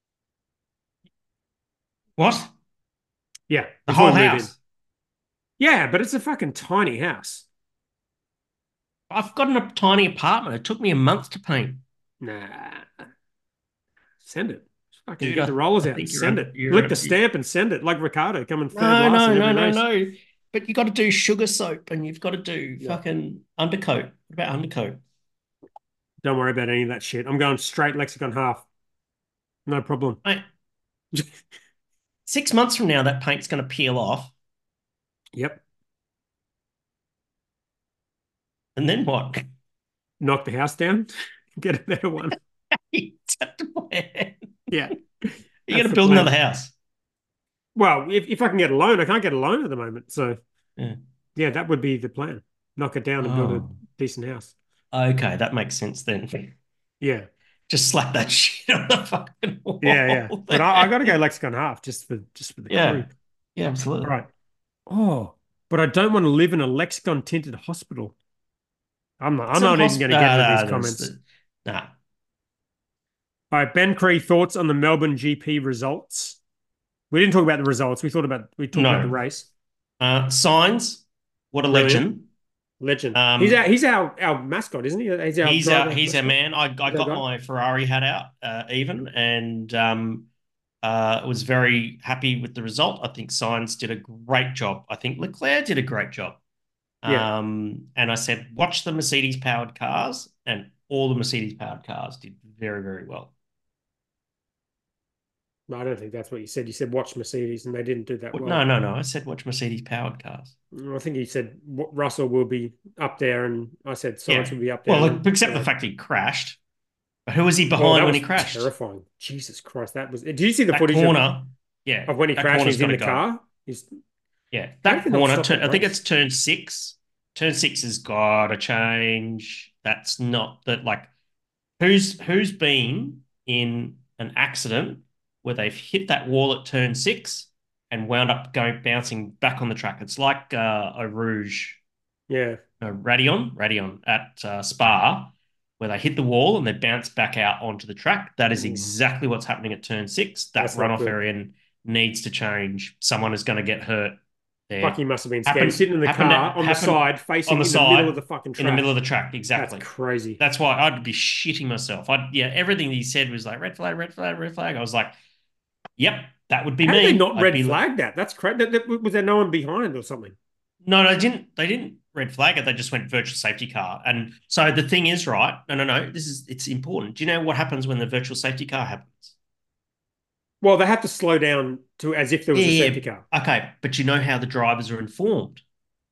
Speaker 2: What?
Speaker 3: Yeah,
Speaker 2: The
Speaker 3: before
Speaker 2: whole
Speaker 3: I move in.
Speaker 2: house?
Speaker 3: Yeah, but it's a fucking tiny house.
Speaker 2: I've got a tiny apartment. It took me a month to paint.
Speaker 3: Nah. Send it. Just fucking
Speaker 2: Dude,
Speaker 3: get
Speaker 2: I-
Speaker 3: the rollers
Speaker 2: I
Speaker 3: out
Speaker 2: think
Speaker 3: and
Speaker 2: you're
Speaker 3: send
Speaker 2: a-
Speaker 3: it.
Speaker 2: you're
Speaker 3: Lick
Speaker 2: a-
Speaker 3: the stamp and send it like Ricardo coming third
Speaker 2: No,
Speaker 3: last
Speaker 2: no,
Speaker 3: in
Speaker 2: no,
Speaker 3: every
Speaker 2: no,
Speaker 3: race.
Speaker 2: no. But you got to do sugar soap and you've got to do
Speaker 3: Yeah.
Speaker 2: fucking undercoat. What about undercoat?
Speaker 3: Don't worry about any of that shit. I'm going straight Lexicon Half. No problem.
Speaker 2: Mate, Six months from now, that paint's going to peel off.
Speaker 3: Yep.
Speaker 2: And then what?
Speaker 3: Knock the house down, get a better one.
Speaker 2: Is that the plan?
Speaker 3: Yeah.
Speaker 2: You're going to build
Speaker 3: plan.
Speaker 2: another house.
Speaker 3: Well, if, if I can get a loan, I can't get a loan at the moment. So,
Speaker 2: yeah,
Speaker 3: yeah that would be the plan. Knock it down and
Speaker 2: oh.
Speaker 3: build a decent house.
Speaker 2: Okay, that makes sense then.
Speaker 3: Yeah.
Speaker 2: Just slap that shit on the fucking wall.
Speaker 3: Yeah, yeah. But I, I got to go Lexicon half just for just for the
Speaker 2: yeah.
Speaker 3: crew.
Speaker 2: Yeah, absolutely.
Speaker 3: Right. Oh, but I don't want to live in a Lexicon tinted hospital. I'm not, I'm not even going to get into
Speaker 2: nah,
Speaker 3: these comments.
Speaker 2: The, nah.
Speaker 3: All right, Ben Cree, thoughts on the Melbourne G P results? We didn't talk about the results. We thought about we talked
Speaker 2: no.
Speaker 3: about the race.
Speaker 2: Uh, Signs, what a
Speaker 3: Brilliant.
Speaker 2: legend.
Speaker 3: Legend.
Speaker 2: Um,
Speaker 3: he's our he's our, our mascot, isn't he? He's our
Speaker 2: he's our he's our man. I, I got
Speaker 3: guy?
Speaker 2: my Ferrari hat out uh, even, and um, uh, was very happy with the result. I think Signs did a great job. I think Leclerc did a great job.
Speaker 3: Yeah.
Speaker 2: Um, and I said, watch the Mercedes powered cars, and all the Mercedes powered cars did very, very well.
Speaker 3: No, I don't think that's what you said. You said watch Mercedes, and they didn't do that well.
Speaker 2: No, no, no. I said watch Mercedes powered cars.
Speaker 3: I think you said Russell will be up there, and I said Sainz
Speaker 2: yeah.
Speaker 3: will be up there.
Speaker 2: Well,
Speaker 3: and,
Speaker 2: except
Speaker 3: yeah.
Speaker 2: the fact he crashed. But who was he behind
Speaker 3: well,
Speaker 2: when he crashed?
Speaker 3: Terrifying. Jesus Christ, that was. Did you see the
Speaker 2: that
Speaker 3: footage
Speaker 2: corner?
Speaker 3: Of,
Speaker 2: yeah,
Speaker 3: of when he crashed. He's in the
Speaker 2: go.
Speaker 3: car. He's
Speaker 2: yeah, that corner. Turn, I think it's turn six. Turn six has got to change. That's not that. Like, who's who's been in an accident where they've hit that wall at turn six and wound up going bouncing back on the track? It's like uh, a Rouge,
Speaker 3: yeah,
Speaker 2: no, Radion, Radion at uh, Spa, where they hit the wall and they bounce back out onto the track. That is exactly what's happening at turn six. That That's runoff area needs to change. Someone is going to get hurt there.
Speaker 3: Fuck, he must have been scared. Happened, sitting in the car to, on the side, facing
Speaker 2: on the
Speaker 3: in
Speaker 2: side,
Speaker 3: the middle of the fucking track.
Speaker 2: In the middle of the track, exactly.
Speaker 3: That's crazy.
Speaker 2: That's why I'd be shitting myself. I'd, yeah, everything he said was like, red flag, red flag, red flag. I was like, yep, that would be
Speaker 3: How
Speaker 2: me.
Speaker 3: How did they not
Speaker 2: I'd
Speaker 3: red flag like, that? That's crazy. Was there no one behind or something?
Speaker 2: No, they didn't. They didn't red flag it. They just went virtual safety car. And so the thing is, right? No, no, no. This is it's important. Do you know what happens when the virtual safety car happens?
Speaker 3: Well, they have to slow down to as if there was yeah, a safety car.
Speaker 2: Okay, but you know how the drivers are informed.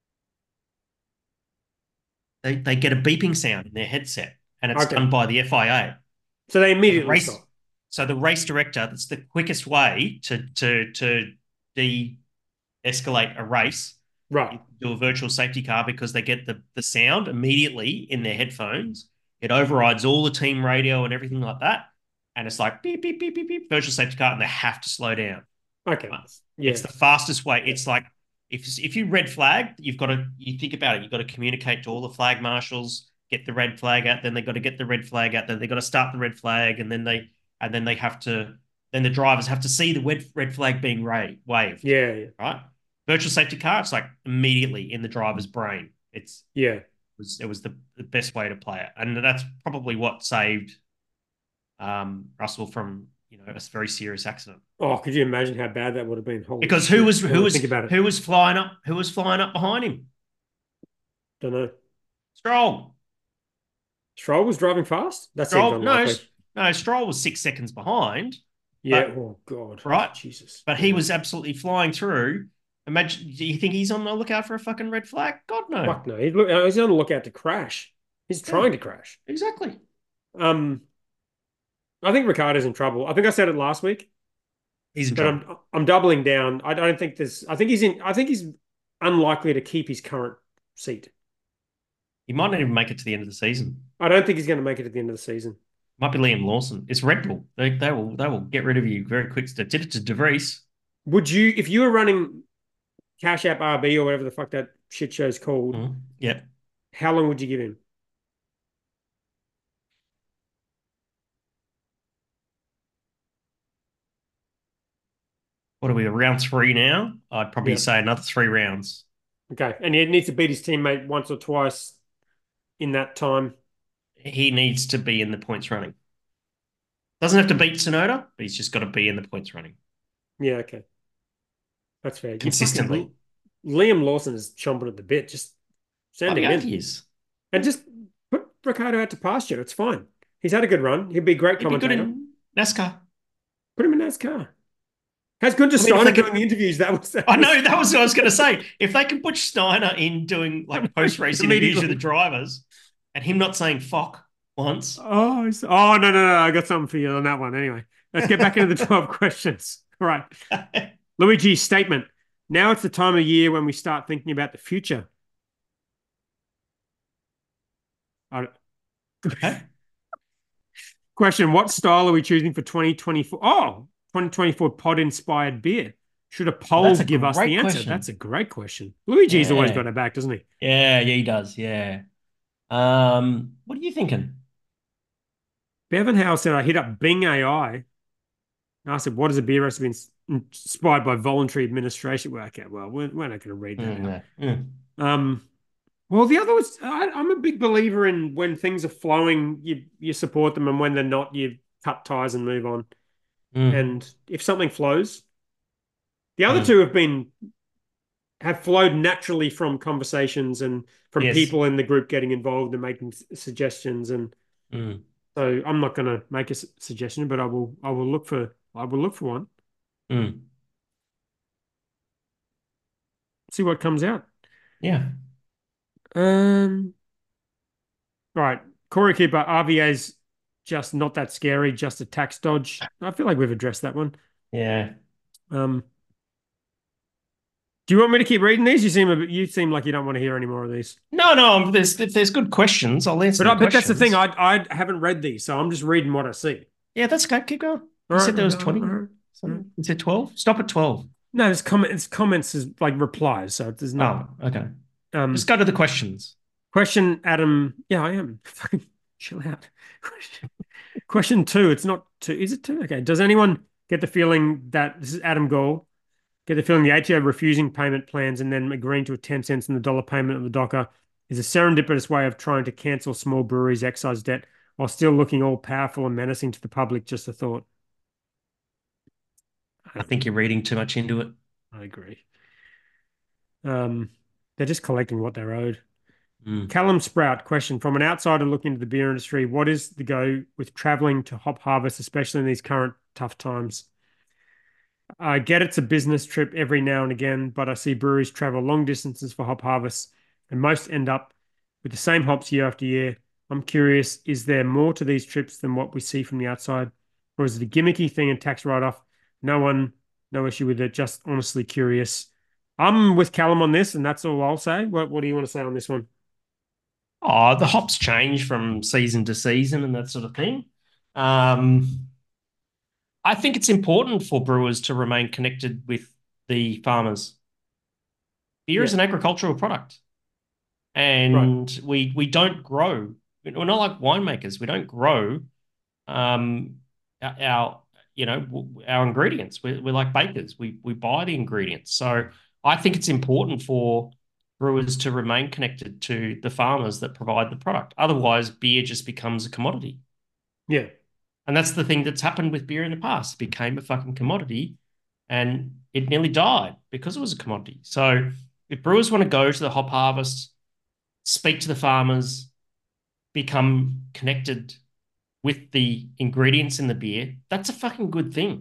Speaker 2: They they get a beeping sound in their headset, and it's okay. done by the F I A.
Speaker 3: So they immediately
Speaker 2: the race,
Speaker 3: stop.
Speaker 2: So the race director, that's the quickest way to to to de-escalate a race.
Speaker 3: Right.
Speaker 2: Do a virtual safety car because they get the, the sound immediately in their headphones. It overrides all the team radio and everything like that. And it's like beep, beep, beep, beep, beep, virtual safety car, and they have to slow down.
Speaker 3: Okay.
Speaker 2: Yeah. It's the fastest way. It's like if if you red flag, you've got to you think about it, you've got to communicate to all the flag marshals, get the red flag out, then they've got to get the red flag out, then they've got to start the red flag, and then they and then they have to then the drivers have to see the red red flag being waved.
Speaker 3: Yeah, yeah.
Speaker 2: Right? Virtual safety car, it's like immediately in the driver's brain. It's
Speaker 3: yeah,
Speaker 2: it was, it was the, the best way to play it, and that's probably what saved um, Russell from you know a very serious accident.
Speaker 3: Oh, could you imagine how bad that would have been? Holy
Speaker 2: because who was who was
Speaker 3: think about it.
Speaker 2: who was flying up who was flying up behind him?
Speaker 3: Don't know.
Speaker 2: Stroll.
Speaker 3: Stroll was driving fast. That's
Speaker 2: Stroll. No, no. Stroll was six seconds behind.
Speaker 3: Yeah.
Speaker 2: But,
Speaker 3: oh God.
Speaker 2: Right.
Speaker 3: Jesus.
Speaker 2: But he was absolutely flying through. Imagine, do you think he's on the lookout for a fucking red flag? God, no.
Speaker 3: Fuck no. He's, look, he's on the lookout to crash. He's yeah. trying to crash.
Speaker 2: Exactly.
Speaker 3: Um, I think Ricciardo's in trouble. I think I said it last week.
Speaker 2: He's in
Speaker 3: but
Speaker 2: trouble.
Speaker 3: I'm, I'm doubling down. I don't think there's. I think he's in. I think he's unlikely to keep his current seat.
Speaker 2: He might not even make it to the end of the season.
Speaker 3: I don't think he's going to make it at the end of the season.
Speaker 2: Might be Liam Lawson. It's Red Bull. They, they will. They will get rid of you very quick. They did it to De Vries.
Speaker 3: Would you, if you were running Cash App R B or whatever the fuck that shit show's called?
Speaker 2: Mm-hmm. Yeah.
Speaker 3: How long would you give him?
Speaker 2: What are we, round three now? I'd probably yep. say another three rounds.
Speaker 3: Okay. And he needs to beat his teammate once or twice in that time.
Speaker 2: He needs to be in the points running. Doesn't have to beat Tsunoda, but he's just got to be in the points running.
Speaker 3: Yeah, okay. That's fair.
Speaker 2: Consistently.
Speaker 3: Liam Lawson is chomping at the bit. Just send him in.
Speaker 2: He is.
Speaker 3: And just put Ricciardo out to pasture. It's fine. He's had a good run. He'd be a great
Speaker 2: He'd
Speaker 3: commentator.
Speaker 2: Be good in NASCAR.
Speaker 3: Put him in NASCAR. How's good to
Speaker 2: I mean, if
Speaker 3: Steiner
Speaker 2: they could-
Speaker 3: doing the interviews? That was. That
Speaker 2: I
Speaker 3: was-
Speaker 2: know that was what I was going to say. If they can put Steiner in doing like post race interviews with the drivers, and him not saying "fuck" once.
Speaker 3: Oh, it's- oh no, no, no! I got something for you on that one. Anyway, let's get back into the twelve questions. All right, Luigi's statement. Now it's the time of year when we start thinking about the future. I-
Speaker 2: Okay.
Speaker 3: Question: what style are we choosing for twenty twenty-four? Oh, twenty twenty-four pod-inspired beer. Should a poll
Speaker 2: That's a
Speaker 3: give us
Speaker 2: great
Speaker 3: the answer?
Speaker 2: question.
Speaker 3: That's a great question. Luigi's
Speaker 2: Yeah.
Speaker 3: always got it back, doesn't he?
Speaker 2: Yeah, yeah, he does. Yeah. Um, what are you thinking?
Speaker 3: Bevan Howe said, I hit up Bing A I. And I said, what is a beer recipe ins- inspired by voluntary administration? Well, okay, well, we're, we're not going to read that
Speaker 2: Mm,
Speaker 3: out.
Speaker 2: yeah, mm.
Speaker 3: Um, well, the other was, I, I'm a big believer in when things are flowing, you you support them, and when they're not, you cut ties and move on.
Speaker 2: Mm.
Speaker 3: And if something flows, the other
Speaker 2: Mm.
Speaker 3: two have been have flowed naturally from conversations and from
Speaker 2: Yes.
Speaker 3: people in the group getting involved and making s- suggestions. And
Speaker 2: Mm.
Speaker 3: so I'm not going to make a s- suggestion, but I will I will look for I will look for one.
Speaker 2: Mm.
Speaker 3: See what comes out.
Speaker 2: Yeah.
Speaker 3: Um. All right, Corey Keeper, R V A's just not that scary, just a tax dodge. I feel like we've addressed that one.
Speaker 2: Yeah.
Speaker 3: Um. Do you want me to keep reading these? You seem a bit, you seem like you don't want to hear any more of these.
Speaker 2: No, no. If there's if there's good questions, I'll answer.
Speaker 3: But I,
Speaker 2: the
Speaker 3: but that's the thing.
Speaker 2: questions.
Speaker 3: I I haven't read these, so I'm just reading what I see.
Speaker 2: Yeah, that's okay. Keep going. You
Speaker 3: All
Speaker 2: said
Speaker 3: right,
Speaker 2: there was
Speaker 3: all
Speaker 2: twenty.
Speaker 3: right, all right.
Speaker 2: Something. You said twelve. Stop at twelve.
Speaker 3: No, there's comment. It's comments is like replies, so there's no.
Speaker 2: Oh, okay.
Speaker 3: Um,
Speaker 2: Just go to the questions.
Speaker 3: question, Adam. Yeah, I am. Fucking chill out. Question, question two. It's not two. Is it two? Okay. Does anyone get the feeling that this is Adam Gold? Get the feeling the A T O refusing payment plans and then agreeing to a ten cents in the dollar payment of the docker is a serendipitous way of trying to cancel small breweries' excise debt while still looking all powerful and menacing to the public. Just a thought.
Speaker 2: I think you're reading too much into it.
Speaker 3: I agree. Um, they're just collecting what they're owed.
Speaker 2: Mm.
Speaker 3: Callum Sprout, question from an outsider looking into the beer industry. What is the go with traveling to Hop Harvest, especially in these current tough times? I get it's a business trip every now and again, but I see breweries travel long distances for Hop Harvest and most end up with the same hops year after year. I'm curious, is there more to these trips than what we see from the outside? Or is it a gimmicky thing and tax write-off? No one, no issue with it, just honestly curious. I'm with Callum on this, and that's all I'll say. What, what do you want to say on this one?
Speaker 2: Oh, the hops change from season to season and that sort of thing. Um, I think it's important for brewers to remain connected with the farmers. Beer
Speaker 3: Yeah.
Speaker 2: is an agricultural product, and we we don't grow. We're not like winemakers. We don't grow um, our, our you know w- our ingredients. We're, we're like bakers. We we buy the ingredients. So I think it's important for brewers to remain connected to the farmers that provide the product. Otherwise, beer just becomes a commodity.
Speaker 3: Yeah.
Speaker 2: And that's the thing that's happened with beer in the past. It became a fucking commodity and it nearly died because it was a commodity. So if brewers want to go to the hop harvest, speak to the farmers, become connected with the ingredients in the beer, that's a fucking good thing.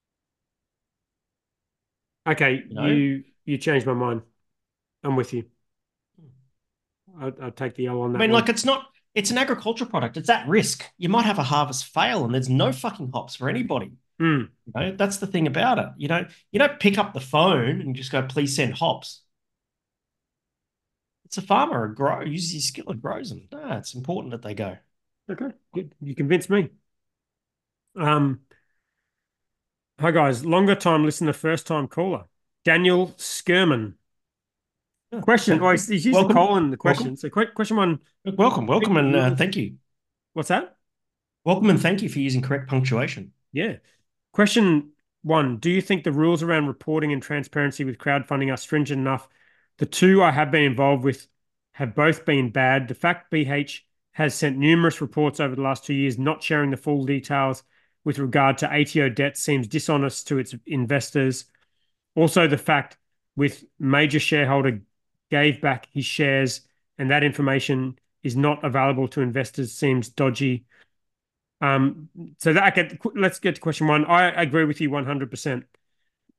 Speaker 3: Okay,
Speaker 2: You know?
Speaker 3: you you changed my mind. I'm with you. I'll, I'll take the L on that
Speaker 2: I mean,
Speaker 3: one.
Speaker 2: like it's not, it's an agricultural product. It's at risk. You might have a harvest fail and there's no fucking hops for anybody.
Speaker 3: Mm.
Speaker 2: You know, that's the thing about it. You know, you don't pick up the phone and just go, please send hops. It's a farmer, a grower, uses his skill and grows them. No, it's important that they go.
Speaker 3: Okay, good. You convinced me. Um, hi guys, longer time listener, first time caller, Daniel Skirman.
Speaker 2: Yeah.
Speaker 3: Question. Oh, he's, he's using
Speaker 2: Welcome.
Speaker 3: colon in the question.
Speaker 2: Welcome.
Speaker 3: So, que- question one.
Speaker 2: Welcome, welcome, and uh, thank you.
Speaker 3: What's that?
Speaker 2: Welcome and thank you for using correct punctuation.
Speaker 3: Yeah. Question one. Do you think the rules around reporting and transparency with crowdfunding are stringent enough? The two I have been involved with have both been bad. The fact B H has sent numerous reports over the last two years not sharing the full details with regard to A T O debt seems dishonest to its investors. Also, the fact with major shareholder gave back his shares and that information is not available to investors seems dodgy. Um, so that get, let's get to question one. I agree with you one hundred percent.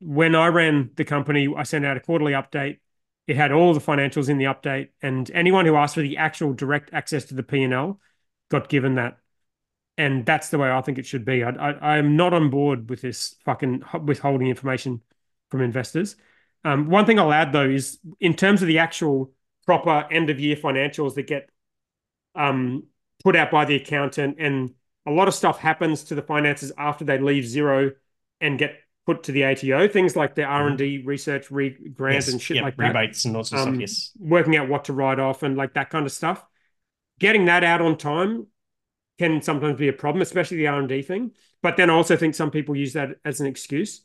Speaker 3: when I ran the company, I sent out a quarterly update. It had all the financials in the update, and anyone who asked for the actual direct access to the P and L got given that. And that's the way I think it should be. I, I, I'm not on board with this fucking withholding information from investors. Um, one thing I'll add, though, is in terms of the actual proper end-of-year financials that get um, put out by the accountant, and a lot of stuff happens to the finances after they leave Xero and get put to the A T O, things like the R and D research re grant
Speaker 2: Yes.
Speaker 3: and shit
Speaker 2: Yep,
Speaker 3: like that.
Speaker 2: rebates and all sorts of
Speaker 3: Um,
Speaker 2: stuff. Yes.
Speaker 3: Working out what to write off and like that kind of stuff. Getting that out on time can sometimes be a problem, especially the R and D thing. But then I also think some people use that as an excuse.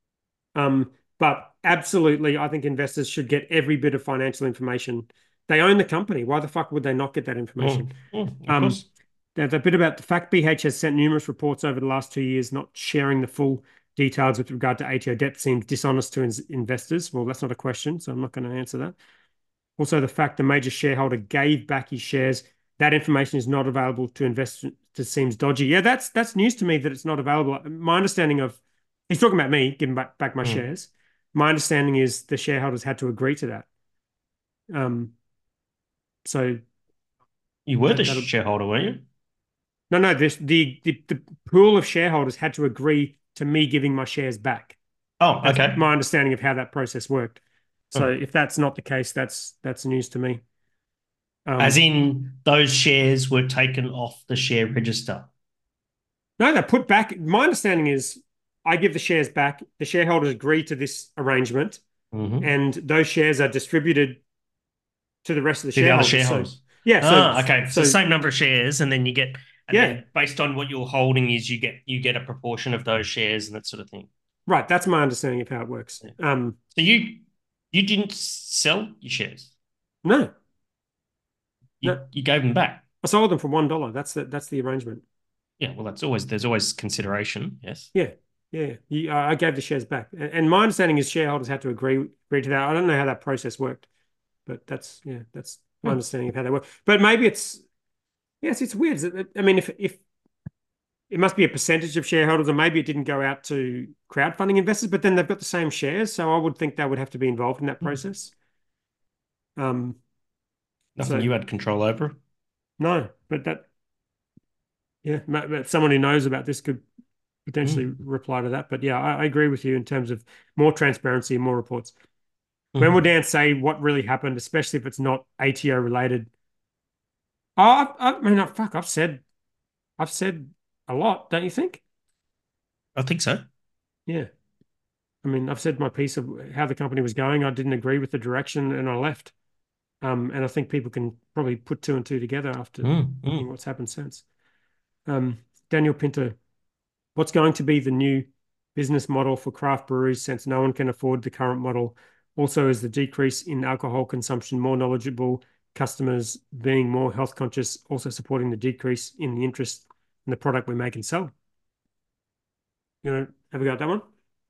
Speaker 3: Um, but absolutely, I think investors should get every bit of financial information. They own the company. Why the fuck would they not get that information?
Speaker 2: Mm, mm, of
Speaker 3: Um,
Speaker 2: course.
Speaker 3: There's a bit about the fact B H has sent numerous reports over the last two years, not sharing the full details with regard to A T O debt seems dishonest to in investors. Well, that's not a question, so I'm not going to answer that. Also, the fact the major shareholder gave back his shares, that information is not available to investors seems dodgy. Yeah, that's that's news to me that it's not available. My understanding of, he's talking about me giving back, back my
Speaker 2: Mm.
Speaker 3: shares. My understanding is the shareholders had to agree to that. Um, so
Speaker 2: You were
Speaker 3: that-
Speaker 2: the
Speaker 3: that'll-
Speaker 2: shareholder, weren't you?
Speaker 3: No, no, this the, the the pool of shareholders had to agree to me giving my shares back.
Speaker 2: Oh,
Speaker 3: That's
Speaker 2: okay.
Speaker 3: my understanding of how that process worked. So
Speaker 2: Oh.
Speaker 3: if that's not the case, that's that's news to me. Um,
Speaker 2: As in, those shares were taken off the share register.
Speaker 3: no, they're put back. My understanding is I give the shares back. The shareholders agree to this arrangement,
Speaker 2: Mhm.
Speaker 3: and those shares are distributed to the rest of the
Speaker 2: To the other
Speaker 3: shareholders. So-
Speaker 2: shareholders.
Speaker 3: yeah. So
Speaker 2: Ah, okay. So,
Speaker 3: So,
Speaker 2: same number of shares, and then you get, and
Speaker 3: Yeah.
Speaker 2: then based on what you're holding, is you get you get a proportion of those shares and that sort of thing.
Speaker 3: right, that's my understanding of how it works. Um,
Speaker 2: So you you didn't sell your shares.
Speaker 3: no,
Speaker 2: You
Speaker 3: No.
Speaker 2: you gave them back.
Speaker 3: I sold them for one dollar. That's the that's the arrangement.
Speaker 2: Yeah. Well, that's always there's always consideration. Yes.
Speaker 3: Yeah, yeah. You, I gave the shares back, and, and my understanding is shareholders had to agree agree to that. I don't know how that process worked, but that's yeah, that's my
Speaker 2: Hmm.
Speaker 3: understanding of how that worked. But maybe it's yes, it's weird. Is it- I mean, if if it must be a percentage of shareholders, or maybe it didn't go out to crowdfunding investors, but then they've got the same shares, so I would think they would have to be involved in that
Speaker 2: Hmm.
Speaker 3: process. Um,
Speaker 2: Nothing
Speaker 3: So-
Speaker 2: you had control over.
Speaker 3: no, but that yeah, ma- but someone who knows about this could potentially
Speaker 2: Hmm.
Speaker 3: reply to that. But yeah, I, I agree with you in terms of more transparency and more reports.
Speaker 2: Mhm.
Speaker 3: When will Dan say what really happened, especially if it's not A T O related? Oh, I, I mean, I, fuck, I've said, I've said a lot, don't you think?
Speaker 2: I think so.
Speaker 3: Yeah. I mean, I've said my piece of how the company was going. I didn't agree with the direction, and I left. Um, and I think people can probably put two and two together after
Speaker 2: Mm,
Speaker 3: seeing
Speaker 2: mm.
Speaker 3: what's happened since. Um, Daniel Pinto, what's going to be the new business model for craft breweries since no one can afford the current model? Also, is the decrease in alcohol consumption more knowledgeable customers being more health conscious, also supporting the decrease in the interest in the product we make and sell? You know, have we got that one?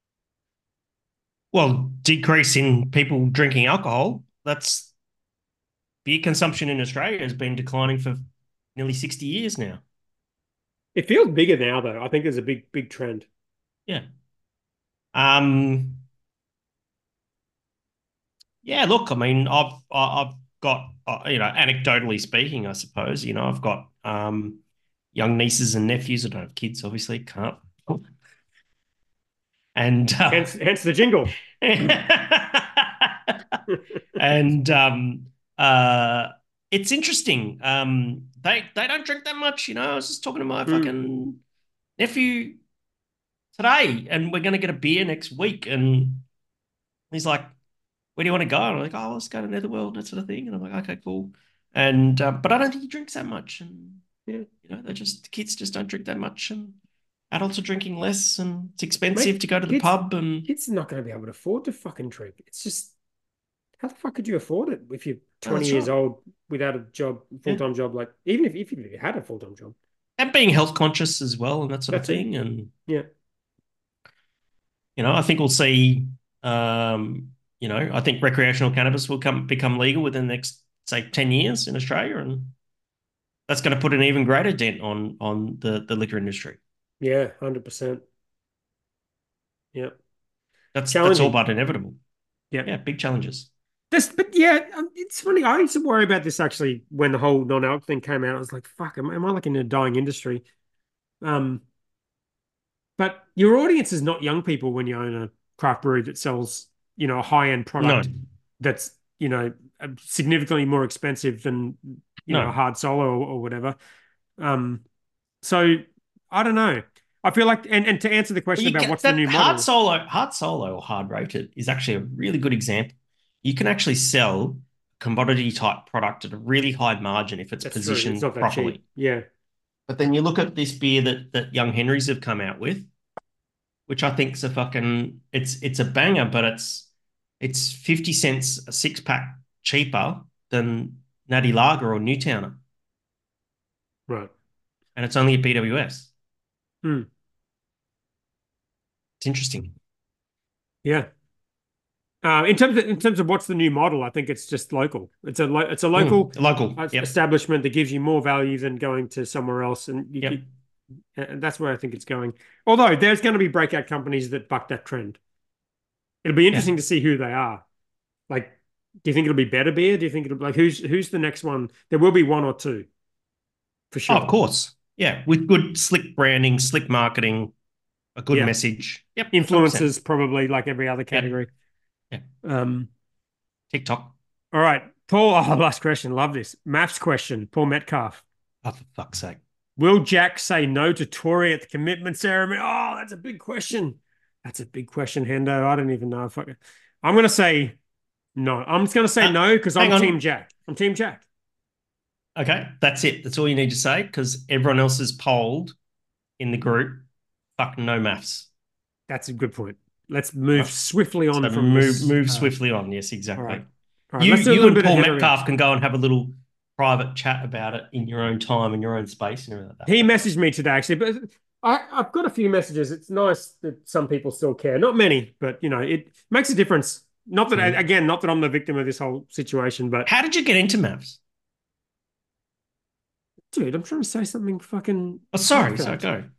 Speaker 2: Well, decrease in people drinking alcohol. That's beer consumption in Australia has been declining for nearly sixty years now.
Speaker 3: It feels bigger now, though. I think there's a big, big trend.
Speaker 2: Yeah. Um. Yeah. Look, I mean, I've I- I've got uh, you know, anecdotally speaking, I suppose, you know, I've got um young nieces and nephews. I don't have kids, obviously, can't. And uh,
Speaker 3: Hence, hence the jingle.
Speaker 2: and um, uh, it's interesting. Um, they they don't drink that much, you know. I was just talking to my
Speaker 3: Mm.
Speaker 2: fucking nephew today, and we're going to get a beer next week, and he's like, "Where do you want to go?" And I'm like, "Oh, let's go to Netherworld," that sort of thing. And I'm like, "Okay, cool." And uh, but I don't think he drinks that much, and
Speaker 3: Yeah.
Speaker 2: you know, they just the kids just don't drink that much, and adults are drinking less, and it's expensive
Speaker 3: Mate,
Speaker 2: to go to the
Speaker 3: kids-
Speaker 2: pub, and
Speaker 3: Kids are not going to be able to afford to fucking drink. It's just, how the fuck could you afford it if you're
Speaker 2: Oh,
Speaker 3: twenty
Speaker 2: that's
Speaker 3: years
Speaker 2: right.
Speaker 3: old without a job, full-time job? Like, even if, if you had a full-time job.
Speaker 2: and being health conscious as well, and that sort of
Speaker 3: That's it.
Speaker 2: thing. And
Speaker 3: Yeah.
Speaker 2: you know, I think we'll see. Um, you know, I think recreational cannabis will come become legal within the next, say, ten years in Australia, and that's going to put an even greater dent on on the the liquor industry.
Speaker 3: Yeah, one hundred percent. Yeah.
Speaker 2: That's that's all
Speaker 3: Challenging.
Speaker 2: but inevitable.
Speaker 3: Yeah.
Speaker 2: Yeah, big challenges.
Speaker 3: This, but yeah, um, it's funny. I used to worry about this actually when the whole non-alc thing came out. I was like, "Fuck, am, am I like in a dying industry?" Um, but your audience is not young people when you own a craft brewery that sells, you know, a high-end product
Speaker 2: No.
Speaker 3: that's, you know, uh, significantly more expensive than, you know,
Speaker 2: No.
Speaker 3: a hard solo or, or whatever. Um, so I don't know. I feel like, and, and to answer the
Speaker 2: Well,
Speaker 3: question
Speaker 2: you
Speaker 3: about
Speaker 2: get
Speaker 3: what's the
Speaker 2: that
Speaker 3: new
Speaker 2: hard
Speaker 3: model,
Speaker 2: solo, hard solo or hard rated is actually a really good example. You can actually sell commodity type product at a really high margin if it's
Speaker 3: that's true. It's
Speaker 2: positioned
Speaker 3: not that
Speaker 2: properly.
Speaker 3: cheap. Yeah.
Speaker 2: But then you look at this beer that that Young Henrys have come out with, which I think's a fucking it's it's a banger, but it's it's fifty cents a six pack cheaper than Natty Lager or Newtowner,
Speaker 3: Right.
Speaker 2: and it's only at B W S.
Speaker 3: Hmm.
Speaker 2: It's interesting.
Speaker 3: Yeah. Uh, in terms of in terms of what's the new model, I think it's just local. It's a lo it's a local
Speaker 2: Mm, local.
Speaker 3: uh,
Speaker 2: Yep.
Speaker 3: establishment that gives you more value than going to somewhere else, and you
Speaker 2: Yep.
Speaker 3: could, and that's where I think it's going. Although there's going to be breakout companies that buck that trend. It'll be interesting to see who they are. Like, do you think it'll be Better Beer? Do you think it'll be like who's who's the next one? There will be one or two, for
Speaker 2: Oh,
Speaker 3: sure.
Speaker 2: of course. Yeah, with good slick branding, slick marketing, a good
Speaker 3: Yeah.
Speaker 2: message. Yep. one hundred percent.
Speaker 3: Influencers probably like every other category.
Speaker 2: Yeah.
Speaker 3: Um.
Speaker 2: TikTok.
Speaker 3: All right, Paul. Oh, last question. Love this. Maths question. Paul Metcalf.
Speaker 2: Oh, for fuck's sake.
Speaker 3: Will Jack say no to Tori at the commitment ceremony? Oh, that's a big question. That's a big question, Hendo. I don't even know if I can. I'm going to say no. I'm just going to say
Speaker 2: Uh,
Speaker 3: no because I'm
Speaker 2: hang on.
Speaker 3: Team Jack. I'm Team Jack.
Speaker 2: Okay, that's it. That's all you need to say because everyone else is polled in the group. Fuck no maths.
Speaker 3: That's a good point. Let's move
Speaker 2: Right.
Speaker 3: swiftly on
Speaker 2: So
Speaker 3: from
Speaker 2: move
Speaker 3: this.
Speaker 2: move
Speaker 3: uh,
Speaker 2: swiftly on. Yes, exactly.
Speaker 3: All right. All right.
Speaker 2: You
Speaker 3: Let's do a
Speaker 2: you
Speaker 3: little
Speaker 2: and
Speaker 3: bit of
Speaker 2: Paul
Speaker 3: header
Speaker 2: Metcalf
Speaker 3: reaction.
Speaker 2: can go and have a little private chat about it in your own time, in your own space, and everything like that.
Speaker 3: He messaged me today, actually, but I, I've got a few messages. It's nice that some people still care. Not many, but, you know, it makes a difference. Not that,
Speaker 2: Mhm.
Speaker 3: again, not that I'm the victim of this whole situation, but,
Speaker 2: How did you get into maths?
Speaker 3: dude, I'm trying to say something fucking.
Speaker 2: Oh, sorry. So
Speaker 3: heartfelt.
Speaker 2: go.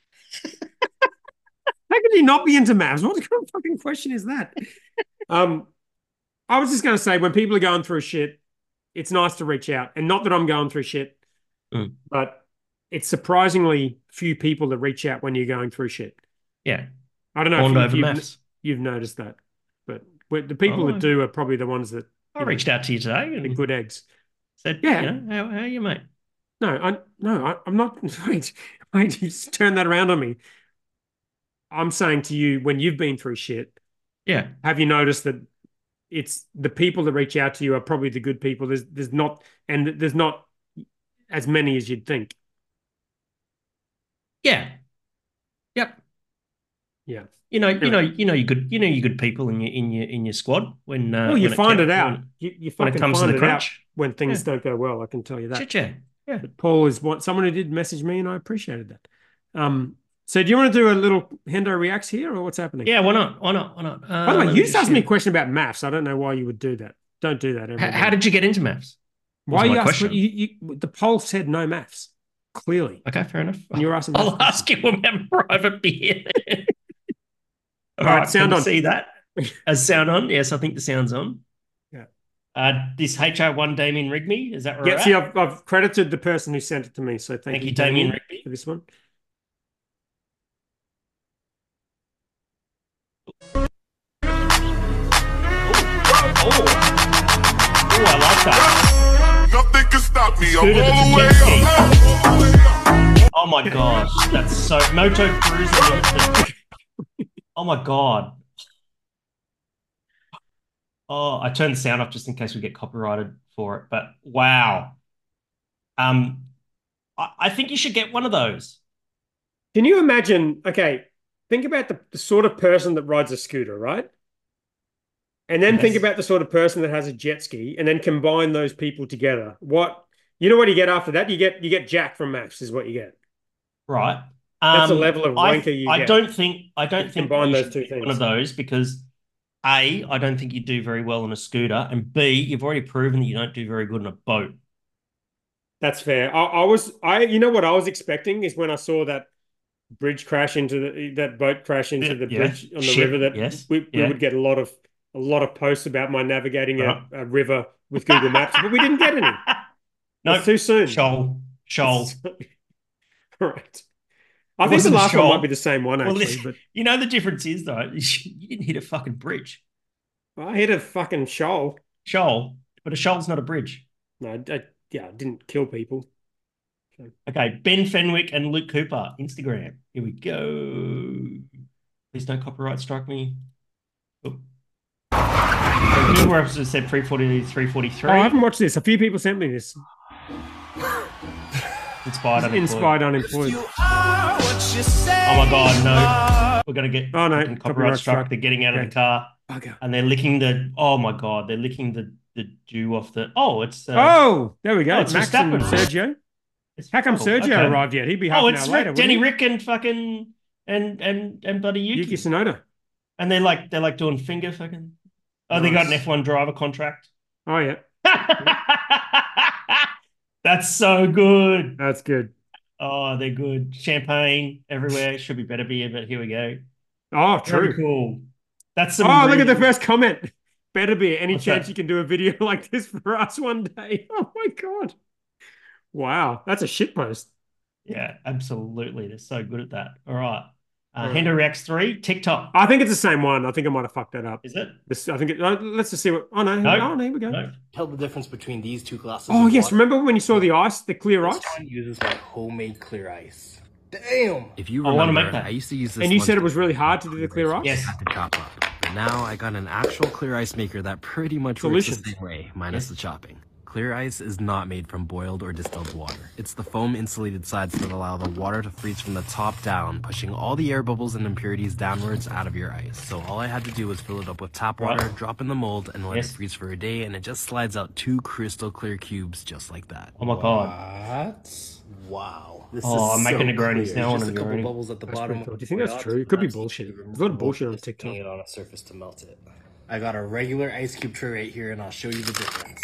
Speaker 3: How could he not be into maths? What kind of fucking question is that? um, I was just going to say, when people are going through shit, it's nice to reach out. And not that I'm going through shit,
Speaker 2: Mm.
Speaker 3: but it's surprisingly few people that reach out when you're going through shit.
Speaker 2: Yeah.
Speaker 3: I don't know
Speaker 2: Bond
Speaker 3: if, you,
Speaker 2: over
Speaker 3: if you've,
Speaker 2: maths.
Speaker 3: you've noticed that, but the people
Speaker 2: Oh,
Speaker 3: that do are probably the ones that
Speaker 2: I
Speaker 3: you know,
Speaker 2: reached out to you today
Speaker 3: are
Speaker 2: and
Speaker 3: good eggs.
Speaker 2: said,
Speaker 3: Yeah.
Speaker 2: you know, how, how are you, mate?
Speaker 3: No, I no, I, I'm not. Wait, wait, you just turn that around on me. I'm saying to you, when you've been through shit,
Speaker 2: Yeah.
Speaker 3: have you noticed that it's the people that reach out to you are probably the good people? There's there's not, and there's not as many as you'd think.
Speaker 2: Yeah. Yep.
Speaker 3: Yeah.
Speaker 2: You know, you
Speaker 3: Anyway.
Speaker 2: know, you know, you good, you know, you good people in your in your in your squad when. Uh,
Speaker 3: Well, you
Speaker 2: when
Speaker 3: find
Speaker 2: count-
Speaker 3: it out.
Speaker 2: when-
Speaker 3: You you
Speaker 2: when it
Speaker 3: fucking
Speaker 2: comes to
Speaker 3: find
Speaker 2: the
Speaker 3: it out
Speaker 2: crunch.
Speaker 3: when things
Speaker 2: Yeah.
Speaker 3: don't go well. I can tell you that.
Speaker 2: Shit, yeah, yeah.
Speaker 3: But Paul is what someone who did message me, and I appreciated that. Um, so do you want to do a little Hendo reacts here, or what's happening?
Speaker 2: Yeah, why not? Why not? Why not? Uh,
Speaker 3: By the way,
Speaker 2: let
Speaker 3: you
Speaker 2: me
Speaker 3: just asked me a
Speaker 2: share.
Speaker 3: question about maths. I don't know why you would do that. Don't do that.
Speaker 2: How,
Speaker 3: everybody.
Speaker 2: how did you get into maths?
Speaker 3: Why
Speaker 2: was
Speaker 3: you
Speaker 2: my
Speaker 3: asked?
Speaker 2: question.
Speaker 3: You, you, the poll said no maths. Clearly,
Speaker 2: Okay, fair enough.
Speaker 3: and you're asking.
Speaker 2: I'll
Speaker 3: maths
Speaker 2: ask you when we have a private beer. All
Speaker 3: All right,
Speaker 2: right,
Speaker 3: sound
Speaker 2: can
Speaker 3: on.
Speaker 2: you see that? As sound on? Yes, I think the sound's on.
Speaker 3: Yeah.
Speaker 2: Uh, this H R one Damien Rigby, is that right?
Speaker 3: Yeah. See, I've, I've credited the person who sent it to me. So thank,
Speaker 2: Thank
Speaker 3: you,
Speaker 2: you, Damien
Speaker 3: Damien,
Speaker 2: Rigby.
Speaker 3: for this one.
Speaker 2: Oh, oh, I like that.
Speaker 5: Nothing can stop me. I'm
Speaker 2: Scooter, that's
Speaker 5: all
Speaker 2: a
Speaker 5: the way
Speaker 2: jet
Speaker 5: up.
Speaker 2: Oh my gosh, that's so Moto Cruise Limited. Oh my god. Oh, I turned the sound off just in case we get copyrighted for it. But wow. Um, I, I think you should get one of those.
Speaker 3: Can you imagine? Okay, think about the, the sort of person that rides a scooter, right? And then think
Speaker 2: Yes.
Speaker 3: about the sort of person that has a jet ski, and then combine those people together. What you know? What you get after that? You get you get Jack from Maths, is what you get.
Speaker 2: Right.
Speaker 3: That's the
Speaker 2: Um,
Speaker 3: level of
Speaker 2: I,
Speaker 3: wanker you
Speaker 2: I
Speaker 3: get.
Speaker 2: don't think I don't
Speaker 3: You
Speaker 2: think
Speaker 3: combine
Speaker 2: you
Speaker 3: those
Speaker 2: should
Speaker 3: two
Speaker 2: get one
Speaker 3: things.
Speaker 2: of those because A, I don't think you do very well on a scooter, and B, you've already proven that you don't do very good on a boat.
Speaker 3: That's fair. I, I was I you know what I was expecting is when I saw that bridge crash into the that boat crash into
Speaker 2: Yeah,
Speaker 3: the
Speaker 2: yeah.
Speaker 3: bridge on the
Speaker 2: Ship,
Speaker 3: river that
Speaker 2: yes,
Speaker 3: we, we
Speaker 2: yeah.
Speaker 3: would get a lot of a lot of posts about my navigating a,
Speaker 2: Right.
Speaker 3: a river with Google Maps, but we didn't get any.
Speaker 2: No,
Speaker 3: That's too soon.
Speaker 2: shoal, shoal.
Speaker 3: Right. I
Speaker 2: It
Speaker 3: think the
Speaker 2: wasn't a
Speaker 3: last one might
Speaker 2: shoal.
Speaker 3: be the same one
Speaker 2: Well,
Speaker 3: actually,
Speaker 2: listen,
Speaker 3: but
Speaker 2: you know the difference is though, you didn't hit a fucking bridge.
Speaker 3: I hit a fucking shoal.
Speaker 2: Shoal, but a shoal's not a bridge.
Speaker 3: No, I, I, yeah, I didn't kill people. So.
Speaker 2: Okay, Ben Fenwick and Luke Cooper, Instagram. Here we go. Please don't copyright strike me. Oh. So here where it said three forty, three forty-three.
Speaker 3: Oh, I haven't watched this. A few people sent me this.
Speaker 2: Inspired unemployed.
Speaker 3: Inspired unemployed.
Speaker 1: You are what you say.
Speaker 2: Oh my God, no. We're going to get
Speaker 3: Oh, no,
Speaker 2: fucking copyright,
Speaker 3: copyright
Speaker 2: struck.
Speaker 3: struck.
Speaker 2: They're getting out
Speaker 3: Okay.
Speaker 2: of the car
Speaker 3: Okay.
Speaker 2: and they're licking the, oh my God, they're licking the, the dew off the, oh, it's. Uh,
Speaker 3: Oh, there we go.
Speaker 2: oh, it's
Speaker 3: Max and
Speaker 2: Verstappen.
Speaker 3: Sergio.
Speaker 2: it's
Speaker 3: How come
Speaker 2: oh,
Speaker 3: Sergio
Speaker 2: okay.
Speaker 3: arrived yet? He'd be half
Speaker 2: Oh,
Speaker 3: an
Speaker 2: it's
Speaker 3: hour later.
Speaker 2: Rick, Denny
Speaker 3: wouldn't
Speaker 2: Rick and fucking, and, and, and Buddy
Speaker 3: he?
Speaker 2: Yuki.
Speaker 3: Yuki Tsunoda.
Speaker 2: And they're like, they're like doing finger fucking, oh, they got an
Speaker 3: Nice.
Speaker 2: F one driver contract.
Speaker 3: Oh, yeah.
Speaker 2: That's so good.
Speaker 3: That's good.
Speaker 2: Oh, they're good. Champagne everywhere. Should be better beer, but here we go.
Speaker 3: Oh,
Speaker 2: Very
Speaker 3: true.
Speaker 2: cool. That's some
Speaker 3: Oh, look at the
Speaker 2: really-
Speaker 3: first comment. Better be any
Speaker 2: What's
Speaker 3: chance
Speaker 2: that?
Speaker 3: you can do a video like this for us one day. Oh my God. Wow. That's a shit post.
Speaker 2: Yeah, absolutely. They're so good at that. All right. Uh,
Speaker 3: All right.
Speaker 2: Hendo Reacts three, TikTok.
Speaker 3: I think it's the same one. I think I might have fucked that up.
Speaker 2: Is it?
Speaker 3: This, I think it, uh, let's just see what. Oh no.
Speaker 2: No.
Speaker 3: Oh, no, here we go.
Speaker 2: No.
Speaker 6: Tell the difference between these two glasses.
Speaker 3: Oh
Speaker 6: of
Speaker 3: yes.
Speaker 6: water.
Speaker 3: Remember when you saw the ice, the clear ice?
Speaker 6: This one uses my homemade clear ice. Damn.
Speaker 7: If you
Speaker 2: I wanna
Speaker 7: remember,
Speaker 2: make that.
Speaker 7: I used to use this.
Speaker 3: And you
Speaker 7: one
Speaker 3: said it
Speaker 7: to
Speaker 3: was really hard to do the clear ice?
Speaker 2: Yes.
Speaker 7: have to chop up. But now I got an actual clear ice maker that pretty much works
Speaker 3: Solutions.
Speaker 7: the same way, minus the chopping. Clear ice is not made from boiled or distilled water. It's the foam insulated sides that allow the water to freeze from the top down, pushing all the air bubbles and impurities downwards out of your ice. So all I had to do was fill it up with tap water,
Speaker 2: Right.
Speaker 7: drop in the mold, and let
Speaker 2: Yes.
Speaker 7: it freeze for a day, and it just slides out two crystal clear cubes just like that.
Speaker 2: Oh my God.
Speaker 6: What? Wow. This
Speaker 2: Oh,
Speaker 6: is
Speaker 2: I'm making
Speaker 6: so
Speaker 2: a Negronis
Speaker 6: clear.
Speaker 2: now on
Speaker 6: Just
Speaker 2: a
Speaker 6: a couple
Speaker 2: Negroni.
Speaker 6: bubbles at the
Speaker 3: That's
Speaker 6: bottom.
Speaker 3: pretty cool.
Speaker 6: of
Speaker 3: Do you think
Speaker 6: the
Speaker 3: that's
Speaker 6: box,
Speaker 3: true? It could be
Speaker 6: and that's
Speaker 3: bullshit.
Speaker 6: you
Speaker 3: There's a lot of
Speaker 6: remove
Speaker 3: bullshit on
Speaker 6: this,
Speaker 3: TikTok.
Speaker 6: putting it on a surface to melt it. I got a regular ice cube tray right here, and I'll show you the difference.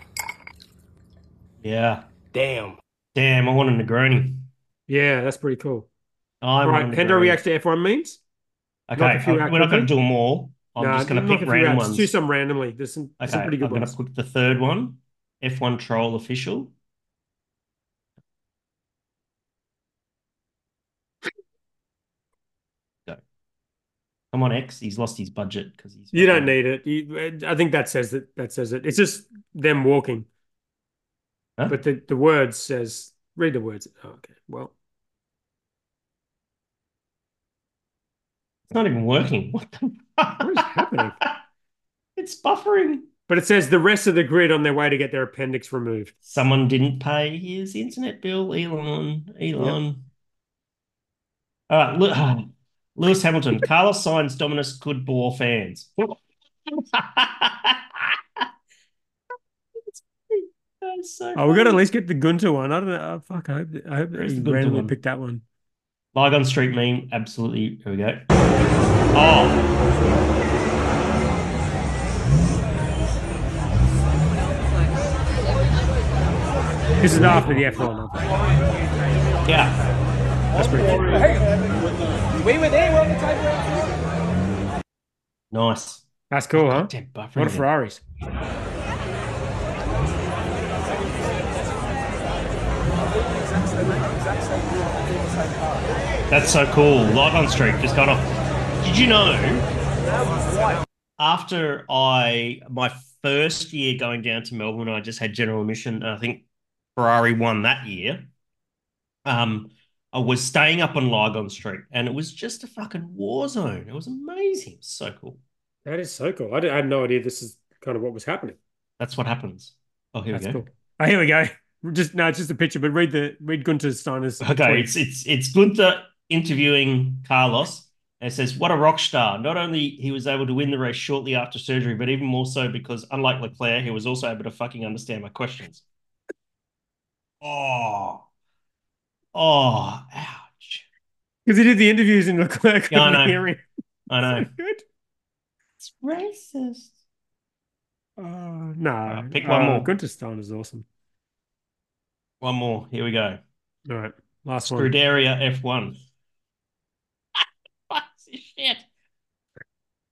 Speaker 2: Yeah.
Speaker 6: Damn.
Speaker 2: Damn, I want a Negroni.
Speaker 3: Yeah, that's pretty cool.
Speaker 2: I
Speaker 3: All right,
Speaker 2: want a
Speaker 3: Hendo
Speaker 2: Negroni.
Speaker 3: reacts to F one memes.
Speaker 2: Okay,
Speaker 3: knock a few
Speaker 2: I-
Speaker 3: out
Speaker 2: we're not going
Speaker 3: quickly.
Speaker 2: to do them all. I'm
Speaker 3: Nah,
Speaker 2: just going to
Speaker 3: knock
Speaker 2: pick
Speaker 3: a few
Speaker 2: random
Speaker 3: out. Just
Speaker 2: ones.
Speaker 3: do some randomly. There's some, there's some
Speaker 2: Okay,
Speaker 3: pretty good
Speaker 2: I'm going
Speaker 3: ones.
Speaker 2: to pick the third one. F one Troll Official. Go. Come on, X. He's lost his budget because he's.
Speaker 3: You don't
Speaker 2: fucking-
Speaker 3: need it. You, I think that says that. That says it. It's just them walking.
Speaker 2: Huh?
Speaker 3: But the, the words says, read the words. Oh, okay. Well,
Speaker 2: It's not even working. What the fuck?
Speaker 3: What is happening?
Speaker 2: It's buffering.
Speaker 3: but it says the rest of the grid on their way to get their appendix removed.
Speaker 2: Someone didn't pay his internet bill. Elon. Elon. All right. Look, Lewis Hamilton. Carlos Sainz Dominus good ball fans. That's so
Speaker 3: Oh, we got to at
Speaker 2: funny.
Speaker 3: least get the Gunter one. I don't know. Oh, fuck. I hope, I hope
Speaker 2: Where's
Speaker 3: he
Speaker 2: the Gunter
Speaker 3: randomly
Speaker 2: one?
Speaker 3: picked that one.
Speaker 2: Lygon Street meme, absolutely. Here we go. Oh,
Speaker 3: This is after the F one. I think.
Speaker 2: yeah.
Speaker 3: That's pretty cool.
Speaker 2: Nice.
Speaker 3: That's cool, huh?
Speaker 2: Damn, buffering
Speaker 3: What a
Speaker 2: again.
Speaker 3: Ferraris.
Speaker 2: That's so cool. Lygon Street just got off. Did you know? After I my first year going down to Melbourne, I just had general admission. And I think Ferrari won that year. Um, I was staying up on Lygon Street, and it was just a fucking war zone. It was amazing. It was so cool.
Speaker 3: That is so cool. I, did, I had no idea this is kind of what was happening.
Speaker 2: That's what happens. Oh, here
Speaker 3: That's
Speaker 2: we go.
Speaker 3: cool. Oh, here we go. Just no, it's just a picture, but read the read Gunter Steiner's.
Speaker 2: Okay,
Speaker 3: tweet.
Speaker 2: it's it's it's Gunther interviewing Carlos, and it says, "What a rock star! Not only he was able to win the race shortly after surgery, but even more so because, unlike Leclerc, he was also able to fucking understand my questions." Oh, oh, ouch!
Speaker 3: Because he did the interviews in Leclerc.
Speaker 2: Yeah, I
Speaker 3: couldn't
Speaker 2: know.
Speaker 3: hear him.
Speaker 2: I know
Speaker 3: Good.
Speaker 2: it's racist.
Speaker 3: Uh, no.
Speaker 2: Uh, pick one
Speaker 3: uh,
Speaker 2: more.
Speaker 3: Gunter Steiner's awesome.
Speaker 2: One more. Here we go.
Speaker 3: All right. Last one.
Speaker 2: Scuderia F one.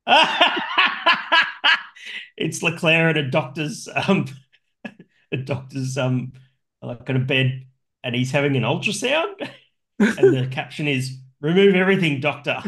Speaker 2: It's Leclerc at a doctor's um a doctor's um like in a bed, and he's having an ultrasound, and the caption is "Remove everything, doctor."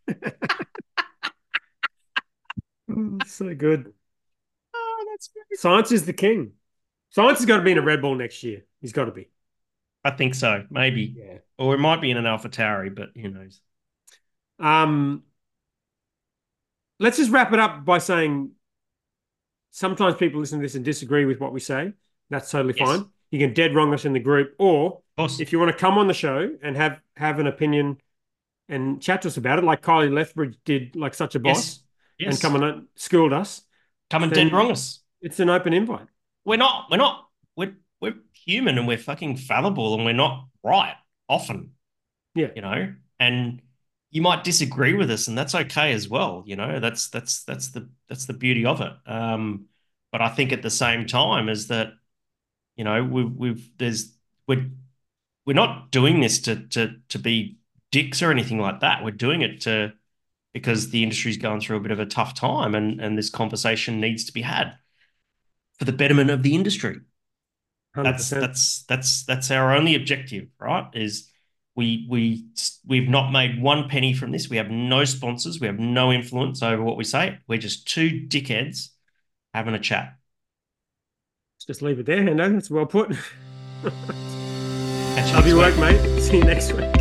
Speaker 3: Oh, so good.
Speaker 2: Oh, that's good.
Speaker 3: Science is the king. Science has got to be in a Red Bull next year. He's got to be.
Speaker 2: I think so, maybe.
Speaker 3: Yeah.
Speaker 2: Or it might be in an AlphaTauri, but who knows?
Speaker 3: Um, let's just wrap it up by saying sometimes people listen to this and disagree with what we say. That's totally
Speaker 2: Yes.
Speaker 3: fine. You can dead wrong us in the group, or
Speaker 2: Of course.
Speaker 3: if you want to come on the show and have have an opinion and chat to us about it, like Kylie Lethbridge did, like such a boss,
Speaker 2: Yes. Yes.
Speaker 3: and come and schooled us,
Speaker 2: Come and
Speaker 3: then-
Speaker 2: dead wrong us.
Speaker 3: it's an open invite.
Speaker 2: We're not, we're not, we're, we're human and we're fucking fallible and we're not right often.
Speaker 3: Yeah.
Speaker 2: You know, and you might disagree with us and that's okay as well. You know, that's, that's, that's the, that's the beauty of it. Um, but I think at the same time is that, you know, we've, we've, there's, we're, we're not doing this to, to, to be dicks or anything like that. We're doing it to, because the industry's going through a bit of a tough time and, and this conversation needs to be had for the betterment of the industry.
Speaker 3: one hundred
Speaker 2: That's
Speaker 3: percent.
Speaker 2: that's that's that's our only objective, right? Is we we we've not made one penny from this. We have no sponsors. We have no influence over what we say. We're just two dickheads having a chat.
Speaker 3: Let's just leave it there, Hendo. That's well put.
Speaker 2: Catch you
Speaker 3: Love
Speaker 2: next
Speaker 3: your
Speaker 2: week.
Speaker 3: work, mate. See you next week.